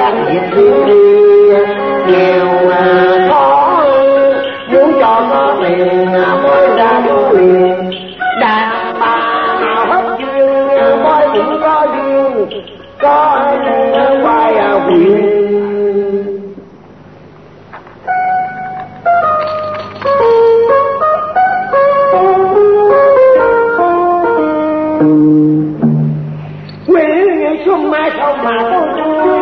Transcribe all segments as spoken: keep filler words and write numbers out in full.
làm việc đi đi nghèo khó muốn cho có tiền mới ra đuổi đàn bà hết duyên mới cũng có duyên có quay quyền. Nguyễn xuân mai sao mà tôi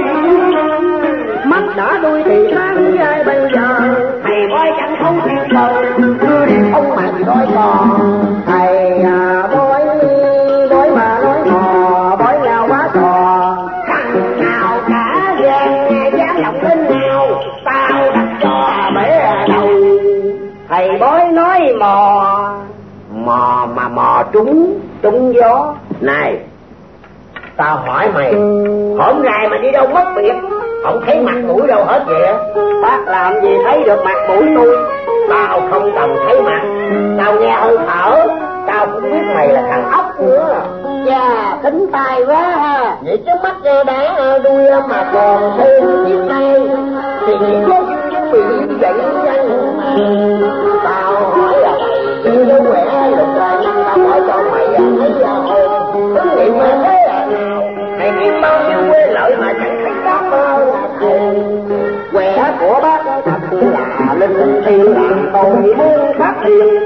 mắt đã đuôi thì sáng ai bây giờ thầy bói chẳng thấu thiên trời đưa đi không mà thì đói cò thầy à, bói bói mà nói mò bói nhau quá trò thằng nào cả gan dám động đến nào tao đặt trò bể đầu. Thầy bói nói mò mò mà mò trúng trúng gió. Này tao hỏi mày hôm nay mà đi đâu mất biệt không thấy mặt mũi đâu hết vậy. Bác làm gì thấy được mặt mũi tôi. Tao không cần thấy mặt tao nghe hơi thở tao cũng biết mày là thằng ốc nữa. Chà tính tài quá ha. Vậy chứ mắt đá đuôi mà còn thêm chiếc tay thì chỉ có duyên bị vậy chăng. Tao hỏi là mày nó khỏe được rồi nhưng tao hỏi cho mày thấy ra hồn ứng nghiệm mà thế là nào mày biết bao nhiêu quê lợi mà chẳng thấy đáp ơn. Quẻ của bác thật là linh linh thiên làm tôi muốn phát hiện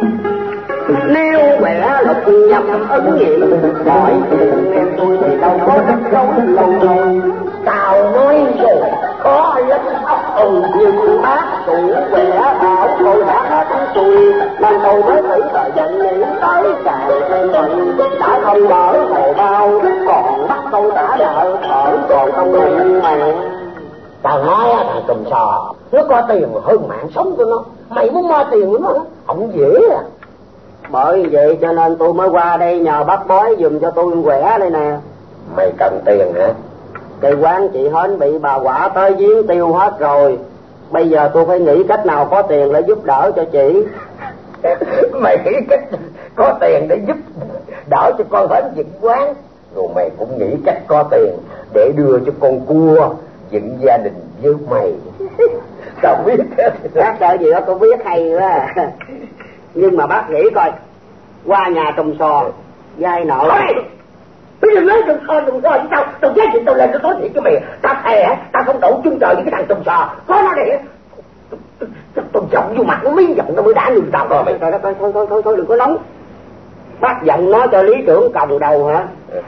nếu quẻ lục nhập ứng nghiệm hỏi em tôi thì đâu có rất lâu lâu rồi. Tao nói rồi có lắm ốc ừng nhưng bác chủ quẻ bảo tôi đã hết tôi nên tôi mới thử thời gian nghĩ tới cài tên mình đã không mở hồ bao còn bắt tôi trả nợ ở còn không định mà. Tao nói thằng Tùm Sò nó có tiền hơn mạng sống của nó mày muốn mo tiền của nó không dễ à. Bởi vậy cho nên tôi mới qua đây nhờ bác bói giùm cho tôi quẻ đây nè. Mày cần tiền hả? Cái quán chị Hến bị bà quả tới giếng tiêu hết rồi. Bây giờ tôi phải nghĩ cách nào có tiền để giúp đỡ cho chị. Mày nghĩ cách có tiền để giúp đỡ cho con Hến dựng quán rồi mày cũng nghĩ cách có tiền để đưa cho con cua dựng gia đình với mày. Tao biết bác đợi gì đó tôi biết hay quá. Nhưng mà bác nghĩ coi qua nhà Tùm Sò vay nợ. Bây giờ nói Tùm Sò Tùm Sò chứ sao tao giá trị tao lên tôi nói thiệt cho mày. Tao thề hả tao không đổ chung trời với cái thằng Tùm Sò có nó để tôi giọng vô mặt nó miếng giọng nó mới đã lường tao rồi mày. Thôi thôi thôi thôi thôi thôi đừng có nóng. Bác giận nó cho lý trưởng còng đầu hả?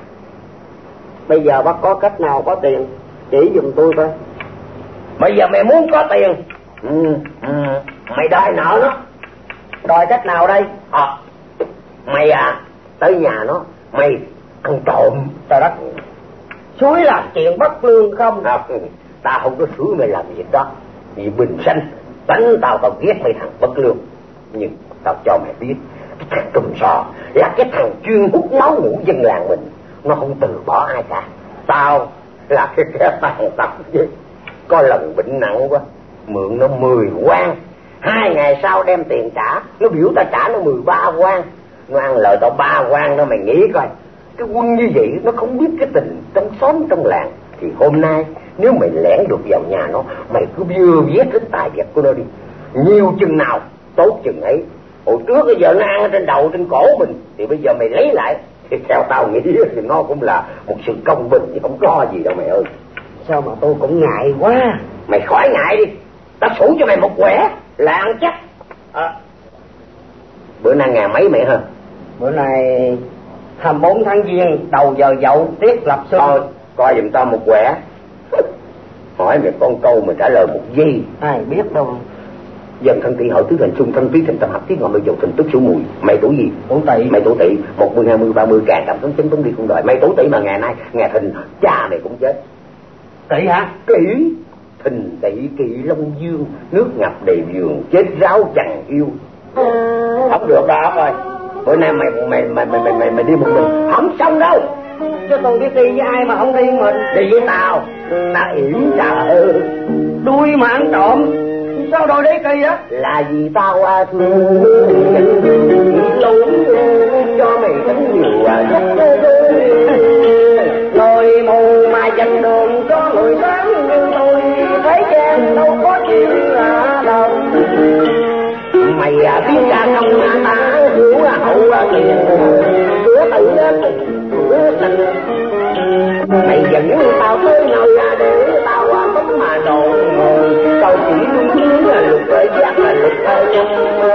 Bây giờ bác có cách nào có tiền chỉ giùm tôi coi. Bây giờ mày muốn có tiền ừ, ừ. Mày đòi nợ nó. Đòi cách nào đây? À, mày à tới nhà nó mày ăn trộm tao đất suối làm chuyện bất lương không à, tao không có suối mày làm việc đó vì bình sanh đánh tao tao ghét mày thằng bất lương. Nhưng tao cho mày biết cái thằng Tùm Sò là cái thằng chuyên hút máu mủ dân làng mình nó không từ bỏ ai cả. Tao là cái kẻ tàn tật chứ có lần bệnh nặng quá mượn nó mười quan hai ngày sau đem tiền trả nó biểu tao trả nó mười ba quan nó ăn lời tao ba quan đó. Mày nghĩ coi cái quân như vậy nó không biết cái tình trong xóm trong làng thì hôm nay nếu mày lẻn được vào nhà nó mày cứ vừa viết cái tài vật của nó đi nhiều chừng nào tốt chừng ấy. Hồi trước bây giờ nó ăn ở trên đầu trên cổ mình thì bây giờ mày lấy lại thì theo tao nghĩ thì nó cũng là một sự công bình chứ không có gì đâu mày ơi. Sao mà tôi cũng ngại quá. Mày khỏi ngại đi tao sủ cho mày một quẻ là ăn chắc à. Bữa nay ngày mấy mày hả? Bữa nay hai mươi bốn tháng Giêng đầu giờ dậu tiết lập xuân. Thôi coi giùm tao một quẻ. Hỏi mày con câu mà trả lời một gì ai biết đâu. Dân thân tỷ hỏi tứ thành xung thân tí thành tâm hợp tiết ngọn nội dầu thành tức số mùi. Mày tuổi gì? Tuổi Tỵ. Mày tuổi Tỵ một mươi hai mươi ba mươi càng tầm sống chính tống đi cũng đòi. Mày tuổi Tỵ mà ngày nay ngày Thìn cha mày cũng chết. Tỵ hả? Kỷ Thìn Tỵ Kỵ Long Dương nước ngập đầy vườn chết ráo chẳng yêu. Không được đó rồi. Bữa nay mày mày mày mày mày mày, mày đi một mình không xong đâu. Chứ tôi biết đi với ai mà không đi mình. Đi với tao. Tao yểm trời đuôi mà ăn trộm. Sao đòi đấy kỳ á? Là vì tao à, thương lũng cho mày đánh nhiều à, người mù mà dành đường cho người sáng như tôi đâu có chuyện là đâu. Mày biết ra không ta hiểu hậu tiền cửa tự cửa tình. Mày dẫn tao tới nơi để tao mất mà đồn. Tao chỉ muốn là lục ở giác là lục ở nhân.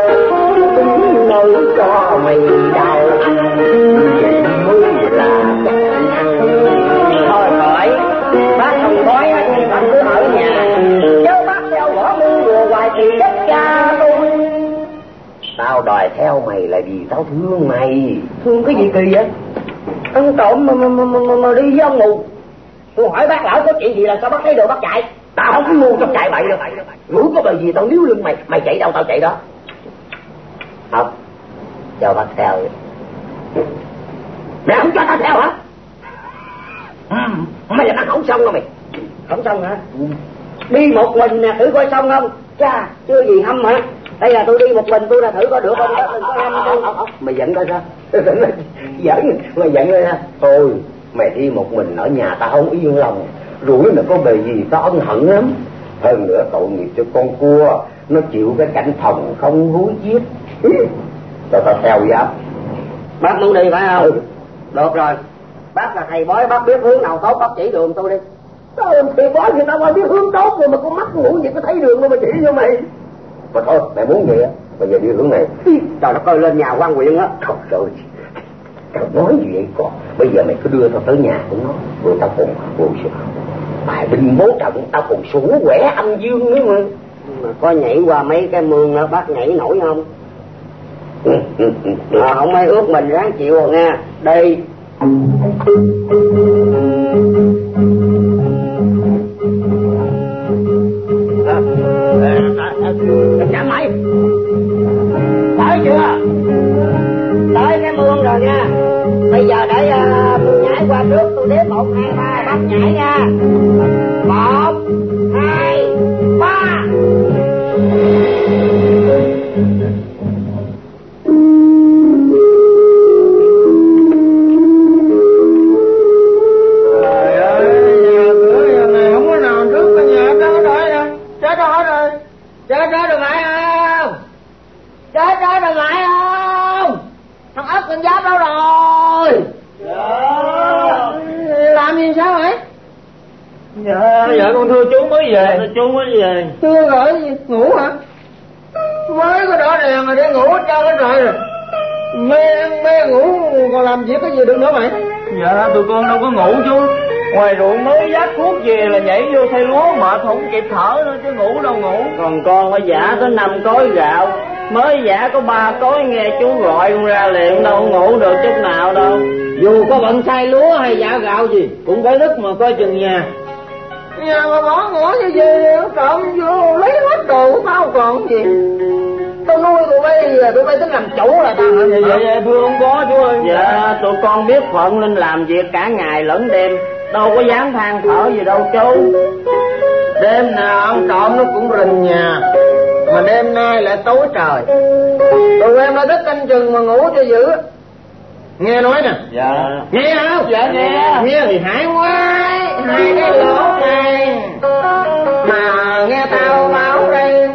Nơi cho mày đau ăn vậy mới là chắc ăn. Thôi khỏi bác không đói thì bạn cứ ở nhà, chứ bác theo võ mưu đùa hoài thì đất cha tôi. Tao đòi theo mày là vì tao thương mày. Thương cái gì kỳ vậy? Ăn trộm mà, mà, mà, mà, mà đi với ông mù. Tôi hỏi bác lão có chuyện gì là sao bác thấy đồ bác chạy? Tao không có ngu trong chạy bậy đâu. Rủ có bờ gì tao níu lưng mày, mày chạy đâu tao chạy đó. Không, cho bác theo. Mày không cho tao theo hả? Ừ. Mày là bác không xong rồi mày. Không xong hả? Ừ. Đi một mình nè, thử coi xong không? Chà, chưa gì hâm hả? Đây là tôi đi một mình tôi là thử có được không? Đó, đừng có hâm tôi. Mày giận coi sao? Giận, mày giận coi sao? Thôi, mày đi một mình ở nhà tao không yên lòng. Rủi mà có bề gì tao ân hận lắm. Hơn nữa tội nghiệp cho con cua, nó chịu cái cảnh phòng không húi giết. Cho tao theo giáp. Bác muốn đi phải không? Ừ. Được rồi. Bác là thầy bói, bác biết hướng nào tốt bác chỉ đường tôi đi. Sao em thầy bói người ta qua biết hướng tốt rồi mà con mắt ngủ gì có thấy đường đâu mà chỉ cho mày. Mà thôi, mày muốn vậy á, bây giờ đi hướng này. Trời đất ơi, lên nhà quan huyện á. Trời ơi, tao nói gì vậy con? Bây giờ mày cứ đưa tao tới nhà của nó, rồi tao còn rồi bài binh bố trận, tao còn sủ quẻ âm dương nữa mà. Mà có nhảy qua mấy cái mương đó bác nhảy nổi không? À, không ai ước mình ráng chịu rồi nha. Đây. Chả mày tới chưa? Tới cái mương rồi nha. Bây giờ để uh, nhảy qua trước tôi đếm một hai ba bắt nhảy nha. Một hai ba. Trời ơi, nhà cửa nhà này không có nào trước cái nhà đó rồi nè. Chết rồi rồi. Chết rồi được lại không? Chết rồi được lại không? Thằng ất con giáp đâu rồi? Dạ. Làm gì sao vậy? Dạ, dạ con thưa chú mới về. Chú mới về. Thưa rồi, ngủ hả? Mới có đỏ đèn rồi để ngủ hết trơn hết rồi. Mê ăn mê ngủ còn làm việc cái gì được nữa mày? Dạ, tụi con đâu có ngủ chú. Ngoài ruộng mới vác cuốc về là nhảy vô thay lúa mệt không kịp thở nữa chứ ngủ đâu ngủ. Còn con có giả tới năm cối gạo, mới giả có ba cối nghe chú gọi con ra liền, đâu ngủ được chút nào đâu. Dù có bận thay lúa hay giả gạo gì cũng phải thức mà coi chừng nhà. Nhà mà bỏ ngỏ như gì trộm vô lấy hết đồ của tao còn gì. Tao nuôi tụi bay tụi bay tính làm chủ là tao hả? Dạ, dạ, dạ thưa không có chú ơi. Dạ tụi con biết phận nên làm việc cả ngày lẫn đêm, đâu có dám than thở gì đâu chú. Đêm nào ăn trộm nó cũng rình nhà, mà đêm nay lại tối trời. Tụi em đã thức canh chừng mà ngủ cho dữ. Nghe nói nè. Dạ. Nghe không? Dạ nghe. Nghe thì hãy quá. Hai cái lỗ này mà nghe tao báo đây.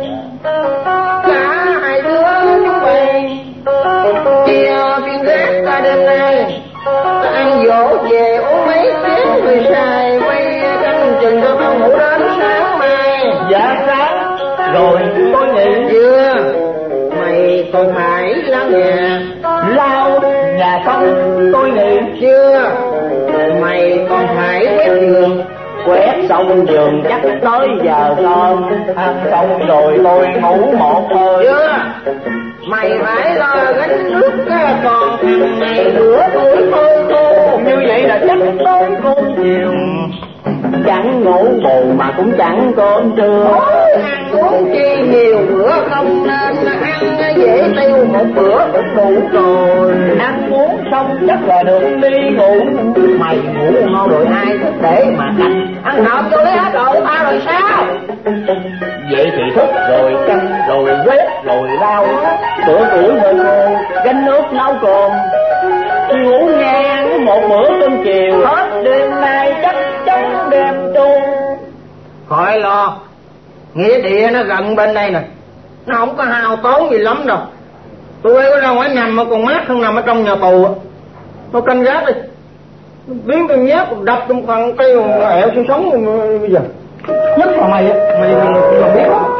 Cả hai đứa chúng mày chia phiên gác ta đêm nay. Ta ăn dỗ về uống mấy tiếng rồi xài quay canh chừng cho tao ngủ đến sáng mai. Dạ sáng. Rồi tôi nghĩ chưa? Mày còn phải lau nhà. Lau nhà xong tôi nghĩ chưa? Mày còn phải quét giường. Quét xong giường chắc tới giờ cơm. Ăn xong rồi tôi ngủ một hơi. Chưa? Mày phải lo gánh nước còn thằng này rửa tôi thôi cô. Như vậy là chắc tới con chiều. Chẳng ngủ bù mà cũng chẳng cơm trưa. Ăn uống chi nhiều bữa không nên ăn dễ tiêu một bữa cũng đủ rồi. Ăn uống xong chắc là được đi ngủ. Mày ngủ ngon rồi ai thức để mà canh. Ăn hộp vô lấy hết đồ tao rồi sao? Vậy thì thức rồi canh rồi quét rồi lau. Bữa tuổi hơi khô gánh nước nấu cơm. Ngủ ngang một bữa cơm chiều. Hết đêm nay chắc chắn đêm trôi. Khỏi lo, Nghĩa địa nó gần bên đây nè, nó không có hao tốn gì lắm đâu. Tôi có ra ngoài nằm mà còn mát hơn nằm ở trong nhà tù. Tôi canh gác đi, biến tôi nhát đập trong phần cây ẹo sinh sống bây giờ. Nhất là mày á, mày không biết đó.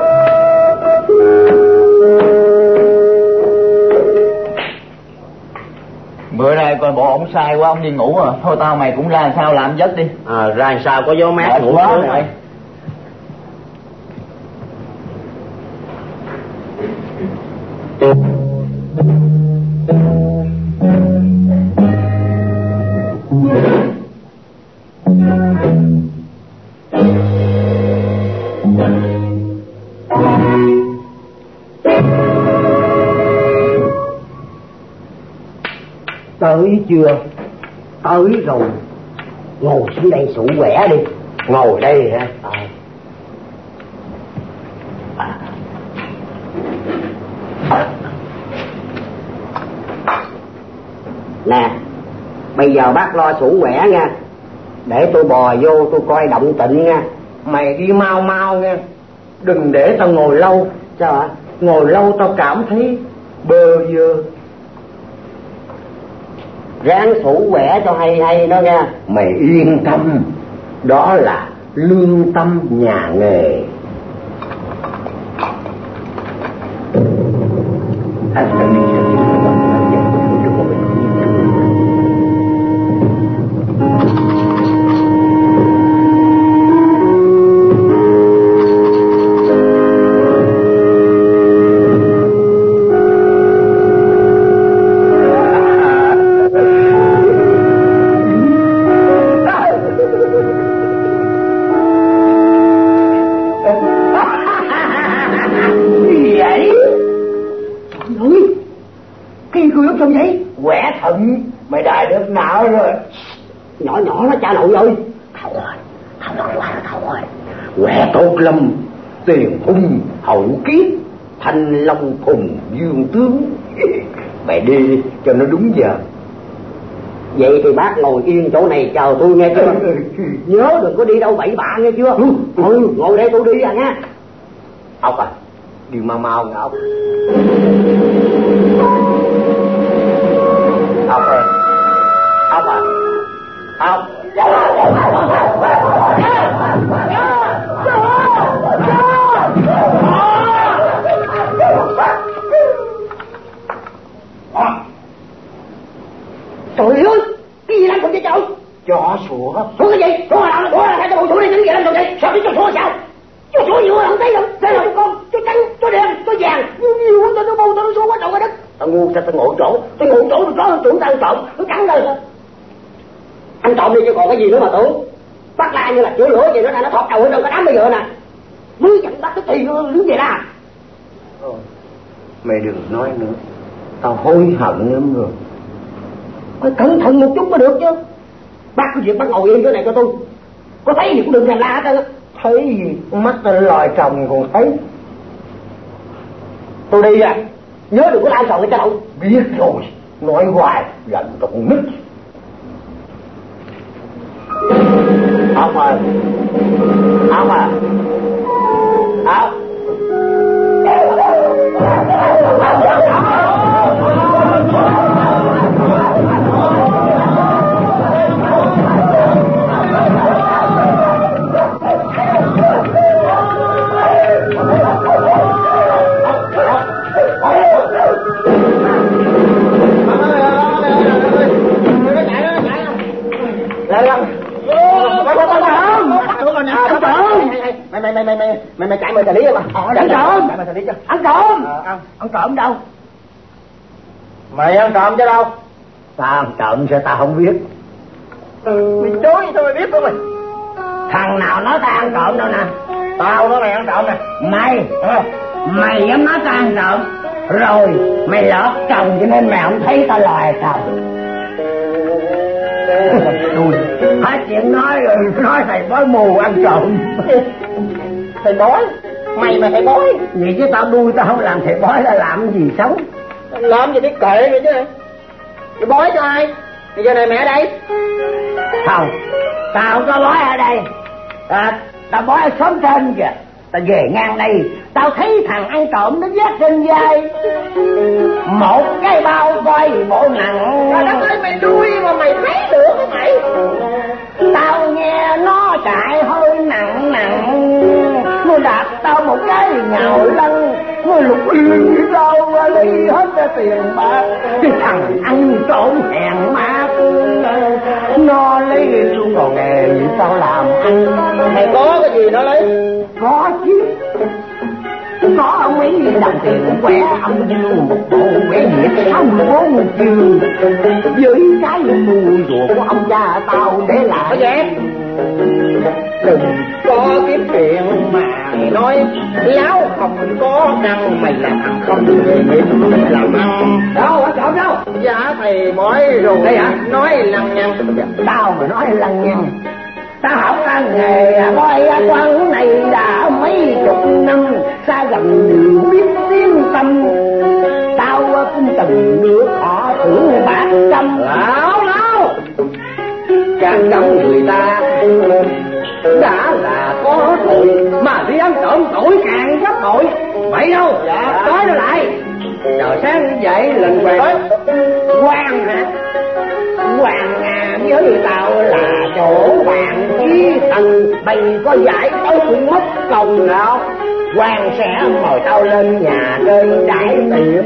Bữa nay coi bộ ổng sai quá, ông đi ngủ à. Thôi tao mày cũng ra sao làm giấc đi. À, ra sao có gió mát ngủ quá rồi. Tới chưa? Tới rồi. Ngồi xuống đây sủ quẻ đi. Ngồi đây hả? À. Nè, bây giờ bác lo sủ quẻ nha, để tôi bò vô tôi coi động tĩnh nha. Mày đi mau mau nha, đừng để tao ngồi lâu. Sao hả? Ngồi lâu tao cảm thấy bơ vơ. Ráng sủ quẻ cho hay hay đó nha. Mày yên tâm, đó là lương tâm nhà nghề. Mày đài được nợ rồi. Nhỏ nhỏ nó cha nội rồi. Thầu ơi, thầu nói qua là thầu ơi. Quẹ tốt lắm, tiền hung hậu kiếp, thanh long phùng dương tướng. Mày đi cho nó đúng giờ. Vậy thì bác ngồi yên chỗ này chờ tôi nghe chưa? Nhớ đừng có đi đâu bậy bạ nghe chưa? Ừ, ngồi đây tôi đi à nha. Ốc à, đi mau mau nha ốc. Ốc ơi, ốc à, ốc. Trời ơi, cái gì làm cùng vậy trời? Chó sủa. Sủa cái gì? Sủa là sủa là hai cái bộ sủa này những gì làm cùng vậy? Sao biết cho sủa sao? Cho sủa nhiều hơn thấy không? Thấy không con? Cho trắng, cho đen, cho vàng, nhiều nhiều hơn tôi nó bầu tôi nó sủa quá trời quá đất. Tao ngu sao tao ngộ chỗ? Tao ngộ chỗ tôi có hơn tưởng tao ăn trộm, nó cắn đời thôi. Ăn trộm đi chứ còn cái gì nữa mà tưởng? Bắt la như là chữa lửa vậy nó ra nó thọt đầu ở trong cái đám bây giờ nè. Mới dẫn bắt cái tì nó đứng vậy ra. Thôi, mày đừng nói nữa, tao hối hận lắm rồi. Phải cẩn thận một chút mới được chứ. Bác cứ việc bác ngồi yên chỗ này cho tôi. Có thấy gì cũng đừng làm la hết trơn. Thấy gì? Mắt tao lòi trồng còn thấy. Tôi đi à. Nhớ đừng có la sòn lên cho đâu. Biết rồi, nói hoài gần tao con nít. Ông ơi, ông à, ông. Mày mày mày mày mày mày mày chạy mời trợ lý mà. Ăn trộm. Mày mời trợ lý cho. Ăn trộm. Ăn ăn trộm đâu? Mày ăn trộm chứ đâu? Tao ăn trộm sao tao không biết? Ừ. Mày chối sao mày biết của mày? Thằng nào nói tao ăn trộm đâu nè? Tao nói mày ăn trộm nè. Mày à. Mày dám nói tao ăn trộm rồi mày lọt chồng cho nên mày không thấy tao lòi chồng. Hết chuyện nói rồi nói thầy bói mù ăn trộm. Thầy bói? Mày mà thầy bói? Vậy chứ tao đuôi tao không làm thầy bói là làm gì sống? Làm gì biết kệ mày chứ. Thầy bói cho ai? Bây giờ này mẹ ở đây? Không, tao không có bói ở đây à, tao bói ở xóm trên kìa. Ta về ngang đây, tao thấy thằng ăn trộm nó vác trên vai một cái bao coi bộ nặng. Trời đất ơi, mày đuôi mà mày thấy được hả mày? Tao nghe nó chạy hơi nặng nặng, nó đạp tao một cái nhào lăn, nó lục lưng đâu lấy hết cái tiền bạc. Cái thằng ăn trộm hèn mát, nó lấy luôn còn nghề tao làm ăn. Mày có cái gì nó lấy? Có chứ, có ông ấy đồng tiền cũng quẻ ông Dương một bộ quẻ nhiệt sáu mươi bốn trường với cái mù rùa của ông cha tao để lại. Vậy đừng có kiếm chuyện mà mày nói láo không có năng, mày làm ăn không nghề nghiệp làm ăn đâu ở chỗ đâu. Dạ thầy bói rồi đây hả? Nói lăng nhăng. Tao mà nói lăng nhăng, tao học ăn nghề bói quan này đã mấy chục năm, xa gần điều biết tiếng tâm. Tao cũng từng được họ thưởng bạc trăm. Láo láo, càng trong người ta đã là có tội mà đi ăn trộm tội càng gấp bội. Vậy đâu? Dạ. Nói nó lại. Trời sáng dậy lần hoàng. Hoàng hả? Hoàng à, với tao là chỗ hoàng chí thần. Bày có giải tao cũng mất công nào. Hoàng sẽ mời tao lên nhà chơi đại tiệc.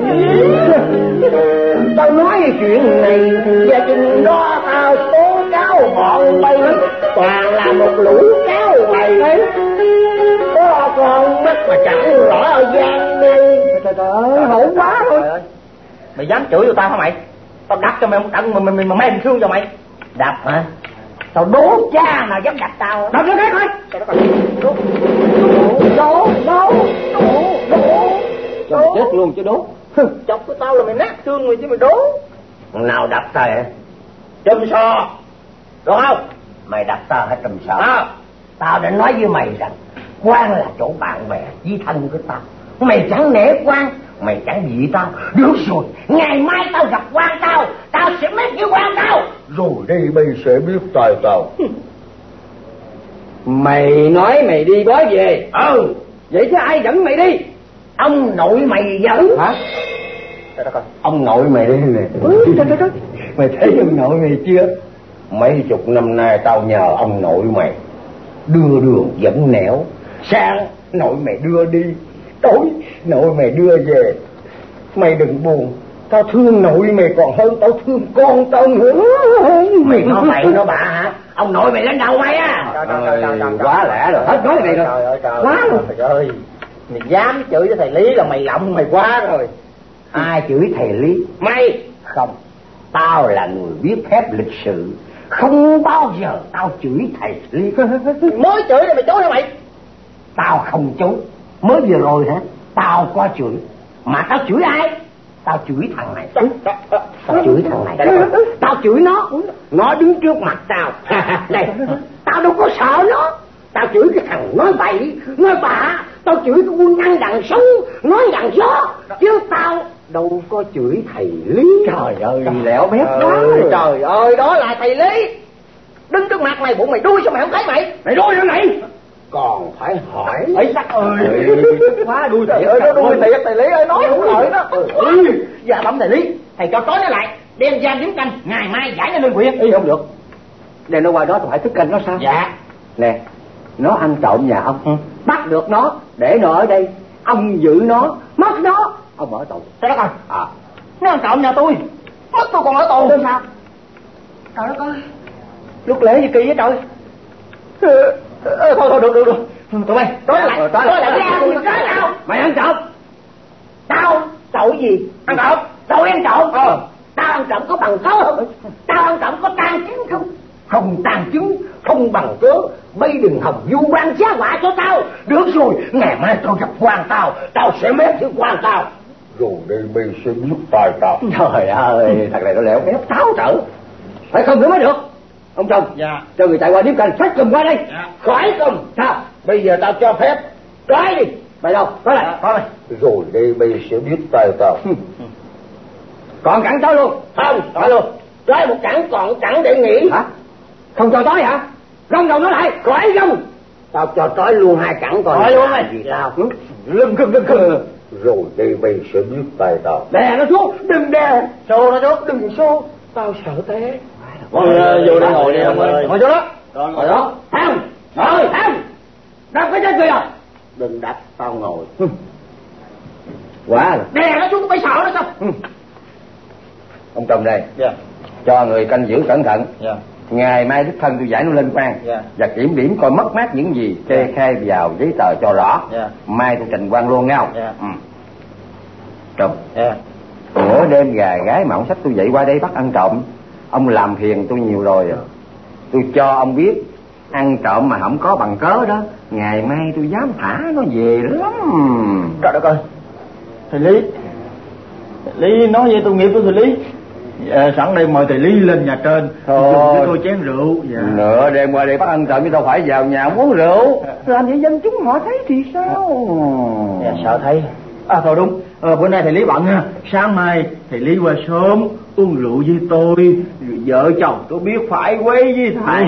Tao nói chuyện này gia đình đó tao tố cáo bọn bay toàn là một lũ cáo mày ấy. Có con mắt mà chẳng rõ ở gian đi. Trời ơi, hổ quá thôi. Mày dám chửi tụi tao hả mày? Tao đập cho mày một trận mà mày mày mày xương cho mày. Đập hả? Tao đố cha mà dám đập tao. Đập cho cái coi. Đố đố đố đố đố chết luôn chứ đố. Chọc của tao là mày nát xương rồi chứ mày đố. Nào đập tao hả? Chùm sò được không? Mày đập tao hả chùm sò? À. Tao đã nói với mày rằng Quan là chỗ bạn bè chí thân của tao. Mày chẳng nể Quan, mày chẳng bị tao. Được rồi, ngày mai tao gặp Quan tao, tao sẽ mét với Quan tao. Rồi đây bây sẽ biết tài tao. Mày nói mày đi bói về. Ừ. Vậy chứ ai dẫn mày đi? Ông nội mày dẫn. Hả? Ông nội mày đi nè. Ừ, trời trời trời. Mày thấy ông nội mày chưa? Mấy chục năm nay tao nhờ ông nội mày đưa đường dẫn nẻo. Sáng nội mày đưa đi, tối nội mày đưa về. Mày đừng buồn, tao thương nội mày còn hơn tao thương con tao nữa. Mày nói mày nói bạ hả? Ông nội mày lên đầu mày á. Trời, trời, trời, trời, trời, quá lẽ rồi. Hết nói mày rồi. Trời ơi trời. Quá rồi. Trời ơi, mày dám chửi với thầy Lý là mày lộng mày quá rồi. Ai chửi thầy Lý? Mày. Không, tao là người biết phép lịch sự, không bao giờ tao chửi thầy Lý. Mới chửi thì mày chối hả mày? Tao không chối. Mới vừa rồi hả? Tao có chửi. Mà tao chửi ai? Tao chửi thằng này. Tao chửi thằng này. Tao chửi nó. Nó đứng trước mặt tao. Này, tao đâu có sợ nó. Tao chửi cái thằng nói bậy, nói bạ. Tao chửi cái quân ăn đằng sống, nói đằng gió. Chứ tao đâu có chửi thầy Lý. Trời ơi, lẻo bét quá. Trời, trời ơi, đó là thầy Lý. Đứng trước mặt mày, bụng mày đuôi sao mày không thấy mày? Mày đuôi nữa này. Còn phải hỏi. Ấy sắc ơi. Quá đuôi thiệt. Ơi, nó đuôi thiệt, thầy Lý ơi, nói không lợi đó. Dạ bấm thầy Lý. Thầy cho tối nó lại, đem giam điếm canh, ngày mai giải nó lên huyện. Ý không được. Để nó qua đó phải thức canh nó sao? Dạ. Nè, nó ăn trộm nhà ông. Ừ. Bắt được nó, để nó ở đây. Ông giữ nó, mất nó, ông ở tù. Trời đất ơi. À. Nó ăn trộm nhà tôi, mất tôi còn ở tù. Tôi sao? Trời đất ơi. Lúc lễ gì kỳ vậy trời. Thôi thôi được được được. Tụi mày nói lại, nói lại ra, nói nào. Mày ăn trộm. Tao tội gì? Ăn trộm. Tội ăn trộm. Ờ. Tao ăn trộm có bằng cớ không? Tao ăn trộm có tàn chứng không? Không tàn chứng, không bằng cớ. Bây đừng hòng vu oan giá họa cho tao. Được rồi, ngày mai tao gặp Quan tao, tao sẽ mét với Quan tao. Rồi đây bây sẽ biết tài tao. Trời ơi, thằng này nó lẻo bét táo trở. Phải không nữa mới được. Ông chồng, dạ. cho người chạy qua điếm canh, xách cầm qua đây. Dạ. Khỏi cầm. Sao? Bây giờ tao cho phép. Trói đi. Mày đâu? Trói lại. Trói mày. Rồi đây bây sẽ biết tài tao. Còn cẳng trói luôn. Không, trói luôn. Trói một cẳng còn cẳng để nghỉ. Hả? Không cho trói hả? Gông đầu nó lại. Khỏi gông. Tao cho trói luôn hai cẳng còn trói luôn mày gì sao? Lưng cưng lưng cưng. Rồi đây mày sẽ biết tay tao. Đè nó xuống, đừng đè. Xô nó xuống, đừng xô. Tao sợ té. Vô đây ngồi đi ông ơi. Ngồi chỗ đó. Ngồi đó. Không. Ngồi không. Đập cái chân kìa. Đừng đập, tao ngồi. Quá rồi. Đè nó xuống, mày sợ nó sao? Ông Trầm đây. Dạ. Cho người canh giữ cẩn thận. Dạ. Ngày mai đích thân tôi giải nó lên quan. Dạ. Và kiểm điểm coi mất mát những gì, kê khai vào giấy tờ cho rõ. Dạ. Mai tôi trình quan luôn nghe không? Dạ. Ừ. Trầm. Dạ. Mỗi đêm gà gái mà ông xách tôi dậy qua đây bắt ăn trộm. Ông làm phiền tôi nhiều rồi. Tôi cho ông biết, ăn trộm mà không có bằng cớ đó, ngày mai tôi dám thả nó về lắm. Trời đất ơi. Thầy Lý. Thầy Lý nói với tôi nghiệp của thầy Lý. Dạ, sẵn đây mời thầy Lý lên nhà trên dùng với tôi chén rượu. Dạ. Nửa đêm qua đây bắt ăn trộm chứ đâu phải vào nhà uống rượu. Làm vậy dân chúng họ thấy thì sao? Dạ, sợ thấy. À thôi đúng, ờ, bữa nay thầy Lý bận ha. Sáng mai thầy Lý qua sớm uống rượu với tôi, vợ chồng tôi biết phải quấy với thầy.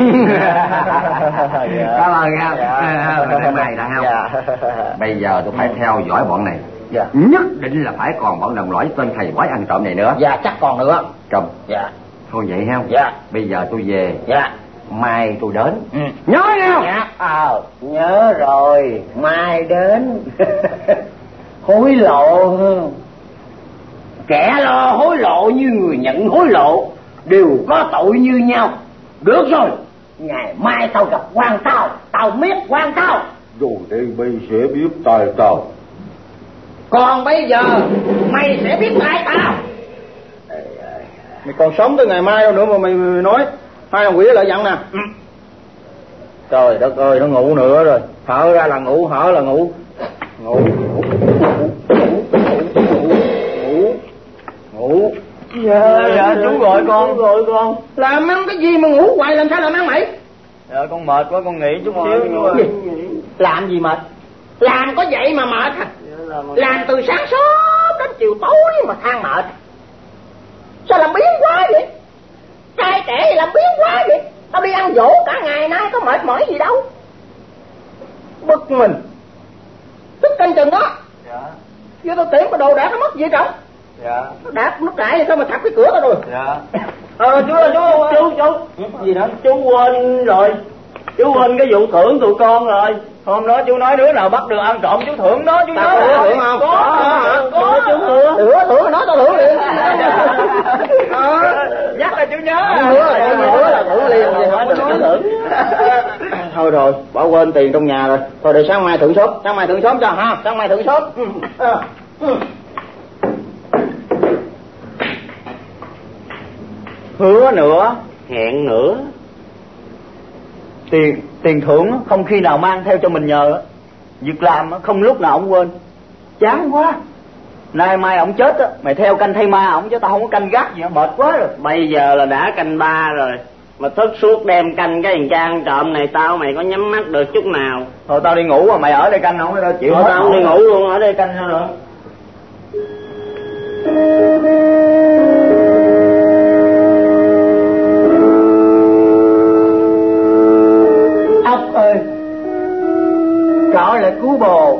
Cảm ơn nha. Dạ. Mai đã không? Dạ. Bây giờ tôi phải theo dõi bọn này. Dạ. Nhất định là phải còn bọn đồng lõi tên thầy bói ăn trộm này nữa. Dạ, chắc còn nữa. Trầm. Dạ. Thôi vậy không? Dạ. Bây giờ tôi về. Dạ. Mai tôi đến. Ừ. Nhớ nhau. Dạ. Ờ, à, nhớ rồi. Mai đến. Hối lộ. Kẻ lo hối lộ như người nhận hối lộ đều có tội như nhau. Được rồi, ngày mai tao gặp quan tao, tao biết quan tao. Rồi đây mày sẽ biết tay tao. Còn bây giờ mày sẽ biết tay tao. Mày còn sống tới ngày mai đâu nữa mà mày nói. Hai ông quỷ lại dặn nè. Ừ. Trời đất ơi, nó ngủ nữa rồi. Thở ra là ngủ, thở là ngủ. Ngủ, ngủ, ngủ, ngủ, ngủ. Dạ, dạ, chú gọi con, chú gọi con. Làm ăn cái gì mà ngủ hoài, làm sao làm ăn mày? Dạ, con mệt quá, con nghỉ chút xíu. Làm gì mệt? Làm có vậy mà mệt hả? Làm từ sáng sớm đến chiều tối mà than mệt. Sao làm biến quá vậy? Trai trẻ thì làm biến quá vậy? Tao đi ăn dỗ cả ngày nay có mệt mỏi gì đâu. Bực mình. Tức canh chừng đó. Dạ. Vô tao tiễn cái đồ đạc nó mất gì trọng? Dạ. Nó đạp nước đại thì sao mà thặt cái cửa tao rồi? Dạ. Ờ chú ơi, chú chú chú chú gì đó? Chú quên rồi. Chú quên cái vụ thưởng tụi con rồi. Hôm đó chú nói đứa nào bắt được ăn trộm chú thưởng đó, chú nói là thưởng không? Có hả? Có chú thưởng. Thưởng thưởng nói tao thưởng liền. Nhắc là chú nhớ. Hứa là chú hứa là thưởng liền vậy hỏi chú thưởng. Thôi rồi, bỏ quên tiền trong nhà rồi. Thôi để sáng mai thưởng sớm, sáng mai thưởng sớm cho ha, sáng mai thưởng sớm. Hứa nữa, hẹn nữa. Tiền tiền thưởng không khi nào mang theo cho mình nhờ. Việc làm không lúc nào ông quên. Chán quá. Nay mai ổng chết á, mày theo canh thay ma ổng chứ tao không có canh gác gì, mệt quá rồi. Bây giờ là đã canh ba rồi mà thức suốt đêm canh cái thằng cha ăn trộm này, tao mày có nhắm mắt được chút nào? Thôi tao đi ngủ mà mày ở đây canh không, tao chịu. Thôi tao không đi ngủ luôn, ở đây canh sao nữa. Ốc ơi, trở lại cứu bồ.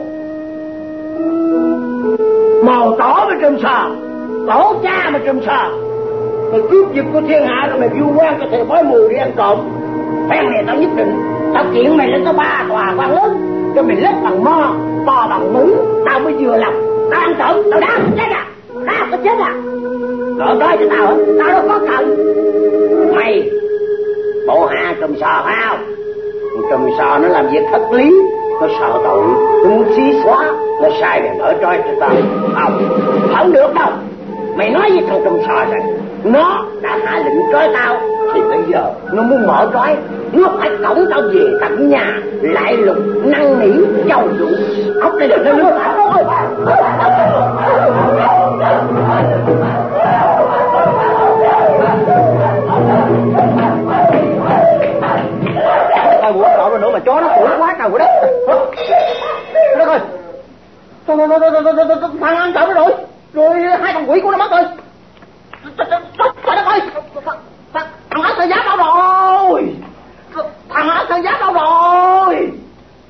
Màu tỏ mà trùm sờ, tổ cha mà trùm sờ. Mày cướp giật của thiên hạ rồi mày view quan cho thầy bói mù đi ăn trộm. Phen này tao nhất định, tao kiện mày lên tới ba tòa quan lớn, cho mày lết bằng mo, to bằng mũi, tao mới vừa lòng. Tao ăn trộm, tao đau, chết à, đau có chết à. Cỡ nói cho tao, tao đâu có cần. Mày, bộ hạ trùm sờ phải không? Trùm sờ nó làm việc thất lý, nó sợ tội, nó muốn xí xóa, nó sai để đỡ trói cho tao. Không, không được đâu. Mày nói với thằng trùm sờ rồi, nó đã hạ lệnh trói tao, thì bây giờ nó muốn mở trói, nó phải cổng tao về tận nhà, lại lục năn nỉ châu dụ. Ốc đây đừng nó tao thôi. Ai muốn đỏ rồi nữa mà chó nó củi quá trời của đất. Đất ơi. Thôi thôi thôi thôi thôi thằng ăn trộm rồi. Rồi hai con quỷ của nó mất rồi. Trời đất ơi. Thằng ác thời giáp đâu rồi. Thằng ác thời giáp đâu rồi.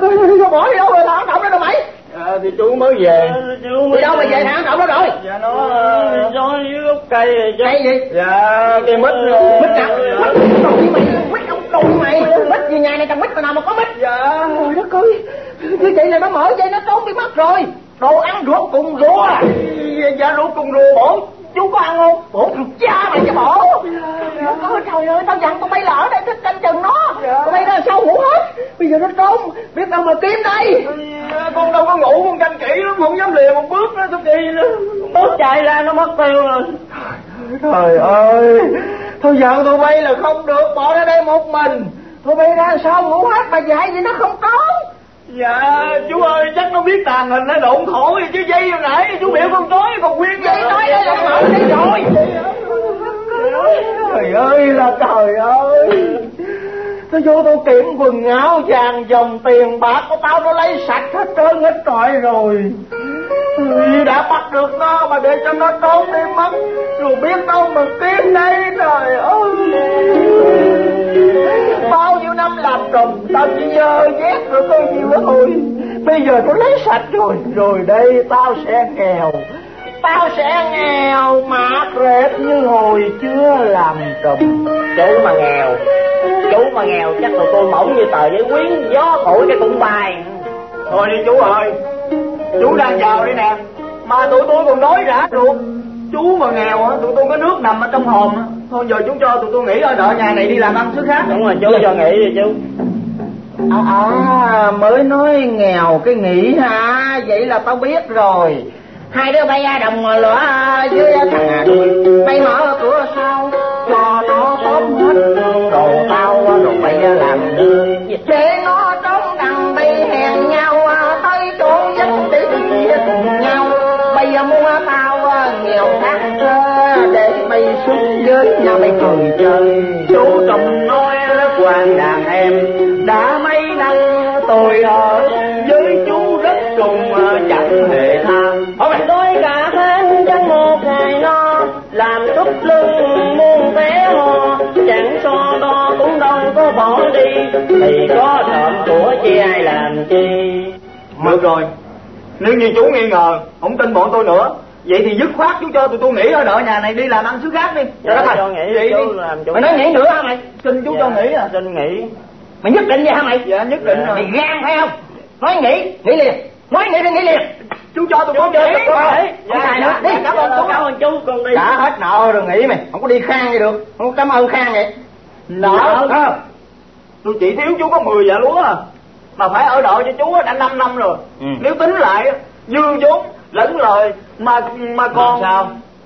Nó bỏ đi đâu rồi? Thằng Trọng đó đâu mày? À, thì chú mới về. À, chú mới đi đâu mà về thằng Trọng đó rồi? Dạ nó nó dưới gốc cây rồi chứ. Cây gì? Dạ cây mít. Mít nào? Mít đồ mày, mít ông đồ mày. Mít gì nhà này trồng mít mà nào mà có mít? Dạ. Trời đất ơi, như vậy là nó mở dây nó trốn bị mất rồi. Đồ ăn ruột cùng rùa. Dạ ruột cùng rùa bổ. Chú có ăn không? Bổ thằng cha mày cho bổ. Dạ. Ôi trời ơi, tao dặn tụi bay là ở đây thích canh chừng nó. Dạ. Tụi bay ra sao ngủ hết. Bây giờ nó trốn, biết đâu mà kiếm đây. Dạ, con đâu có ngủ, con canh kỹ lắm, không dám lìa một bước nữa, sao kỳ nữa. Bước chạy ra nó mất tiêu rồi. Trời ơi, thôi dặn tụi bay là không được bỏ ra đây một mình. Tụi bay ra sao ngủ hết mà dạy gì nó không trốn. Dạ chú ơi, chắc nó biết tàn hình nó độn khổ gì chứ dây hồi nãy chú biểu con nói còn khuyên dây nói đây là mở đi rồi. Trời ơi là trời ơi, tao vô tao kiểm quần áo vàng dòng tiền bạc của tao nó lấy sạch hết trơn hết trọi rồi. Vì đã bắt được nó mà để cho nó trốn đi mất, rồi biết đâu mà kiếm đây. Trời ơi, bao nhiêu năm làm đồng tao chỉ dơ vét rồi có nhiêu đó thôi. Bây giờ tôi lấy sạch rồi, rồi đây tao sẽ nghèo. Tao sẽ nghèo mạt rệt như hồi chưa làm chồng. Chú mà nghèo, chú mà nghèo chắc tụi tôi mỏng như tờ giấy quyến, gió thổi cái cũng bay. Thôi đi chú ơi, chú đang vào đây nè, mà tụi tôi còn nói rã ruột. Chú mà nghèo á, tụi tôi có nước nằm ở trong hòm á. Thôi giờ chú cho tụi tôi nghỉ ở đợi nhà này đi làm ăn xứ khác. Đúng rồi chú, cho nghỉ đi chú. À, à mới nói nghèo cái nghỉ hả? Vậy là tao biết rồi. Hai đứa bay ra đồng lửa với thằng Hà Đuôi, bay mở cửa sau cho nó tóm hết đồ tao, rồi bay ra làm đưa để nó trốn đằng bay hẹn nhau tới chỗ vắng để chia cùng nhau. Bây giờ mua tao nghèo khát để bay xuống với nhà bay cười chơi. Chú Trọng nói quan đàn em đã mấy năm tôi ở với chú rất cùng chẳng hề tham. Đôi cả tháng chẳng một ngày no, làm đúc lưng muôn vé ho, chẳng so đo cũng đâu có bỏ đi, thì có trộm của chi ai làm chi. Được rồi, nếu như chú nghi ngờ, không tin bọn tôi nữa, vậy thì dứt khoát chú cho tụi tôi nghỉ ở đợi nhà này đi làm ăn xứ khác đi. Dạ, cho nghỉ vậy chú làm chủ. Mày nói nghỉ nữa hả mày? Xin chú dạ, cho nghỉ à? Xin nghỉ. Mày nhất định vậy hả mày? Dạ nhất định dạ. rồi. Mày gan phải không? Nói nghỉ, nghỉ liền. Nói nghỉ đi, nghỉ liền. Chú cho tụi con chơi. Không xài nữa. Đi, Cảm ơn chú, cảm ơn chú, con đi. Đã hết nợ rồi nghỉ mày. Không có đi khang vậy được. Không có cảm ơn khang vậy. Nợ hả? Tôi chỉ thiếu chú có mười dạ lúa à, mà phải ở đợi cho chú đã năm năm rồi. Ừ. Nếu tính lại dư vốn lẫn lời mà mà còn sao?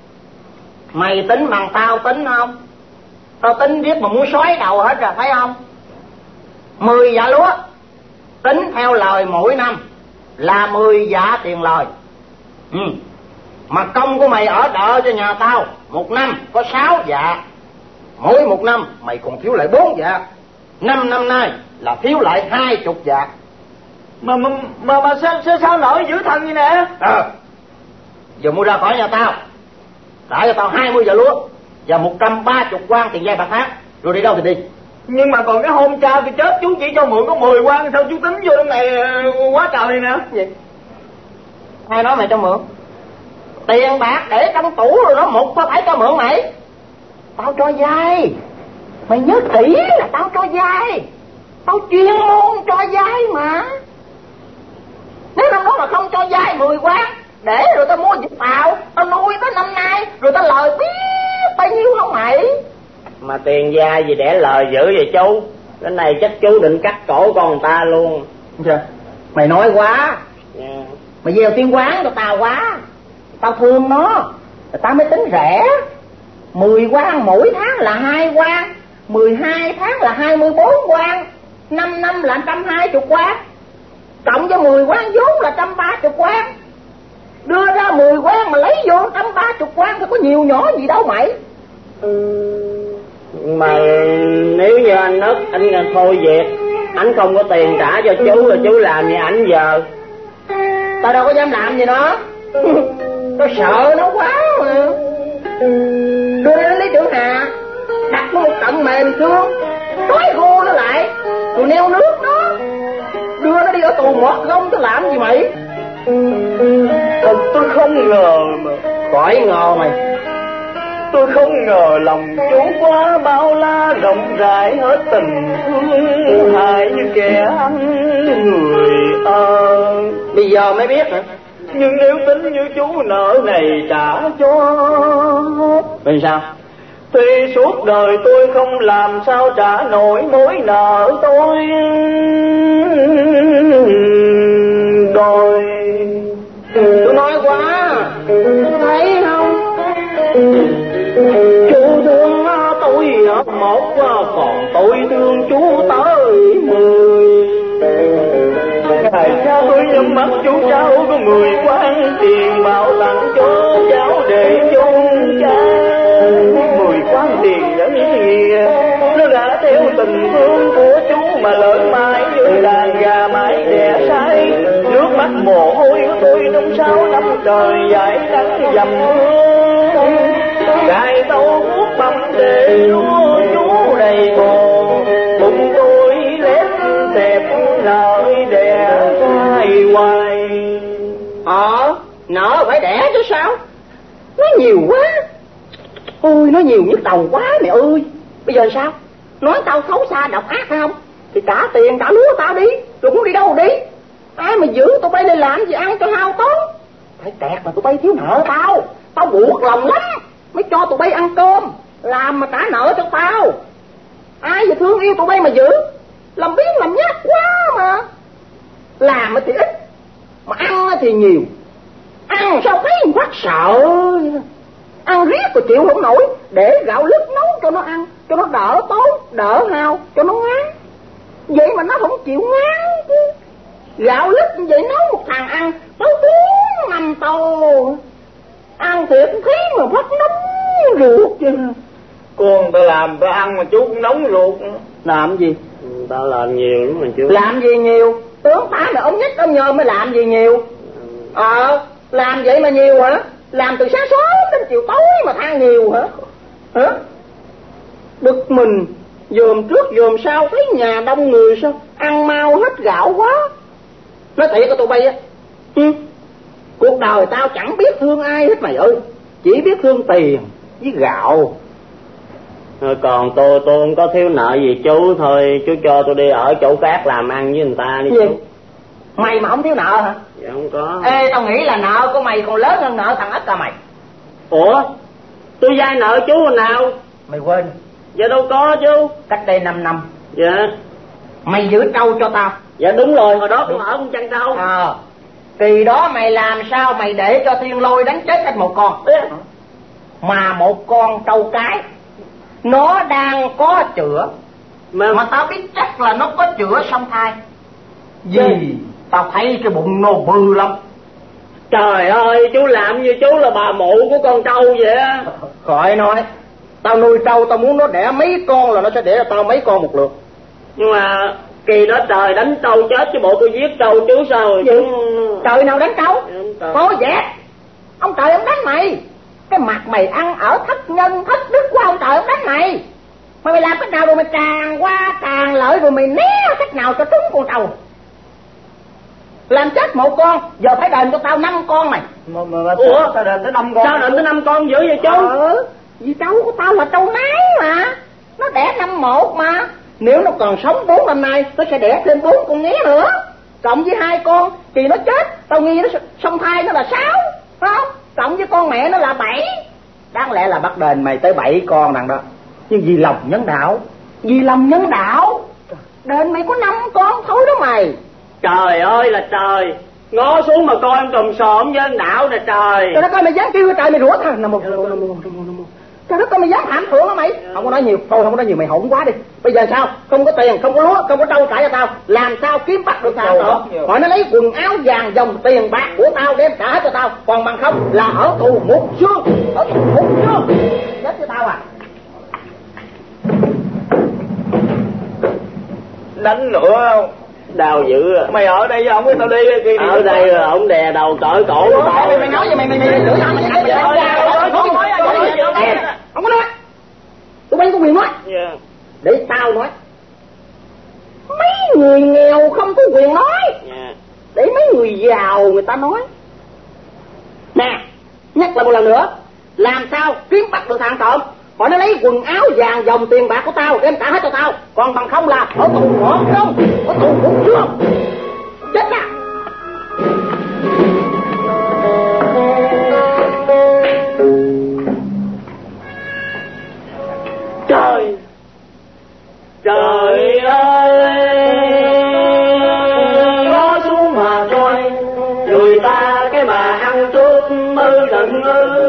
Mày tính bằng tao tính không? Tao tính biết mà muốn xói đầu hết rồi thấy không? Mười dạ lúa tính theo lời mỗi năm là mười dạ tiền lời. Ừ. Mà công của mày ở đợi cho nhà tao một năm có sáu dạ, mỗi một năm mày còn thiếu lại bốn dạ. Năm năm nay là thiếu lại hai chục dạ. Mà mà mà, mà sao, sao sao nổi dữ thần như nè. Ờ à, giờ mua ra khỏi nhà tao trả cho tao hai mươi dạ lúa và một trăm ba chục quan tiền vay bạc tháng, rồi đi đâu thì đi. Nhưng mà còn cái hôm cha tôi chết chú chỉ cho mượn có mười quan, sao chú tính vô trong này quá trời này nè. Gì? Ai nói mày cho mượn? Tiền bạc để trong tủ rồi đó, một có phải cho mượn mày. Tao cho vay. Mày nhớ kỹ là tao cho vay. Tao chuyên môn cho vay mà. Nếu năm đó mà không cho vay mười quan, để rồi tao mua dịch tàu, tao nuôi tới năm nay, rồi tao lời biết bao nhiêu không mày? Mà tiền vay gì để lời dữ vậy chú? Cái này chắc chú định cắt cổ con người ta luôn. Sao? Mày nói quá. Yeah. Mày gieo tiếng quán cho tao quá. Tao thương nó, tao mới tính rẻ. Mười quan mỗi tháng là hai quan, mười hai tháng là hai mươi bốn quan, năm năm là trăm hai chục quan, cộng với mười quan vốn là trăm ba chục quan. Đưa ra mười quan mà lấy vô trăm ba chục quan thì có nhiều nhỏ gì đâu mày. Ừ, mà nếu như anh Ất anh thôi việc, anh không có tiền trả cho chú rồi chú làm như ảnh giờ. Tao đâu có dám làm gì nó. Tao sợ nó quá mà. Đưa nó đến Lý Trưởng Hà, đặt nó một trận mềm xuống, trói khô nó lại, rồi neo nước nó, đưa nó đi ở tù mất không chứ làm gì mày? Thật tôi không ngờ mà. Khỏi ngờ mày. Tôi không ngờ lòng chú quá bao la rộng rãi hết tình thương hại như kẻ ăn người ơn. Bây giờ mới biết hả? Nhưng nếu tính như chú nợ này trả cho vì sao? thì suốt đời tôi không làm sao trả nổi mối nợ tôi đòi. Tôi nói quá, thấy không? Chú thương tôi một, còn tôi thương chú tới mười. Tại sao tôi nhắm mắt chú cháu có mười quan tiền bảo tặng cho cháu để chôn cha. Mười quan tiền vẫn nghĩa, nó đã theo tình thương của chú mà lớn mãi như đàn gà mãi đẻ say. Nước mắt mồ hôi của tôi trong sáu năm trời dài nắng dầm mưa. Gài tàu vuốt bầm để lúa chú đầy bồ. Bụng tôi lép xẹp lợi đẻ trai hoài. Ờ, nợ phải đẻ chứ sao? Nó nhiều quá. Ôi, nó nhiều nhức đầu quá mẹ ơi. Bây giờ sao? Nói tao xấu xa độc ác phải không? Thì trả tiền trả lúa tao đi. Rồi muốn đi đâu đi? Ai mà giữ tụi bay đi làm gì ăn cho hao tốn. Phải kẹt mà tụi bay thiếu nợ tao. Tao buộc lòng lắm mới cho tụi bay ăn cơm. Làm mà trả nợ cho tao. Ai mà thương yêu tụi bay mà giữ. Làm biến làm nhát quá mà. Làm thì ít mà ăn thì nhiều. Ăn sao thấy phát sợ. Ăn riết rồi chịu không nổi. Để gạo lứt nấu cho nó ăn, cho nó đỡ tốn, đỡ hao, cho nó ngán. Vậy mà nó không chịu ngán chứ. Gạo lứt như vậy nấu một thằng ăn tới bốn năm tô. Ăn thiệt thấy mà phát nóng ruột chứ. Con ta làm ta ăn mà chú cũng nóng ruột. Làm gì? Ta làm nhiều lắm mà chú. Làm gì nhiều? Tướng tá mà ông nhất ông nhờ mới làm gì nhiều. Ờ, làm vậy mà nhiều hả? Làm từ sáng sớm đến chiều tối mà than nhiều hả? Hả? Bực mình, dòm trước dòm sau thấy nhà đông người sao ăn mau hết gạo quá. Nói thiệt của tụi bay á, ừ. Cuộc đời tao chẳng biết thương ai hết mày ơi. Chỉ biết thương tiền với gạo. Rồi còn tôi, tôi không có thiếu nợ gì chú. Thôi chú cho tôi đi ở chỗ khác làm ăn với người ta đi. Gì? Chú. Mày mà không thiếu nợ hả? Dạ không có. Ê, tao nghĩ là nợ của mày còn lớn hơn nợ thằng Ất à mày. Ủa? Tôi vay nợ chú hồi nào? Mày quên. Dạ đâu có chú. Cách đây năm năm. Dạ. Mày giữ trâu cho tao. Dạ đúng rồi, hồi đó tôi ở con chăn trâu. Ờ. Kỳ đó mày làm sao mày để cho thiên lôi đánh chết hết một con. Mà một con trâu cái nó đang có chữa. Mà, mà tao biết chắc là nó có chữa song thai. Vì ừ. Tao thấy cái bụng nó bự lắm. Trời ơi, chú làm như chú là bà mụ của con trâu vậy á. Khỏi nói. Tao nuôi trâu tao muốn nó đẻ mấy con là nó sẽ đẻ cho tao mấy con một lượt. Nhưng mà kỳ đó trời đánh trâu chết chứ bộ tôi giết trâu chú sao rồi chứ. Trời nào đánh trâu? Có dẹp. Ông trời ông đánh mày. Cái mặt mày ăn ở thất nhân thất đức của ông trời ông đánh mày. Mà mày làm cách nào rồi mày tràn qua tràn lợi rồi mày né cách nào cho trúng con trâu. Làm chết một con, giờ phải đền cho tao năm con mày. Mà, mà, mà ủa sao đền tới năm con? Sao đền tới năm con dữ vậy chú? Ờ, vì trâu của tao là trâu nái mà. Nó đẻ năm một mà. Nếu nó còn sống bốn năm nay, nó sẽ đẻ thêm bốn con nghé nữa. Cộng với hai con, thì nó chết, tao nghi nó song thai nó là sáu, phải không? Cộng với con mẹ nó là bảy. Đáng lẽ là bắt đền mày tới bảy con đằng đó. Nhưng vì lòng nhân đạo, vì lòng nhân đạo, đền mày có năm con thôi đó mày. Trời ơi là trời, ngó xuống mà coi ông trùm xòm với ông đạo nè trời. Trời đất ơi mày dám kêu trời mày rủa thằng. Nằm một, nằm một, nằm một, nằm một. Trời đất ơi mày dám hãm thượng hả mày? Không có nói nhiều, thôi không có nói nhiều mày hỗn quá đi. Bây giờ sao? Không có tiền, không có lúa, không có trâu trả cho tao. Làm sao kiếm bắt được tao nữa? Hỏi nó lấy quần áo vàng dòng tiền bạc của tao đem trả hết cho tao. Còn bằng không là ở tù một xương, ở tù một xương. Chết cho tao à? Đánh nữa không? Đau dữ à. Mày ở đây với ông với tao đi kia. Ở đây rồi ông đè đầu cởi cổ của tao. Mày nói gì mày mày mày lưỡi tao mày đánh vậy. Không có nói. Tụi bay có quyền nói. Để tao nói. Mấy người nghèo không có quyền nói, để mấy người giàu người ta nói. Nè, nhắc lại một lần nữa, làm sao kiếm bắt được thằng trộm, họ nó lấy quần áo vàng dòng tiền bạc của tao đem trả hết cho tao, còn bằng không là ở tù ngõ không, ở tù cũng chưa chết à. Trời trời ơi, gió xuống mà trôi, người ta cái mà ăn cướp mơ đừng ơ,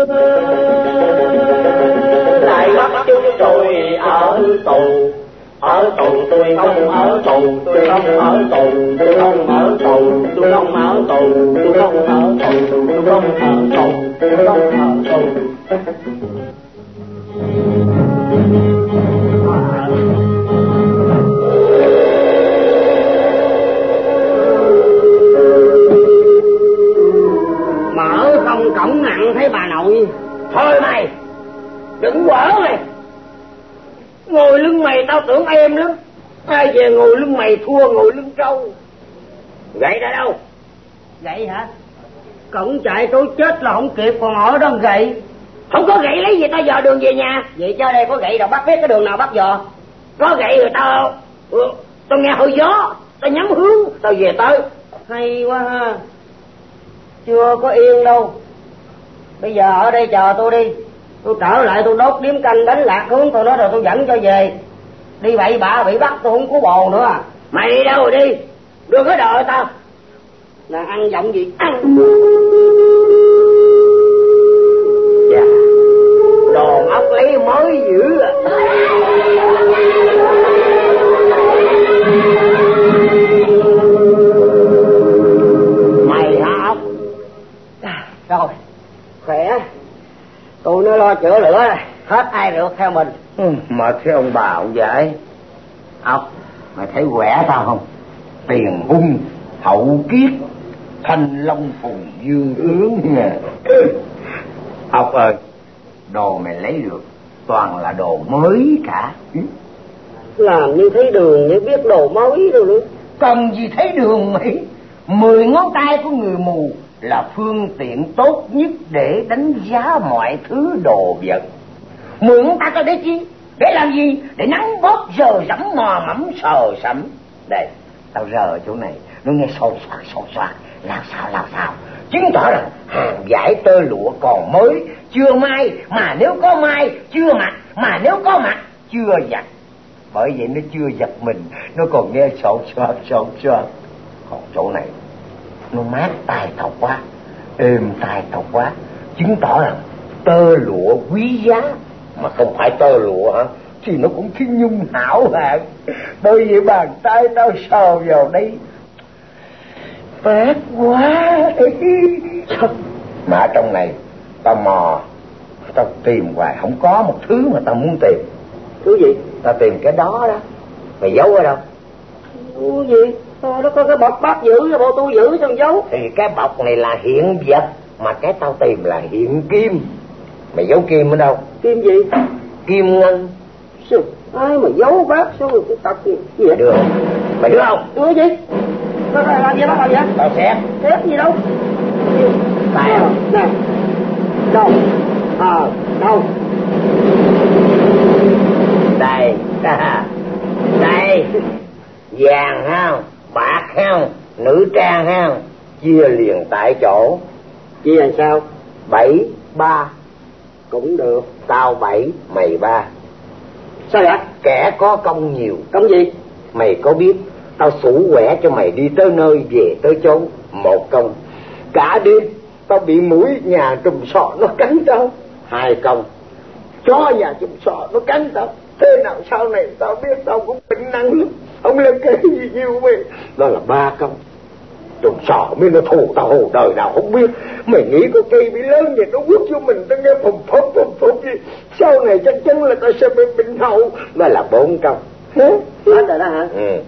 lại bắt chúng tôi ở tù. Ở tù tôi không ở tù, tôi không ở tù, tôi không ở tù, tôi không ở tù, tôi không ở tù, tôi không ở tù, tôi không ở tù. Mở không cổng nặng thấy bà nội. Thôi mày, đừng quở mày. Ngồi lưng mày tao tưởng em lắm, ai về ngồi lưng mày thua ngồi lưng trâu. Gậy ra đâu? Gậy hả? Cổng chạy trối chết là không kịp, còn ở đó gậy. Không có gậy lấy gì tao dò đường về nhà. Vậy cho đây có gậy đâu bắt biết cái đường nào bắt dò. Có gậy rồi tao ừ, tao nghe hơi gió, tao nhắm hướng tao về tới. Hay quá ha. Chưa có yên đâu. Bây giờ ở đây chờ tôi đi, tôi trở lại tôi đốt điếm canh đánh lạc hướng tôi nói rồi tôi dẫn cho về. Đi bậy bạ bị bắt tôi không có bồ nữa. Mày đi đâu rồi đi, đừng có đợi tao. Là ăn giọng gì ăn. Dạ, đồ ốc lấy mới dữ à. Mày hả ốc? Rồi, khỏe. Tôi nó lo chữa lửa này, hết ai được theo mình. Ừ, mà thế ông bà ông dạy. Ốc, mày thấy quẻ tao không? Tiền hung, hậu kiết, thanh long phùng dương ướng nè. Ốc ơi, đồ mày lấy được toàn là đồ mới cả. Làm như thấy đường như biết đồ mới rồi nữa. Cần gì thấy đường mày? Mười ngón tay của người mù là phương tiện tốt nhất để đánh giá mọi thứ đồ vật. Mười ngón tay tao để chi? Để làm gì? Để nắng bóp giờ rẫm mò mẫm sờ sẫm. Đây, tao rờ chỗ này, nó nghe sột soạt sột soạt, lao sao lao sao, chứng tỏ rằng hàng vải tơ lụa còn mới, chưa may, mà nếu có may chưa mặc, mà nếu có mặc chưa giặt. Bởi vậy nó chưa giặt mình, nó còn nghe sột soạt sột soạt. Còn chỗ này nó mát tai tao quá, êm tai tao quá, chứng tỏ rằng tơ lụa quý giá. Mà không phải tơ lụa hả, thì nó cũng thiên nhung hảo hạng. Bởi vậy bàn tay tao sờ vào đây phết quá. Mà trong này tao mò, tao tìm hoài không có một thứ mà tao muốn tìm. Thứ gì? Tao tìm cái đó đó. Mày giấu ở đâu? Thứ gì? Thôi nó có cái bọc bát giữ rồi bộ tôi giữ xong giấu. Thì cái bọc này là hiện vật, mà cái tao tìm là hiện kim. Mày giấu kim ở đâu? Kim gì? Kim ngân. Sao? Ai mà giấu bác sao rồi cái tật gì vậy? Đưa. Mày đưa không? Đưa gì? Nó làm gì bác làm gì? Tao xét. Xét gì đâu? Tài à? Nè. Đâu? Ờ, đâu? Đây. Đây. Vàng không? Bạc không? Nữ trang không? Chia liền tại chỗ. Chia làm sao? Bảy ba. Cũng được. Tao bảy, mày ba. Sao vậy? Kẻ có công nhiều. Công gì? Mày có biết tao sủ quẻ cho mày đi tới nơi về tới chốn. Một công. Cả đêm tao bị mũi nhà trùm sọ nó cắn tao. Hai công. Chó nhà trùm sọ nó cắn tao. Thế nào sau này tao biết tao cũng bệnh năng lắm. Không lên cái gì nhiều mày. Đó là ba công. Trùm sọ mới nó thù tao hồ đời nào không biết. Mày nghĩ có cây bị lớn vậy nó quất vô mình, tao nghe phùng phúc phùng phúc gì. Sau này chắc chắn là tao sẽ bị bệnh hậu. Đó là bốn công. Hết rồi đó hả? Ừ.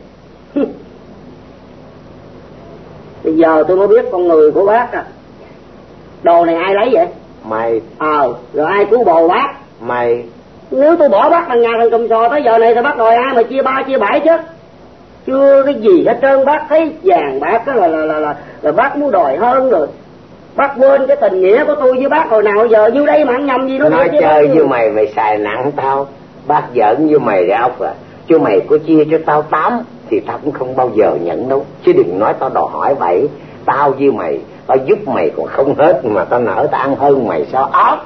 Bây giờ tôi mới biết con người của bác à. Đồ này ai lấy vậy? Mày. Ờ, rồi ai cứu bồ bác? Mày. Nếu tôi bỏ bác bằng nhà thằng cầm sò tới giờ này thì bắt đòi ai mà chia ba chia bảy chứ. chưa cái gì hết trơn. Bác thấy vàng bạc đó là là, là là là bác muốn đòi hơn rồi. Bác quên cái tình nghĩa của tôi với bác hồi nào giờ vô đây mà ăn nhầm gì nó nói chơi với mày mày xài nặng tao. Bác giỡn với mày ra ốc à, chứ mày có chia cho tao tám thì tao cũng không bao giờ nhận đâu. Chứ đừng nói tao đòi hỏi vậy. Tao với mày, tao giúp mày còn không hết mà tao nỡ tao ăn hơn mày sao ốc.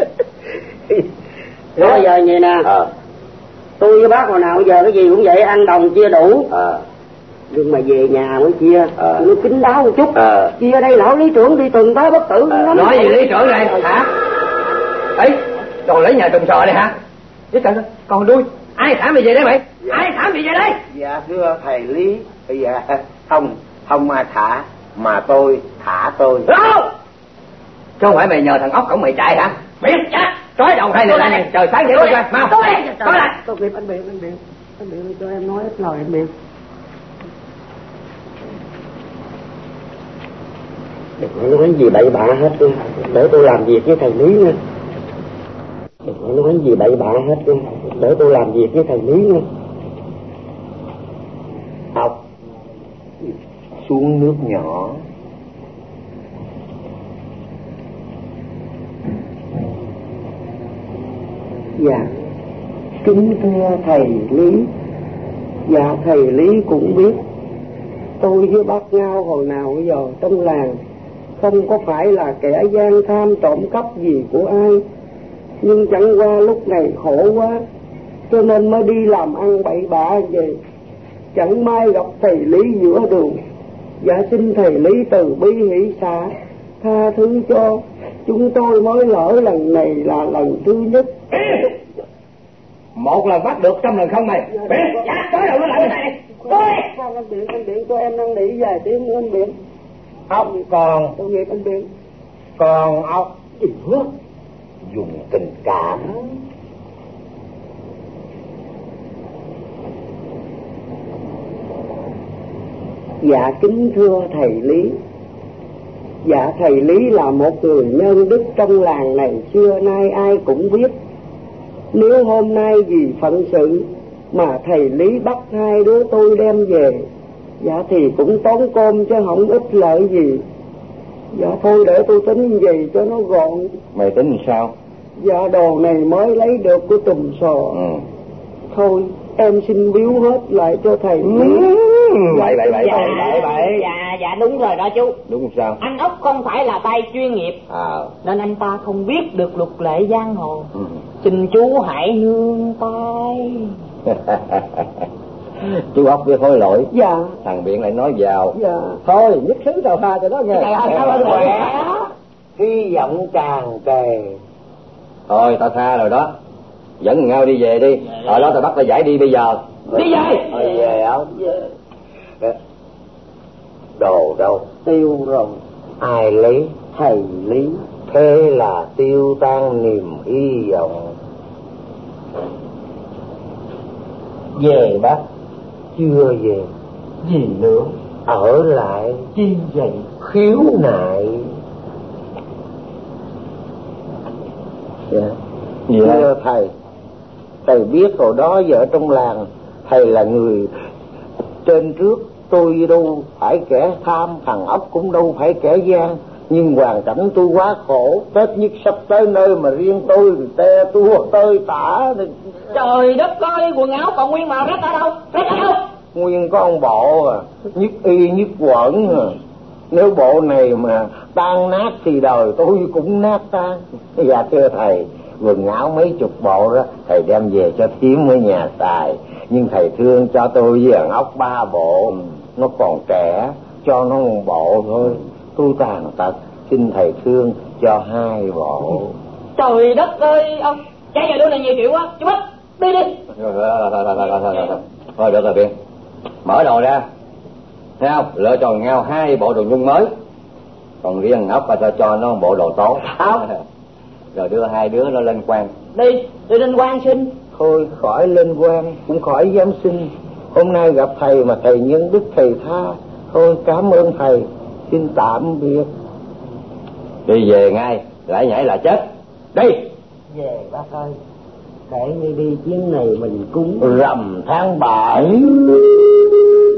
Bây giờ vậy nè, ờ. tôi với bác hồi nào giờ cái gì cũng vậy, ăn đồng chia đủ. Ờ. Nhưng mà về nhà mới chia, ờ. nó kín đáo một chút. ờ. Chia đây lão lý trưởng đi tuần tới bất tử. ờ. Nói gì lý trưởng này hả? Ấy, còn lấy nhà trồng sò đây hả? Chứ trời ơi, còn đuôi, ai thả mày về đây mày? Dạ. Ai thả mày về đây? Dạ thưa thầy Lý, dạ không, không ai thả, mà tôi thả tôi. Đâu? Chứ không phải mày nhờ thằng ốc cổng mày chạy hả? Biết chắc, trói đầu hai người lại này, trời sáng vậy tôi ra, mau, trói lại. Tôi kịp anh Biện, anh Biện, anh Biện cho em nói ít lời anh Biện. Đừng có nói gì bậy bạ hết đi, để tôi làm việc với thầy Lý nha. Đừng có nói gì bậy bạ hết đi, để tôi làm việc với thầy Lý nha. Học xuống nước nhỏ. Dạ, kính thưa thầy Lý. Dạ thầy Lý cũng biết tôi với bác Ngao hồi nào bây giờ trong làng không có phải là kẻ gian tham trộm cắp gì của ai, nhưng chẳng qua lúc này khổ quá cho nên mới đi làm ăn bậy bạ về. Chẳng may gặp thầy Lý giữa đường, dạ xin thầy Lý từ bi hỷ xả tha thứ cho chúng tôi. Mới lỡ lần này là lần thứ nhất. Một lần bắt được, trăm lần không mày. Biết, dạ, tới đầu nó lại bên này. Tôi. Con anh Biện, anh Biện cho em năn nỉ vài tiếng anh Biện. Ốc còn, tôi nghiệp anh Biện. còn ốc dùng tình cảm. Dạ kính thưa thầy Lý. Dạ thầy Lý là một người nhân đức trong làng này xưa nay ai cũng biết. Nếu hôm nay vì phận sự mà thầy Lý bắt hai đứa tôi đem về, dạ thì cũng tốn cơm chứ không ít lợi gì. Dạ thôi để tôi tính gì cho nó gọn. Mày tính sao? Dạ đồ này mới lấy được của Tùm Sò. Ừ. Thôi em xin biếu hết lại cho thầy. Ừ. Vậy vậy vậy vậy vậy vậy. Dạ dạ đúng rồi đó chú. Đúng sao? Anh Ốc không phải là tay chuyên nghiệp, À. nên anh ta không biết được luật lệ giang hồ. Ừ. Xin chú hãy nương tay. Chú Ốc biết hối lỗi. Dạ. Thằng Biện lại nói vào. Dạ. Thôi nhất xứ tao tha cho nó nghe. Khỏe. Hy vọng tràn trề. Thôi tao tha rồi đó. Dẫn Ngao đi về đi. Ở đó tao bắt tao giải đi bây giờ. Đi về. Thôi về không? Đồ đâu? Tiêu rồi. Ai lấy? Thầy Lý. Thế là tiêu tan niềm hy vọng. Về bác? Chưa về. Gì nữa? Ở lại. Chi vậy? Khiếu nại. Dạ. Thưa thầy, thầy biết hồi đó giờ ở trong làng thầy là người trên trước, tôi đâu phải kẻ tham, thằng Ốc cũng đâu phải kẻ gian, nhưng hoàn cảnh tôi quá khổ, Tết nhất sắp tới nơi mà riêng tôi thì te tua tơi tả. Trời đất ơi, quần áo còn nguyên màu rách ở đâu? Rách ở đâu? Nguyên có con bộ à, nhất y nhất quẩn à. Nếu bộ này mà tan nát thì đời tôi cũng nát tan. Dạ thưa thầy, quần áo mấy chục bộ đó thầy đem về cho thím ở nhà xài, nhưng thầy thương cho tôi với thằng Ốc ba bộ. Nó còn trẻ, cho nó một bộ thôi. Tôi tàn tật, xin thầy thương cho hai bộ. Trời đất ơi ông, trái giờ đứa này nhiều triệu quá, chú Bích đi đi. Thôi thôi được rồi Biện, mở đồ ra, thấy không? Lựa cho Ngao hai bộ đồ nhung mới, còn riêng Ốc là cho cho nó một bộ đồ tốt. Không. Rồi đưa hai đứa nó lên quan. Đi, đi lên quan xin. Thôi khỏi lên quan, cũng khỏi dám xin. Hôm nay gặp thầy mà thầy nhân đức thầy tha. Thôi cảm ơn thầy, xin tạm biệt. Đi về ngay, lại nhảy là chết. Đi. Về bác ơi, để đi đi chuyến này mình cúng rằm tháng bảy.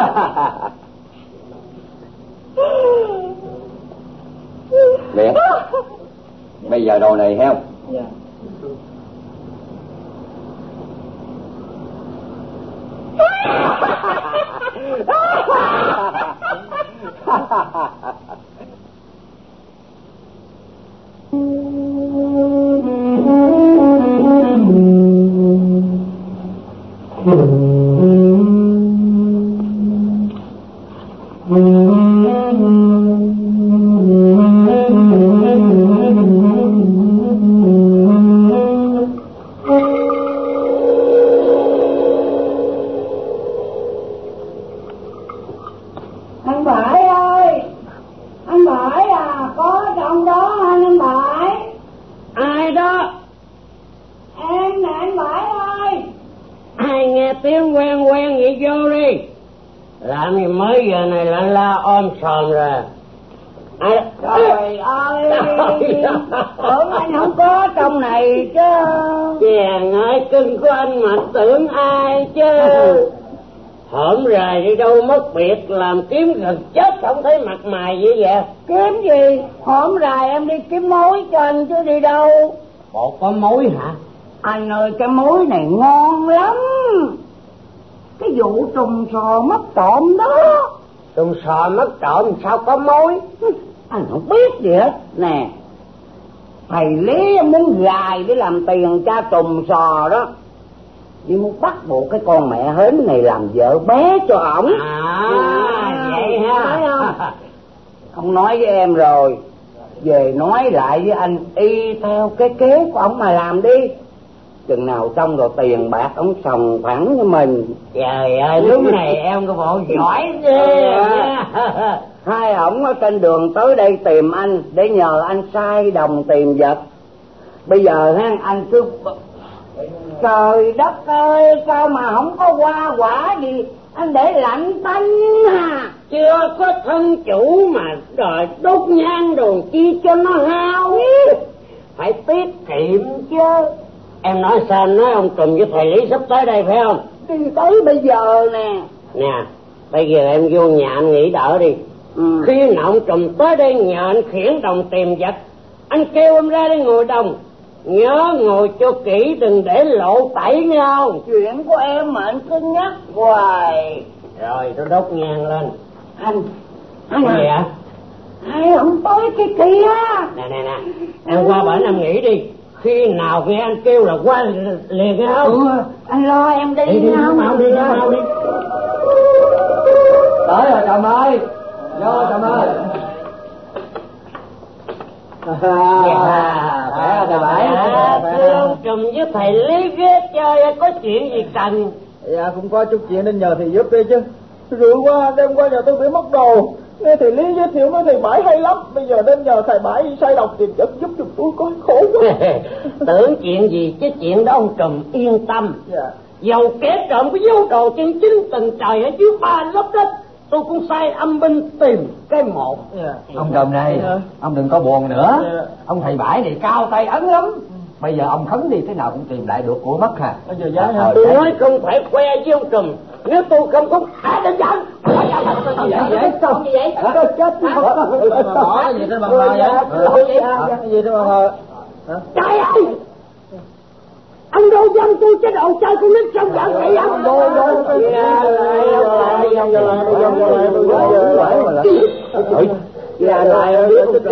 Miệng. Bây giờ đồ này heo. Dạ. Anh Bảy ơi, anh Bảy à, có trong đó anh anh Bảy. Ai đó? Em nè anh Bảy ơi. Ai nghe tiếng quen quen vậy vô đi. Làm gì mới giờ này la la om sòm rồi. Ai... Trời ơi, tưởng anh không có trong này chứ. Chàng ơi, cưng của anh mà tưởng ai chứ. Hổm rày đi đâu mất biệt, làm kiếm gần chết không thấy mặt mày vậy vậy. Kiếm gì? Hổm rày em đi kiếm mối cho anh chứ đi đâu. Bộ có mối hả? Anh ơi, cái mối này ngon lắm. Cái vụ trùng sò mất trộm đó. Trùng sò mất trộm sao có mối? Anh không biết gì hết. Nè, thầy Lý muốn gài để làm tiền cha trùng sò đó, đi muốn bắt buộc cái con mẹ hến này làm vợ bé cho ổng. À, à vậy ha. Không? Không nói với em rồi, về nói lại với anh y theo cái kế của ổng mà làm đi. Chừng nào xong rồi tiền bạc ổng sòng phẳng cho mình. Trời ơi, lúc này em có bộ giỏi ghê. Hai ổng ở trên đường tới đây tìm anh để nhờ anh sai đồng tìm vật. Bây giờ ha, anh cứ... Trời đất ơi, sao mà không có hoa quả gì anh để lạnh tanh ha. Chưa có thân chủ mà đòi đốt nhang đồ chi cho nó hao. Phải tiết kiệm chứ. Em nói sao, nói ông Trùm với thầy Lý sắp tới đây phải không? Đi tới bây giờ nè. Nè, bây giờ em vô nhà anh nghỉ đỡ đi. Ừ. Khi nào ông Trùm tới đây nhờ anh khiển đồng tìm vật, anh kêu em ra đây ngồi đồng. Nhớ ngồi cho kỹ, đừng để lộ tẩy nhau. Chuyện của em mà anh cứ nhắc hoài. Rồi tôi đốt nhang lên. Anh Anh gì ạ? Hai ông tới cái kia. Nè nè nè, em qua bển em nghỉ đi. Khi nào nghe anh kêu là qua liền nghe không? Ừ, anh lo em đi. Đi đi, mau mau đi, mau đi. Tới rồi Trùm ơi, vô Trùm ơi. Dạ, khỏe thầy Bảy. Thưa ông Trùm với thầy Lý ghé chơi, có chuyện gì cần? Dạ cũng có chút chuyện nên nhờ thầy giúp đi chứ. Rượu qua đêm qua nhà tôi bị mất đồ, nghe thầy Lý giới thiệu với thầy Bảy hay lắm. Bây giờ nên nhờ thầy Bảy sai độc tìm chất giúp giùm tôi, coi khổ quá. Tưởng chuyện gì chứ chuyện đó ông Trùm yên tâm. Dạ. Dầu kẻ trộm có dấu đồ chân chính tầng trời ở dưới ba lớp đất, tôi cũng sai âm binh tìm cái một. Yeah. Ông Trùm này, yeah. Ông đừng có buồn nữa. Yeah. Ông thầy Bảy này cao tay ấn lắm. Bây giờ ông khấn đi thế nào cũng tìm lại được của mất hả? Bây giờ giá hả? Tôi nói không phải khoe với ông Trùm, nếu tôi không có ai đến dẫn. Vậy vậy sao gì vậy? Tôi chết mất. Bỏ cái gì trên bàn thờ vậy? Cái gì trên bàn thờ? Trời ơi! Anh đâu dâm tôi chứ đồ chơi con nít xong giận vậy anh. Đôi đôi đôi dâm vô lại, đôi dâm vô lại, đôi dâm vô lại mà lại. Dạ lại biết ông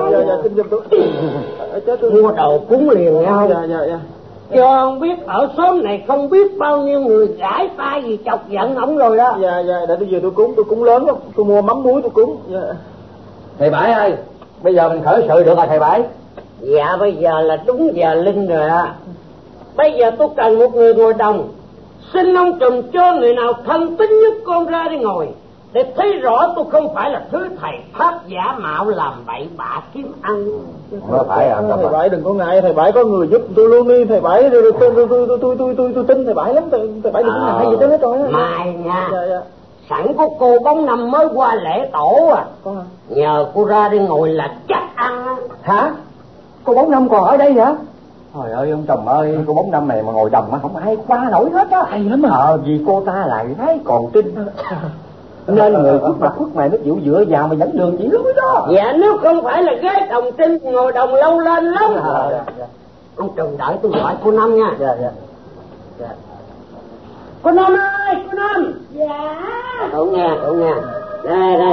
Trùm mua đầu cúng liền nghe không? Dạ dạ dạ. Cho ông biết ở xóm này không biết bao nhiêu người gãi tay vì chọc giận ổng rồi đó. Dạ dạ, để tôi về tôi cúng, tôi cúng lớn lắm, tôi mua mắm muối tôi cúng. Dạ. Thầy Bảy ơi, bây giờ mình khởi sự được rồi thầy Bảy. Dạ bây giờ là đúng giờ linh rồi ạ. Bây giờ tôi cần một người ngồi đồng. Xin ông Trùm cho người nào thân tín nhất con ra đi ngồi, để thấy rõ tôi không phải là thứ thầy pháp giả mạo làm bậy bạ kiếm ăn. Nó phải à, thầy Bảy đừng có ngại, thầy Bảy có người giúp tôi luôn đi. Thầy Bảy tôi tôi tôi tôi tôi tôi tôi tôi tin thầy Bảy lắm. Thầy Bảy đừng có ngại gì tới hết rồi. Mai nha. Dạ dạ. Sẵn có cô bóng năm mới qua lễ tổ à. Có hả? Nhờ cô ra đi ngồi là chắc ăn á. Hả? Cô Bốn Năm còn ở đây hả? Trời ơi ông Trùm ơi, cô Bốn Năm này mà ngồi đồng mà không ai qua nổi hết á. Hay lắm hả? Vì cô ta lại thấy còn tin. Nên người khuất mặt khuất mày nó chịu dựa vào mà dẫn đường chỉ lối đó. Dạ nếu không phải là gái đồng trinh ngồi đồng lâu lên lắm. Dạ, dạ, dạ. Ông Trùm đợi tôi gọi cô Năm nha. Dạ, dạ. Dạ. Cô Năm ơi, cô Năm. Dạ. Cậu nghe, cậu nghe. Đây, đây.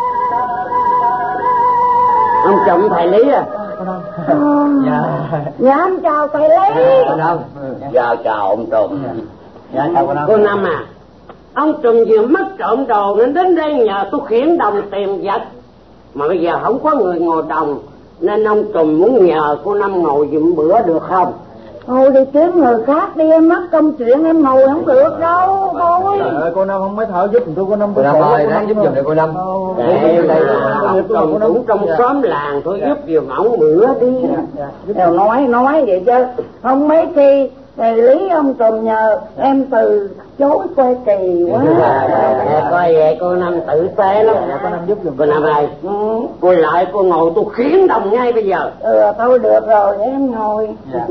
Ông Trùm thầy Lý à? Dạ. Dạ em chào thầy Lý. Cô Năm. Dạ chào ông Trùm. Dạ chào cô Năm. Cô Năm à, ông Trùm vừa mất trộm đồ nên đến đây nhờ tôi khiển đồng tìm vật. Mà bây giờ không có người ngồi đồng nên ông Trùm muốn nhờ cô Năm ngồi giùm bữa được không? Thôi đi kiếm người khác đi, em mắc công chuyện em ngồi không được đâu thôi. Trời ơi, cô Năm không mấy thở giúp tôi, cô Năm. Cô Năm ơi, ráng giúp giùm để cô Năm. Đây, đây là ông Trùm cũng trong xóm làng thôi, giúp giùm ổng bữa đi. Đều nói nói vậy chứ không mấy khi thầy Lý ông Trùm nhờ em từ chối quay kỳ quá. Coi vậy cô Năm tự tế lắm. Cô Năm giúp giùm. Cô Năm ơi, cô lại cô ngồi tôi khiển đồng ngay bây giờ. Ừ thôi được rồi để em ngồi. Dạ.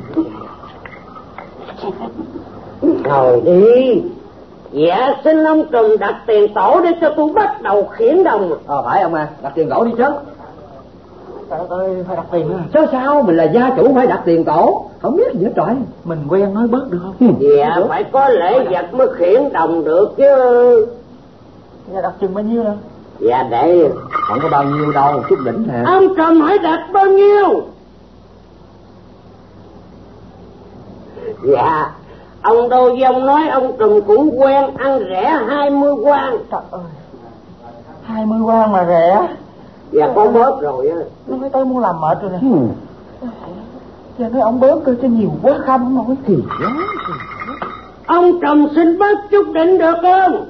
Ngồi đi. Dạ xin ông Trùm đặt tiền tổ để cho tôi bắt đầu khiển đồng. Ờ phải ông à, đặt tiền tổ đi chứ. Trời ơi, phải đặt tiền nữa. Sao sao, mình là gia chủ phải đặt tiền tổ. Không biết gì hết trời. Mình quen nói bớt được không? Dạ phải có lễ vật mới khiển đồng được chứ. Dạ đặt chừng bao nhiêu nè? Dạ để. Không có bao nhiêu đâu, chút đỉnh nè. Ông Trùm hỏi đặt bao nhiêu? Dạ ông Đô với ông nói ông Trùm cũng quen ăn rẻ hai mươi quan. Trời ơi, hai mươi quan mà rẻ. Dạ có bớt rồi á. Nói tới muốn làm mệt rồi nè. Ừ. Giờ nói ông bớt cơ cho nhiều quá không nói kỳ quá. Ông Trùm xin bớt chút đỉnh được không?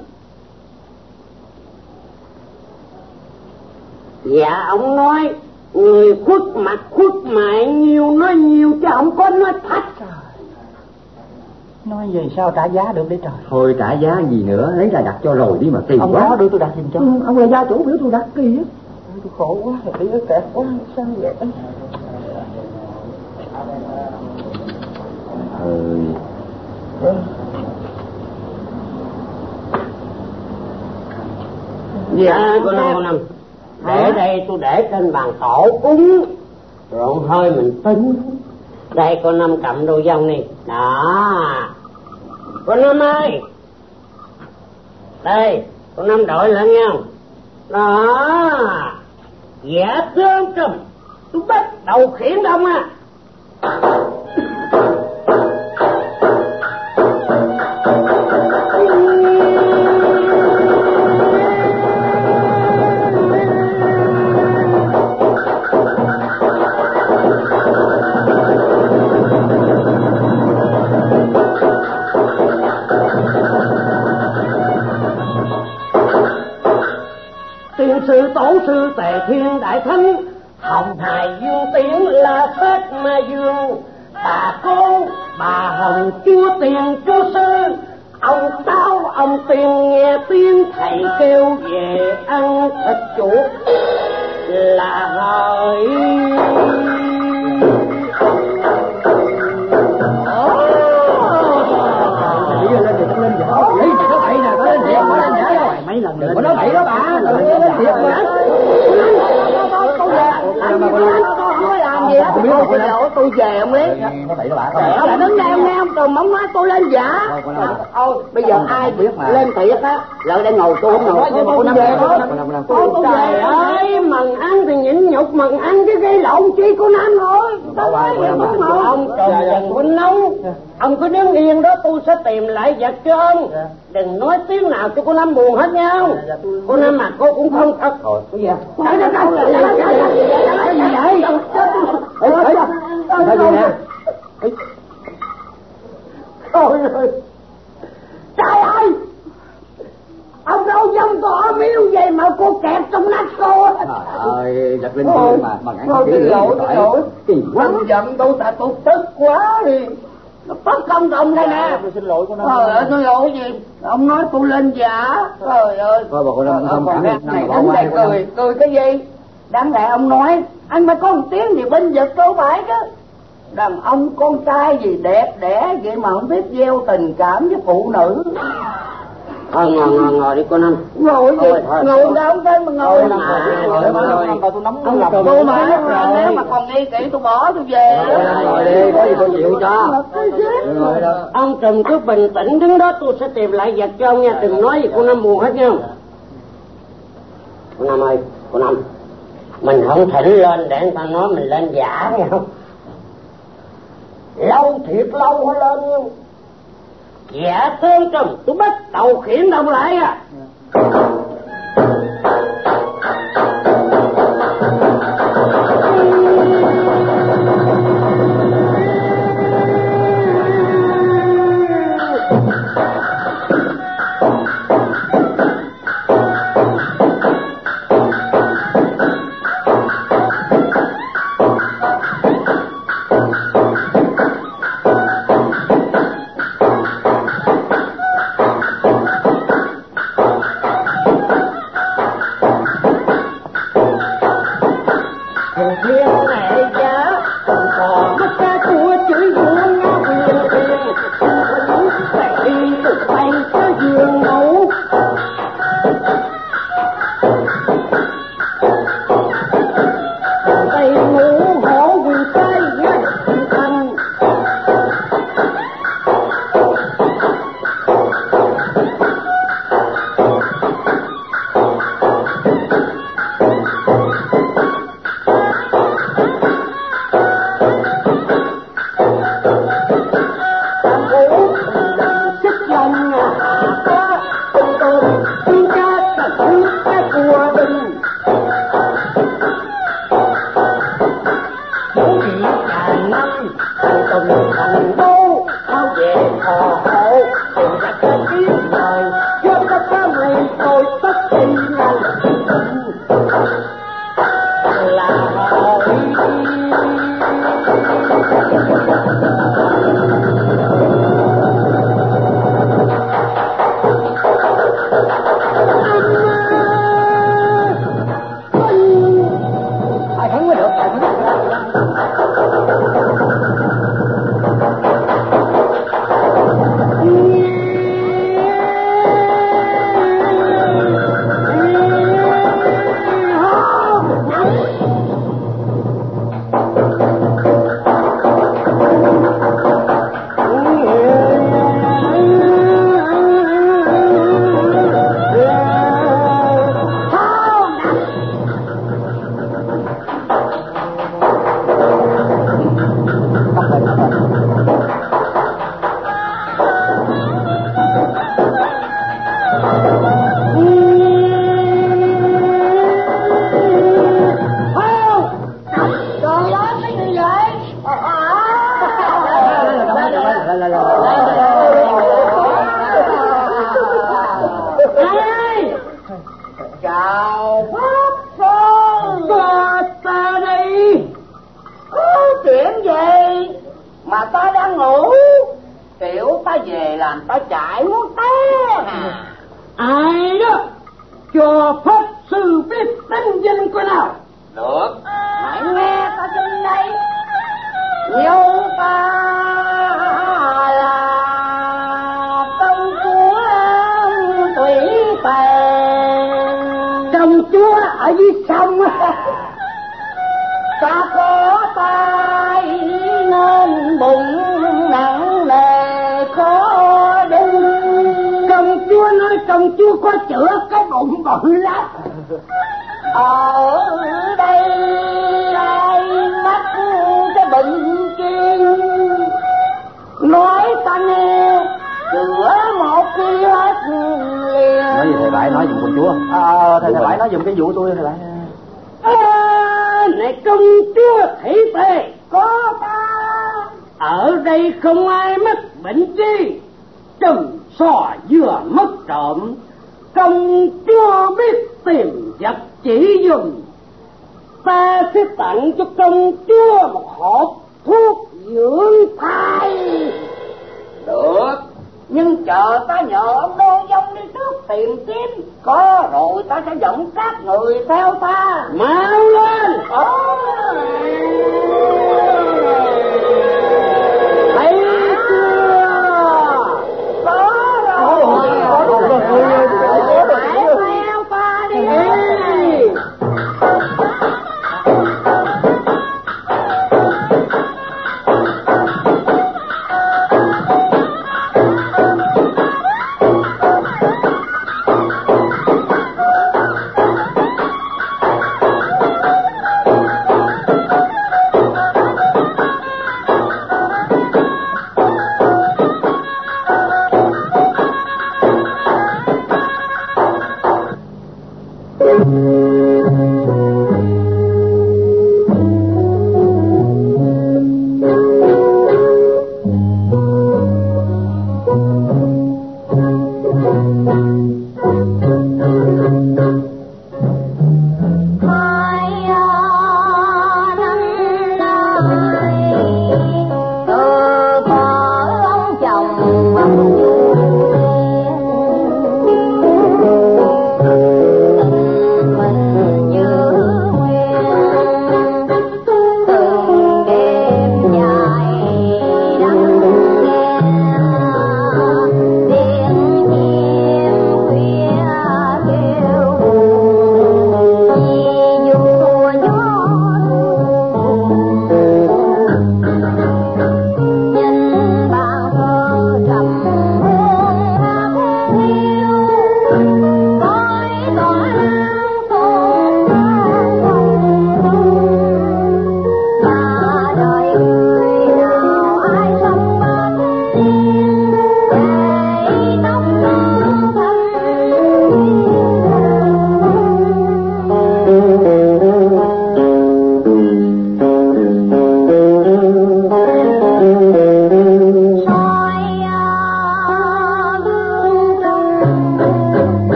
Dạ ông nói người khuất mặt khuất mại nhiều nói nhiều chứ không có nói thách. Nói gì sao trả giá được để trời. Thôi trả giá gì nữa, lấy ra đặt cho rồi đi mà kỳ ông quá. đó đưa tôi đặt giùm cho. Ừ, ông là gia chủ biểu tôi đặt kỳ á. Tôi khổ quá, đi ức kẹt quá, sao vậy? Ừ. Dạ cô Năm, cô Năm. Để đây tôi để trên bàn tổ cúng rồi hơi mình tính. Đây cô Năm cầm đôi dông đi. Đó. Cô Năm ơi. Đây, cô Năm đội lại nha. Đó. Dạ thưa ông Trùm, tôi bắt đầu khiển đồng à. Sư tổ sư Tề Thiên Đại Thánh Hồng Hài Dương Tiến là sát ma dương. Bà cô bà Hồng chúa tiền chúa sư. Ông Táo ông Tiền nghe tiếng thầy kêu về ăn thịt chuột là hời. Mấy lần nữa nó bậy đó bà, nó thiệt mà. Tôi làm gì á? Tôi về ông Lý. Nó bậy đó bà. Ông là đứng đây nghe ông Trùm ông nói tôi lên giả. Ôi bây giờ ai biết lên tiệc á, lại đây ngồi tôi không ngồi. Tôi về thôi. Trời ơi, mần ăn thì nhịn nhục, mần ăn chứ gây lộn chi cô Năm thôi. Ông Trùm đừng có nóng. Ông cứ đứng yên đó, tôi sẽ tìm lại vật cho ông. Đừng nói tiếng nào cho cô Năm buồn hết nha. Cô Năm mà cô cũng không thật. Thôi bây giờ cái gì vậy? Cái gì nè? Trời ơi, trời ơi, ông đâu dông có miêu vậy mà cô kẹp trong nách cô. Trời ơi, giật linh thiên mà mà ngắn cái lỗi cái lỗi kỳ quá. Ông giận tôi tại tôi tức quá đi. Nó bất công đồng đây nè. Tôi xin lỗi cô Năm. Trời ơi, tôi lỗi gì? Ông nói tôi lên giả. Trời ơi. Thôi bà cô Năm không Còn này đứng đây cười, cười cái gì? Đáng lẽ ông nói, anh phải có một tiếng gì bên vực đâu phải chứ. Đàn ông con trai gì đẹp đẽ vậy mà không biết gieo tình cảm với phụ nữ. Thôi ngồi ngồi ngồi đi cô Năm. Ngồi gì? Ngồi đâu không phải mà ngồi. Ngồi ngồi. Tôi nắm nó làm Tôi mà nếu mà còn nghi kỹ tôi bỏ tôi về. Ngồi đi, có gì tôi chịu cho. Ông Trùm cứ bình tĩnh đứng đó, tôi sẽ tìm lại vật cho ông nha, đừng nói gì cô Năm buồn hết nha. Cô Năm ơi, cô Năm, mình không thỉnh lên để người ta nói mình lên giả nghe không? Lâu thiệt lâu mới lên nha. Dạ tương Trùm, tôi bắt đầu khiển động lại à.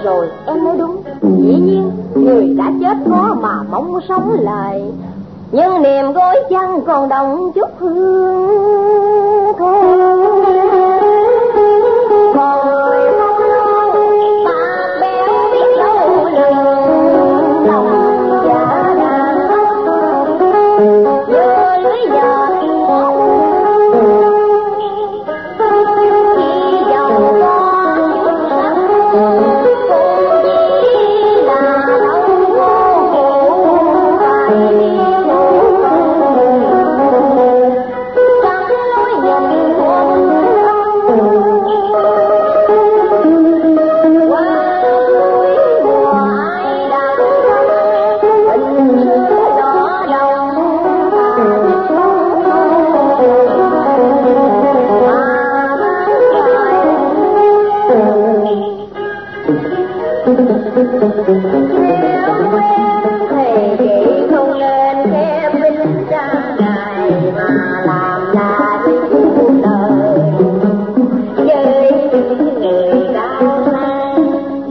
rồi, em nói đúng. Dĩ nhiên người đã chết khó mà mong sống lại, nhưng niềm gối chăng còn động chút hương thôi. Còn người không lo bạc béo biết đâu lường lòng giả đàn vừa lưới giờ khi dòng con chút sắc cũng chỉ là đau khổ phải đi thầy chị không lên theo binh cha ngài mà làm lại cuộc đời với người cao sang.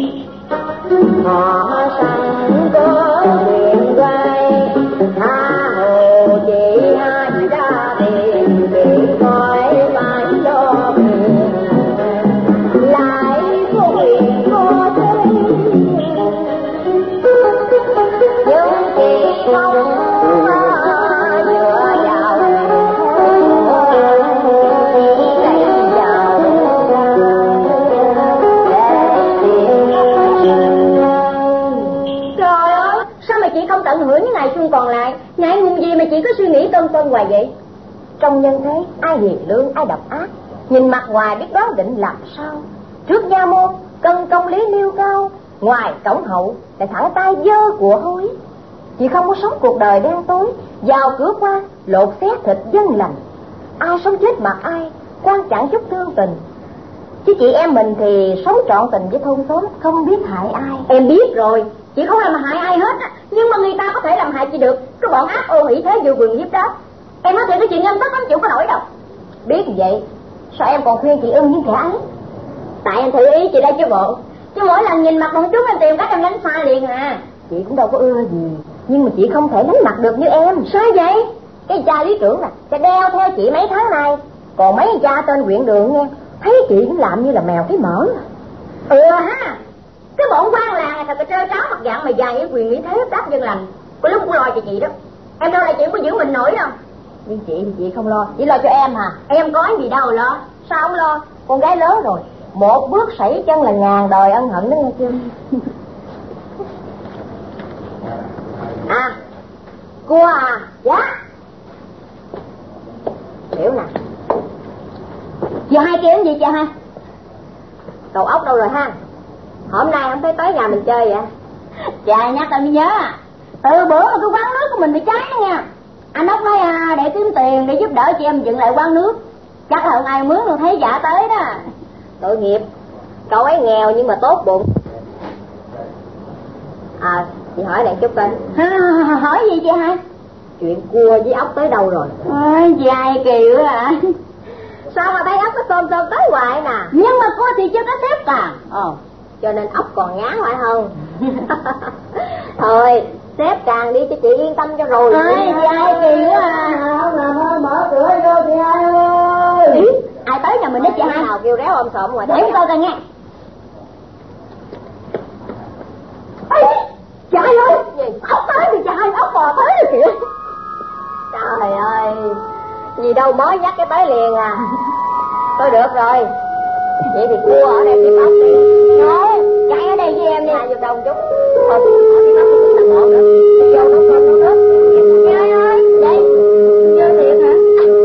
Họ sang có quyền quay tha hồ chị hai ra tiền bị khỏi phải lo buồn lại có quyền có thế. Nhưng chị không dựa vào lấy vào trời ơi, sao mà chị không tận hưởng những ngày xuân còn lại? Ngại ngùng gì mà chị cứ suy nghĩ tân tân hoài vậy? Trong nhân thế ai hiền lương ai độc ác, nhìn mặt ngoài biết đoán định làm sao. Trước nha môn cần công lý nêu cao, ngoài cổng hậu lại thẳng tay dơ của hối. Chị không có sống cuộc đời đen tối, vào cửa quan lột xé thịt dân lành. Ai sống chết mà ai, quan chẳng chút thương tình. Chứ chị em mình thì sống trọn tình với thôn xóm, không biết hại ai. Em biết rồi, chị không làm hại ai hết á, nhưng mà người ta có thể làm hại chị được. Cái bọn ác ô hỷ thế vừa quyền hiếp đó. Em nói thiệt cái chuyện nhân tất lắm chịu có nổi đâu. Biết vậy sao em còn khuyên chị ưng những kẻ ấy? Tại em thử ý chị đây chứ bộ, chứ mỗi lần nhìn mặt bọn chúng em tìm cách em đánh xa liền à. Chị cũng đâu có ưa gì, nhưng mà chị không thể đánh mặt được như em. Sao vậy? Cái cha lý trưởng nè, cha đeo theo chị mấy tháng nay, còn mấy cha tên huyện đường nha, thấy chị cũng làm như là mèo thấy mỡ. Ừ ha, cái bọn quan làng này thật là trơ tráo mặt dạng mà dài những quyền lý thế đáp dân lành. Có lúc cũng lo cho chị đó. Em đâu là chị không có giữ mình nổi đâu. Nhưng chị thì chị không lo, chỉ lo cho em hả? Em có gì đâu lo, sao không lo? Con gái lớn rồi, một bước sẩy chân là ngàn đời ân hận đó nghe chưa? À, cua à? Dạ. Hiểu nè. Chị hai kêu cái gì chị hai? Đầu ốc đâu rồi ha? Hôm nay không thấy tới nhà mình chơi vậy? Trời nhắc em mới nhớ à. Từ bữa mà cái quán nước của mình bị cháy đó nha. Anh ốc nói à, để kiếm tiền để giúp đỡ chị em dựng lại quán nước. Chắc là không ai mướn đâu thấy dạ tới đó. Tội nghiệp. Cậu ấy nghèo nhưng mà tốt bụng. À, chị hỏi lại chút coi. Hỏi gì chị hai? Chuyện cua với ốc tới đâu rồi? Ôi, chị hai kỳ quá à. Sao mà thấy ốc nó xôm xôm tới hoài nè. Nhưng mà cua thì chưa có xếp cả. Ồ, cho nên ốc còn ngán phải không? Thôi, xếp càng đi cho chị yên tâm cho rồi. Ôi, chị hai kỳ quá à. Không làm ơi, mở cửa vô chị hai ơi. Ai tới nhà mình đó chị hai? Nào kêu réo ôm sộm ngoài. Để coi coi nghe. Trời ơi, ốc tới thì trời, ốc bò tới rồi kìa. Trời ơi, gì đâu mới nhắc cái tới liền à. Thôi được rồi, vậy thì cua ở đây tìm ốc đi. Thôi, chạy ở đây với em đi. Hai vô đông chút. Thôi, ở tìm ốc thì tặng một nữa. Vô nấu cơm nấu nước. Trời ơi, đây, vô thiệt hả?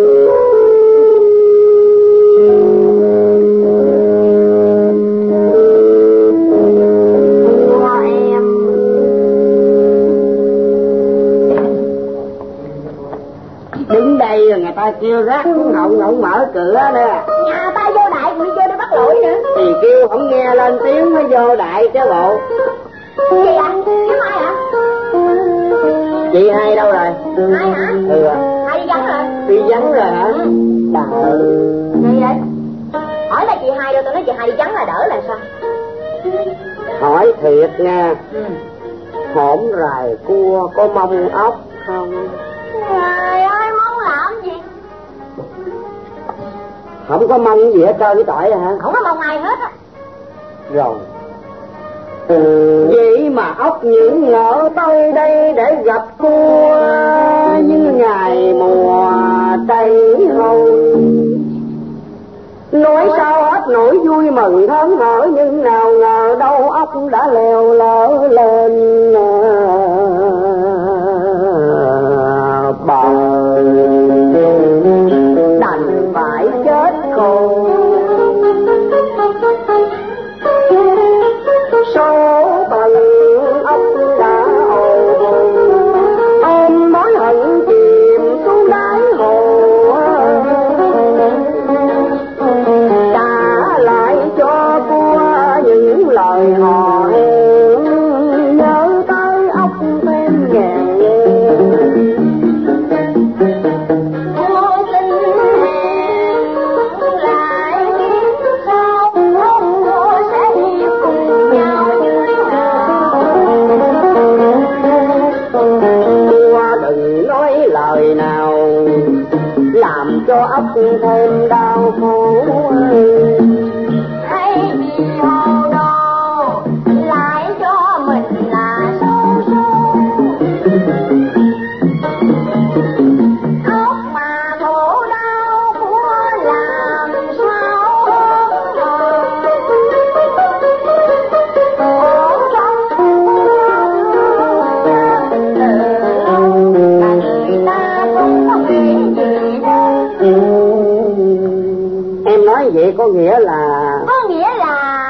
Đứng đây rồi người ta kêu rác xuống họng không mở cửa nè. Nhà ta vô đại cũng đi vô để bắt lỗi nữa. Thì kêu không nghe lên tiếng mới vô đại chứ bộ. Gì ạ? Kiếm ai hả? Chị hai đâu rồi? Hai hả? Ừ. Hai đi vắng rồi. Đi vắng rồi hả? Trời. Gì vậy? Hỏi là chị hai đâu, tôi nói chị hai đi vắng là đỡ là sao? Hỏi thiệt nha. Ừ. Hổm rài cua có mông ốc không? Trời ơi, mong làm gì? Không có mong gì hết trơn với tỏi hả? Không có mong ai hết á. Rồi. Ừ. Vậy mà ốc những ngỡ tới đây để gặp cua như ngày mùa tây hầu. Nói sao hết nỗi vui mừng hớn hở, nhưng nào ngờ đâu ốc đã leo lỡ lên bờ, đành phải chết khổ. Số phận ốc đã ồn ôm mối hận chìm xuống đáy hồ, trả lại cho cua những lời hò hẹn, nhớ tới ốc thêm ngàn cho ốc thêm đau khổ. Hay vì hồ đồ lại cho mình là số số, ốc mà khổ đau của làm sao ổn trong từ lâu mà người ta cũng không nghĩ gì đâu. Em nói vậy có nghĩa là... Có nghĩa là...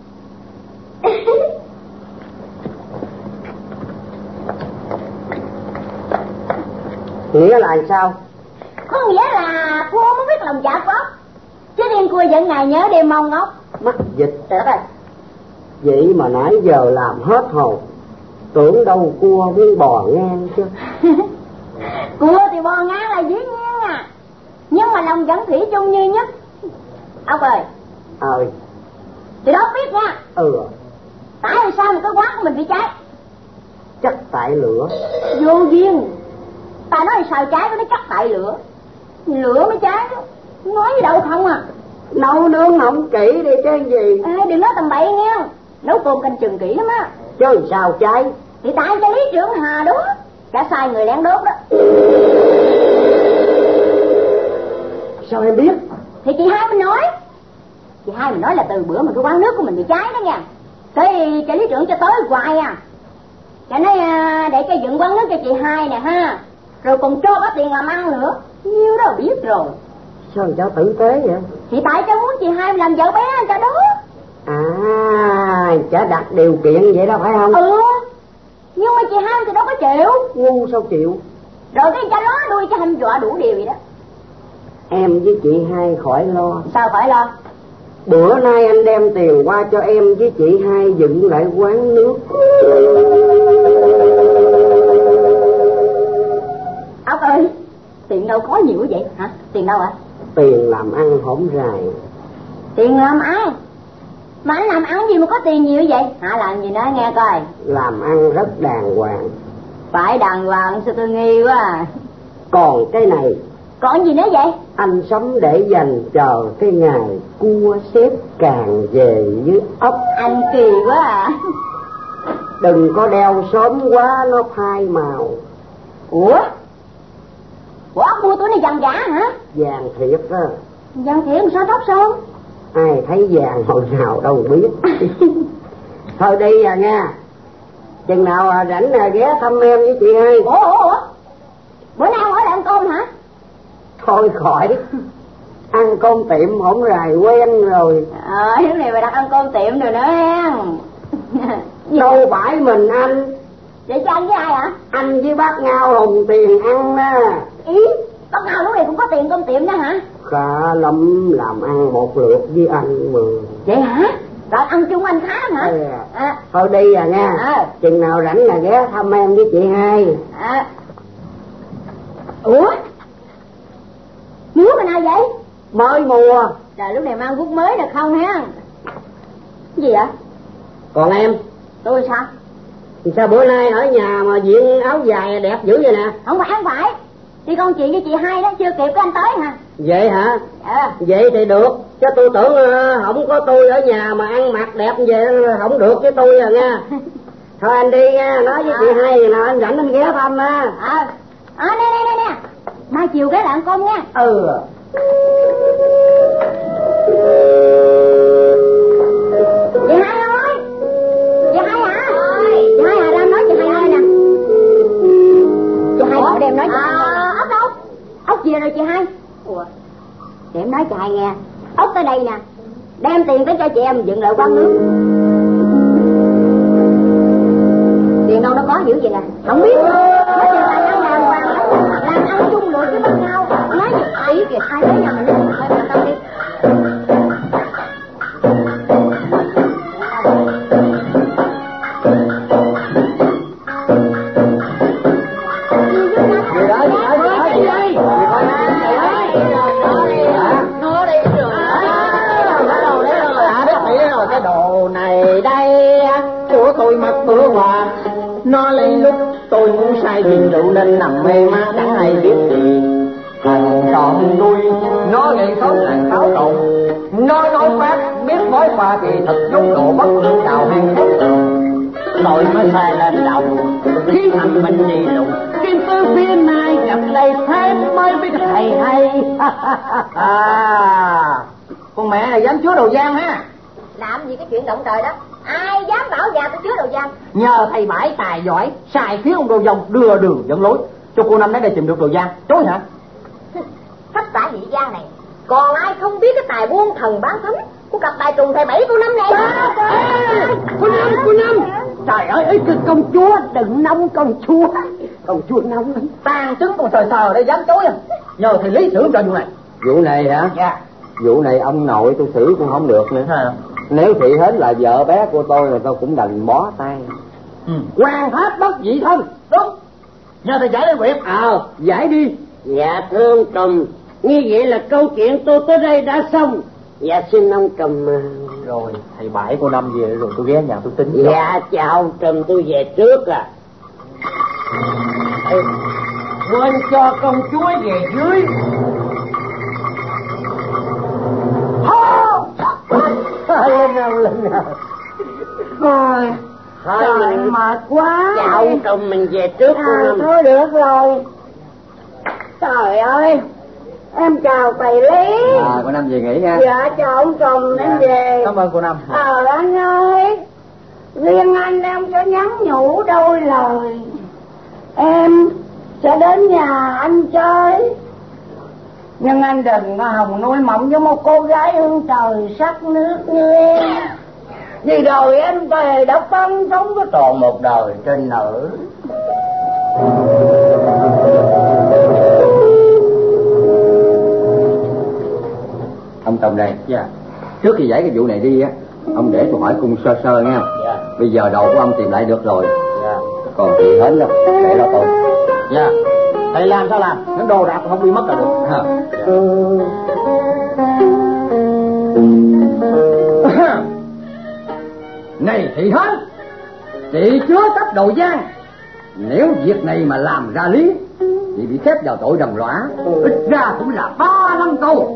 Nghĩa là sao? Có nghĩa là cua mới biết lòng dạ của ốc, chứ điên cua vẫn ngày nhớ đêm mong ốc. Mắc dịch. Trời đất ơi. Vậy mà nãy giờ làm hết hồn, tưởng đâu cua muốn bò ngang chứ. Cua thì bò ngang là dĩ nhiên à, nhưng mà lòng vẫn thủy chung như nhất. Ốc ơi. Ờ. Thì đó biết nha. Ừ. Tại sao mà cái quán của mình bị cháy? Chắc tại lửa. Vô duyên. Ta nói sao cháy nó chắc tại lửa. Lửa mới cháy đó. Nói gì đâu không à. Nấu nướng không kỹ đi chứ gì. Ê, đừng nói tầm bậy nghe. Nấu cơm canh chừng kỹ lắm á. Chứ sao cháy? Thì tại cho Lý Trưởng Hà đúng. Đã sai người lén đốt đó. Sao em biết? Thì chị hai mình nói. Chị hai mình nói là từ bữa mà cái quán nước của mình bị cháy đó nha. Thế cho Lý Trưởng cho tới hoài à. Cho nói để cho dựng quán nước cho chị hai nè ha. Rồi còn cho có tiền làm ăn nữa. Nhiêu đó biết rồi. Sao cháu tử tế vậy? Thì tại cháu muốn chị hai làm vợ bé cho đó. À, cháu đặt điều kiện vậy đó phải không? Ừ. Nhưng mà chị hai thì đâu có chịu. Ngu sao chịu? Rồi cái cha ló đuôi cho hăm dọa đủ điều vậy đó. Em với chị hai khỏi lo. Sao phải lo? Bữa nay anh đem tiền qua cho em với chị hai dựng lại quán nước. Ốc ơi, tiền đâu có nhiều vậy hả? Tiền đâu ạ? Tiền làm ăn hổng rài. Tiền làm ăn? Mà anh làm ăn gì mà có tiền nhiều vậy? Hả, làm gì nói nghe coi. Làm ăn rất đàng hoàng. Phải đàng hoàng sao tôi nghi quá à. Còn cái này. Còn gì nữa vậy? Anh sống để dành chờ cái ngày cua xếp càng về với ốc. Anh kỳ quá à. Đừng có đeo sớm quá nó phai màu. Ủa? Ủa ốc mua túi này vàng giả hả? Vàng thiệt á. Vàng thiệt sao tóc son? Ai thấy vàng hồi nào đâu biết. Thôi đi à nha. Chừng nào à, rảnh à, ghé thăm em với chị hai. Ủa ủa ủa? Bữa nay không ở lại ăn cơm hả? Thôi khỏi. Ăn cơm tiệm hổng rài quen rồi. Ờ, lúc này mày đặt ăn cơm tiệm rồi nữa hen. Đâu phải mình anh. Vậy cho anh với ai hả? Anh với bác Ngao hùng tiền ăn đó. Ý, bác Ngao lúc này cũng có tiền cơm tiệm đó hả? Khá lắm, làm ăn một lượt với anh mà. Vậy hả? Rồi ăn chung anh khá hả? Ừ. À. Thôi đi à nha. À. Chừng nào rảnh là ghé thăm em với chị hai. À. Ủa? Múa mà nào vậy? Mới mua. Trời, lúc này mang guốc mới được không ha? Cái gì vậy? Còn em? Tôi sao? Thì sao bữa nay ở nhà mà diện áo dài đẹp dữ vậy nè? Không phải, không phải. Đi con chị với chị hai đó chưa kịp cái anh tới hả? Vậy hả? Dạ. Vậy thì được. Chứ tôi tưởng uh, không có tôi ở nhà mà ăn mặc đẹp vậy không được với tôi à nha. Thôi anh đi nha, nói với à. chị hai gì nào anh rảnh anh ghé thăm á. Ờ. À, nè nè nè nè. Mai chiều ghé lại ăn cơm nha. Ừ. Chị hai ơi. Chị hai hả? Chị hai hả? Đang nói chị hai ơi nè. Chị hai gọi đem nói chị hai nghe. Ốc đâu? Ốc gì rồi chị hai? Ủa? Để em nói chị hai nghe. Ốc tới đây nè. Đem tiền tới cho chị em dựng lại quán nước. Tiền đâu nó có dữ vậy nè. Không biết. Nói chuyện là ăn đàng hoàng. Làm ăn chung lụa chứ bên nhau. Nói gì ý kìa. Hai đứa nhà mình đi. Thôi mình tâm đi. Nó lấy lúc tôi muốn say chuyện rượu nên nằm mê má chẳng ai biết gì. Thằng tròn nuôi nó gây xấu làng tháo trộn. Nó nói phát biết mối pha kỳ thật giống đồ bất lương đào hàng thất tường. Tội mới sai lên đầu khi thành mình đi lùng. Kim tư phía nay gặp đây thêm mới biết thầy hay. À, con mẹ này dám chứa đồ gian ha. Làm gì cái chuyện động trời đó. Ai dám bảo nhà tôi chứa đồ gian. Nhờ thầy Bãi tài giỏi xài phía ông đồ dòng đưa đường dẫn lối cho cô Năm đến đây tìm được đồ gian. Chối hả? Thất xã vị gian này còn ai không biết cái tài buôn thần bán thánh của cặp tài trùng thầy Bảy cô Năm này. Cô Năm, cô Năm. Trời ơi, ấy công chúa đừng nông công chúa. Công chúa nông tàn trứng còn sờ sờ đây dám chối à. Nhờ thầy lý xử cho vụ này. Vụ này hả? Dạ. Vụ này ông nội tôi xử cũng không được nữa. À. Nếu thị hết là vợ bé của tôi rồi tôi cũng đành bó tay. Ừ. Quan hết bất dị thân. Đúng. Nhờ thầy giải lên việc. Ờ, giải đi. Dạ thưa ông Trùm, như vậy là câu chuyện tôi tới đây đã xong. Dạ xin ông Trùm. Rồi thầy Bãi cô Năm về rồi tôi ghé nhà tôi tính. Dạ chào ông Trùm, tôi về trước à. Ê, quên cho công chúa về dưới. Lên nào, lên nào. Thôi, thôi mình mệt quá. Chào ông Trùm, mình về trước. À, thôi được rồi. Trời ơi, em chào thầy Lý. À, cô Năm về nghỉ nha. Dạ chào ông Trùm, dạ. Em về. Cảm ơn cô Năm. Ờ à, anh ơi, riêng anh em sẽ nhắn nhủ đôi lời. Em sẽ đến nhà anh chơi, nhưng anh đừng có hồng nuôi mộng với một cô gái hương trời sắc nước như em. Vì đời em về đã phân sống có tròn một đời trên nở. Ông Trùm đây. Dạ. Trước khi giải cái vụ này đi á, ông để tôi hỏi cung sơ sơ nha. Dạ. Bây giờ đầu của ông tìm lại được rồi. Dạ. Còn thì hết đâu, để lo tôi. Dạ. Thầy làm sao làm? Nó đồ đạc không bị mất là được. Hả? Này thị hết, chị chứa chấp đồ gian. Nếu việc này mà làm ra lý thì bị xếp vào tội đồng lõa, ít ra cũng là ba năm tù.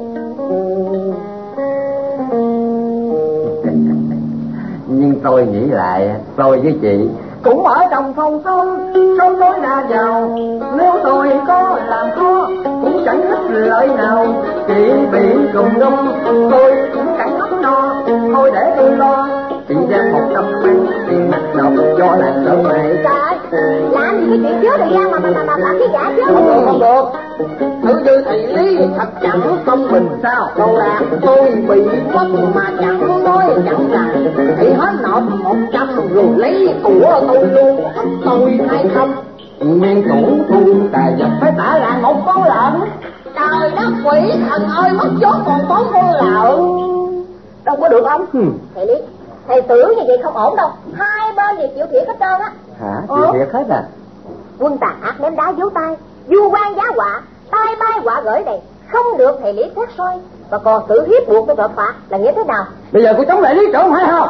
Nhưng tôi nghĩ lại, tôi với chị cũng ở trong phòng sống sống đối ra giàu. Nếu tôi có làm khó cũng chẳng ích lợi nào. Chị bị trùng đông tôi cũng chẳng ấp no. Thôi để tôi lo. Chị ra một trăm mấy tiền mặt nộp cho làng lớn này. Trời, làm gì cái chuyện chứa đồ gian mà mà mà mà làm cái giả chứ? Không được, không được. Thử như thầy Lý thật chẳng công bình sao? Đồ đạc tôi bị mất mà chẳng nói chẳng rằng. Thì hết nộp một trăm rồi lấy của tôi luôn. Tôi hay không? Nguyên chủ thu tài vật phải trả lại một con lợn. Trời đất quỷ thần ơi, mất chốt còn bốn con lợn. Đâu có được không? Ừ. Thầy Lý, thầy tưởng như vậy không ổn đâu. Hai bên thì chịu thiệt hết trơn á. Hả? Chịu thiệt hết à? Quân tàn ác ném đá giấu tay, du quan giá họa, tai bay họa gửi này, không được thầy Lý xét soi và còn tự hiếp buộc với tội phạt là nghĩa thế nào? Bây giờ cô chống lại lý trưởng phải không?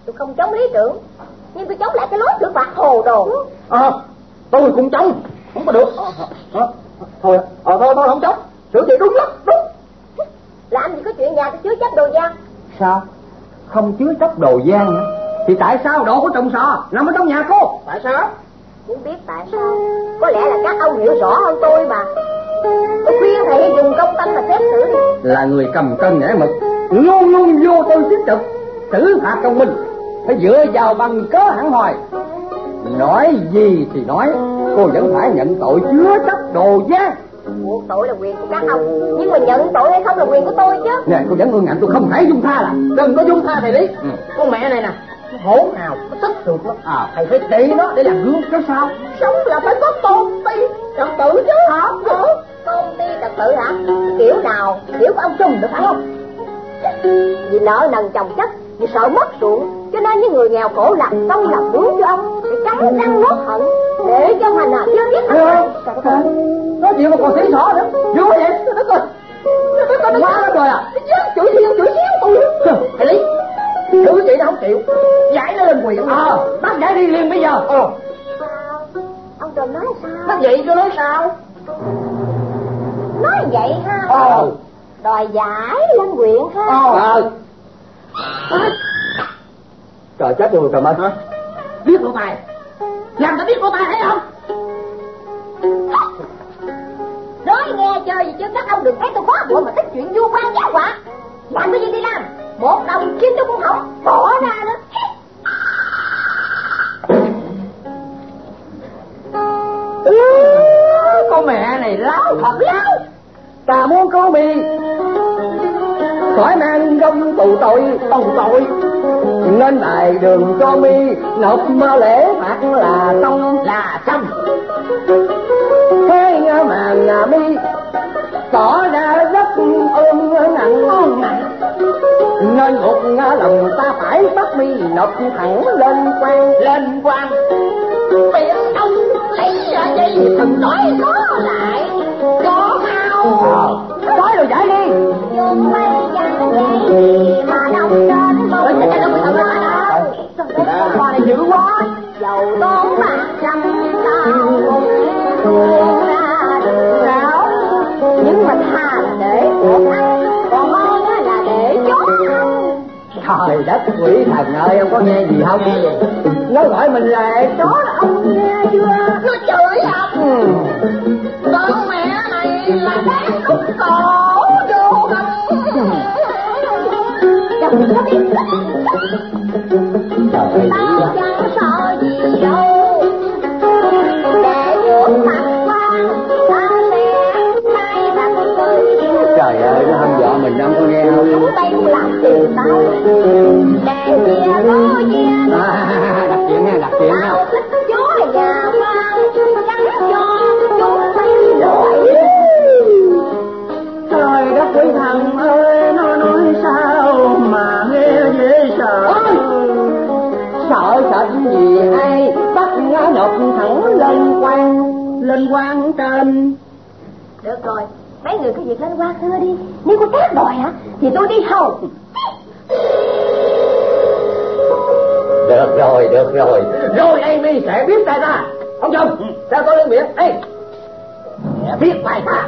Tôi không chống lý tưởng, nhưng tôi chống lại cái lối xử phạt hồ đồ. Ờ, à, tôi cũng chống, không có được. À, thôi, à, thôi tôi không chống, sửa chị đúng lắm, đúng. Làm gì có chuyện nhà tôi chứa chấp đồ gian. Sao? Không chứa chấp đồ gian nữa? Thì tại sao đồ của trồng sò nằm ở trong nhà cô? Tại sao? Muốn biết tại sao? Có lẽ là các ông hiểu rõ hơn tôi mà. Tôi khuyên thầy dùng công tâm mà xét xử đi. Là người cầm cân nể mực, luôn luôn vô tôi tiếp tục xử phạt công minh, phải dựa vào bằng cớ hẳn hoài. Nói gì thì nói, cô vẫn phải nhận tội chứa chấp đồ gian. Buộc tội là quyền của các ông, nhưng mà nhận tội hay không là quyền của tôi chứ. Nè, cô vẫn ương ngạnh tôi không thể dung tha là đừng có dung tha thầy Lý. Ừ. Con mẹ này nè, hổ nào nó tức được lắm. À, thầy phải trị nó để làm gương chứ sao? Sống là phải có tôn ti trật tự chứ hả? Tôn ti trật tự hả? Kiểu nào kiểu của ông Trung được phải không? Vì nợ nần chồng chất, vì sợ mất ruộng, cho nên những người nghèo khổ làm công làm đúng cho ông để cắn răng nuốt hận, để cho hành nào chưa biết thôi. Có chuyện mà còn xỉ xỏ nữa, vui vậy? Đất ơi, đất ơi, quá lắm rồi à? Chửi riêng, chửi xíu tôi. Thầy Lý, thứ chị nó không chịu, giải nó lên quyền. Ờ, bắt giải đi liền bây giờ. Ờ. Ông Trùm nói sao? Nói vậy tôi nói sao? Nói vậy ha? Ờ. Đòi giải lên huyện ha? Ờ. Trời chết rồi, trời ơi hả? Biết lỗ tài, làm ta biết lỗ tài thấy không? Nói nghe chơi gì chứ các ông đừng thấy tôi quá bụi mà thích chuyện vua quan giáo quả. Làm cái gì đi làm, một đồng kim tôi cũng không bỏ ra nữa. Ừ, con mẹ này láo thật láo. Ta muốn có mi khỏi mang gông tù tội tòng tội, nên bài đường cho mi nộp mơ lễ phạt là xong là xong. Thế mà nhà mi tỏ ra rất ơn nặng ơn nặng, nên một lòng ta phải bắt mi nộp thẳng lên quan lên quan. Miệng ông lấy ra đây đừng nói nó lại có mau. Nói rồi giải đi. Dùng mấy chàng gì mà nông trên bầu trời đâu. Con này dữ quá. Dầu tốn bạc trăm tao buông ra đường ráo, nhưng mà thà là để cuộc ăn, còn hơn là để chốt ăn. Trời đất quỷ thần ơi, ông có nghe gì không? Nó gọi mình là chó là ông nghe chưa? Nó chửi ông. Ừ. Con mẹ này là đáng khúc cổ vô gầm. Chẳng có biết tao chẳng sợ gì đâu, để vuốt mặt quan ta sẽ hai thằng cười. Trời ơi, nó hâm dọa mình, ông có nghe không? Chúng tay làm tiền tao để chia có chia. À, đặt chuyện nha, đặt chuyện nha. Tao thích chó nhà quan gắn cho chúng tay rồi. Trời đất quỷ thần ơi, nó nói sao mà nghe dễ sợ. Sợ sệt gì ai bắt ngã nộp thẳng lên quan lên quan trên. Được rồi, mấy người cứ việc lên quan thưa đi. Nếu có tác đòi hả thì tôi đi hầu. Được rồi, được rồi. Rồi đây mi sẽ biết tay ta. Ông chồng, sao tôi lên miệng? Ê, sẽ biết tay ta.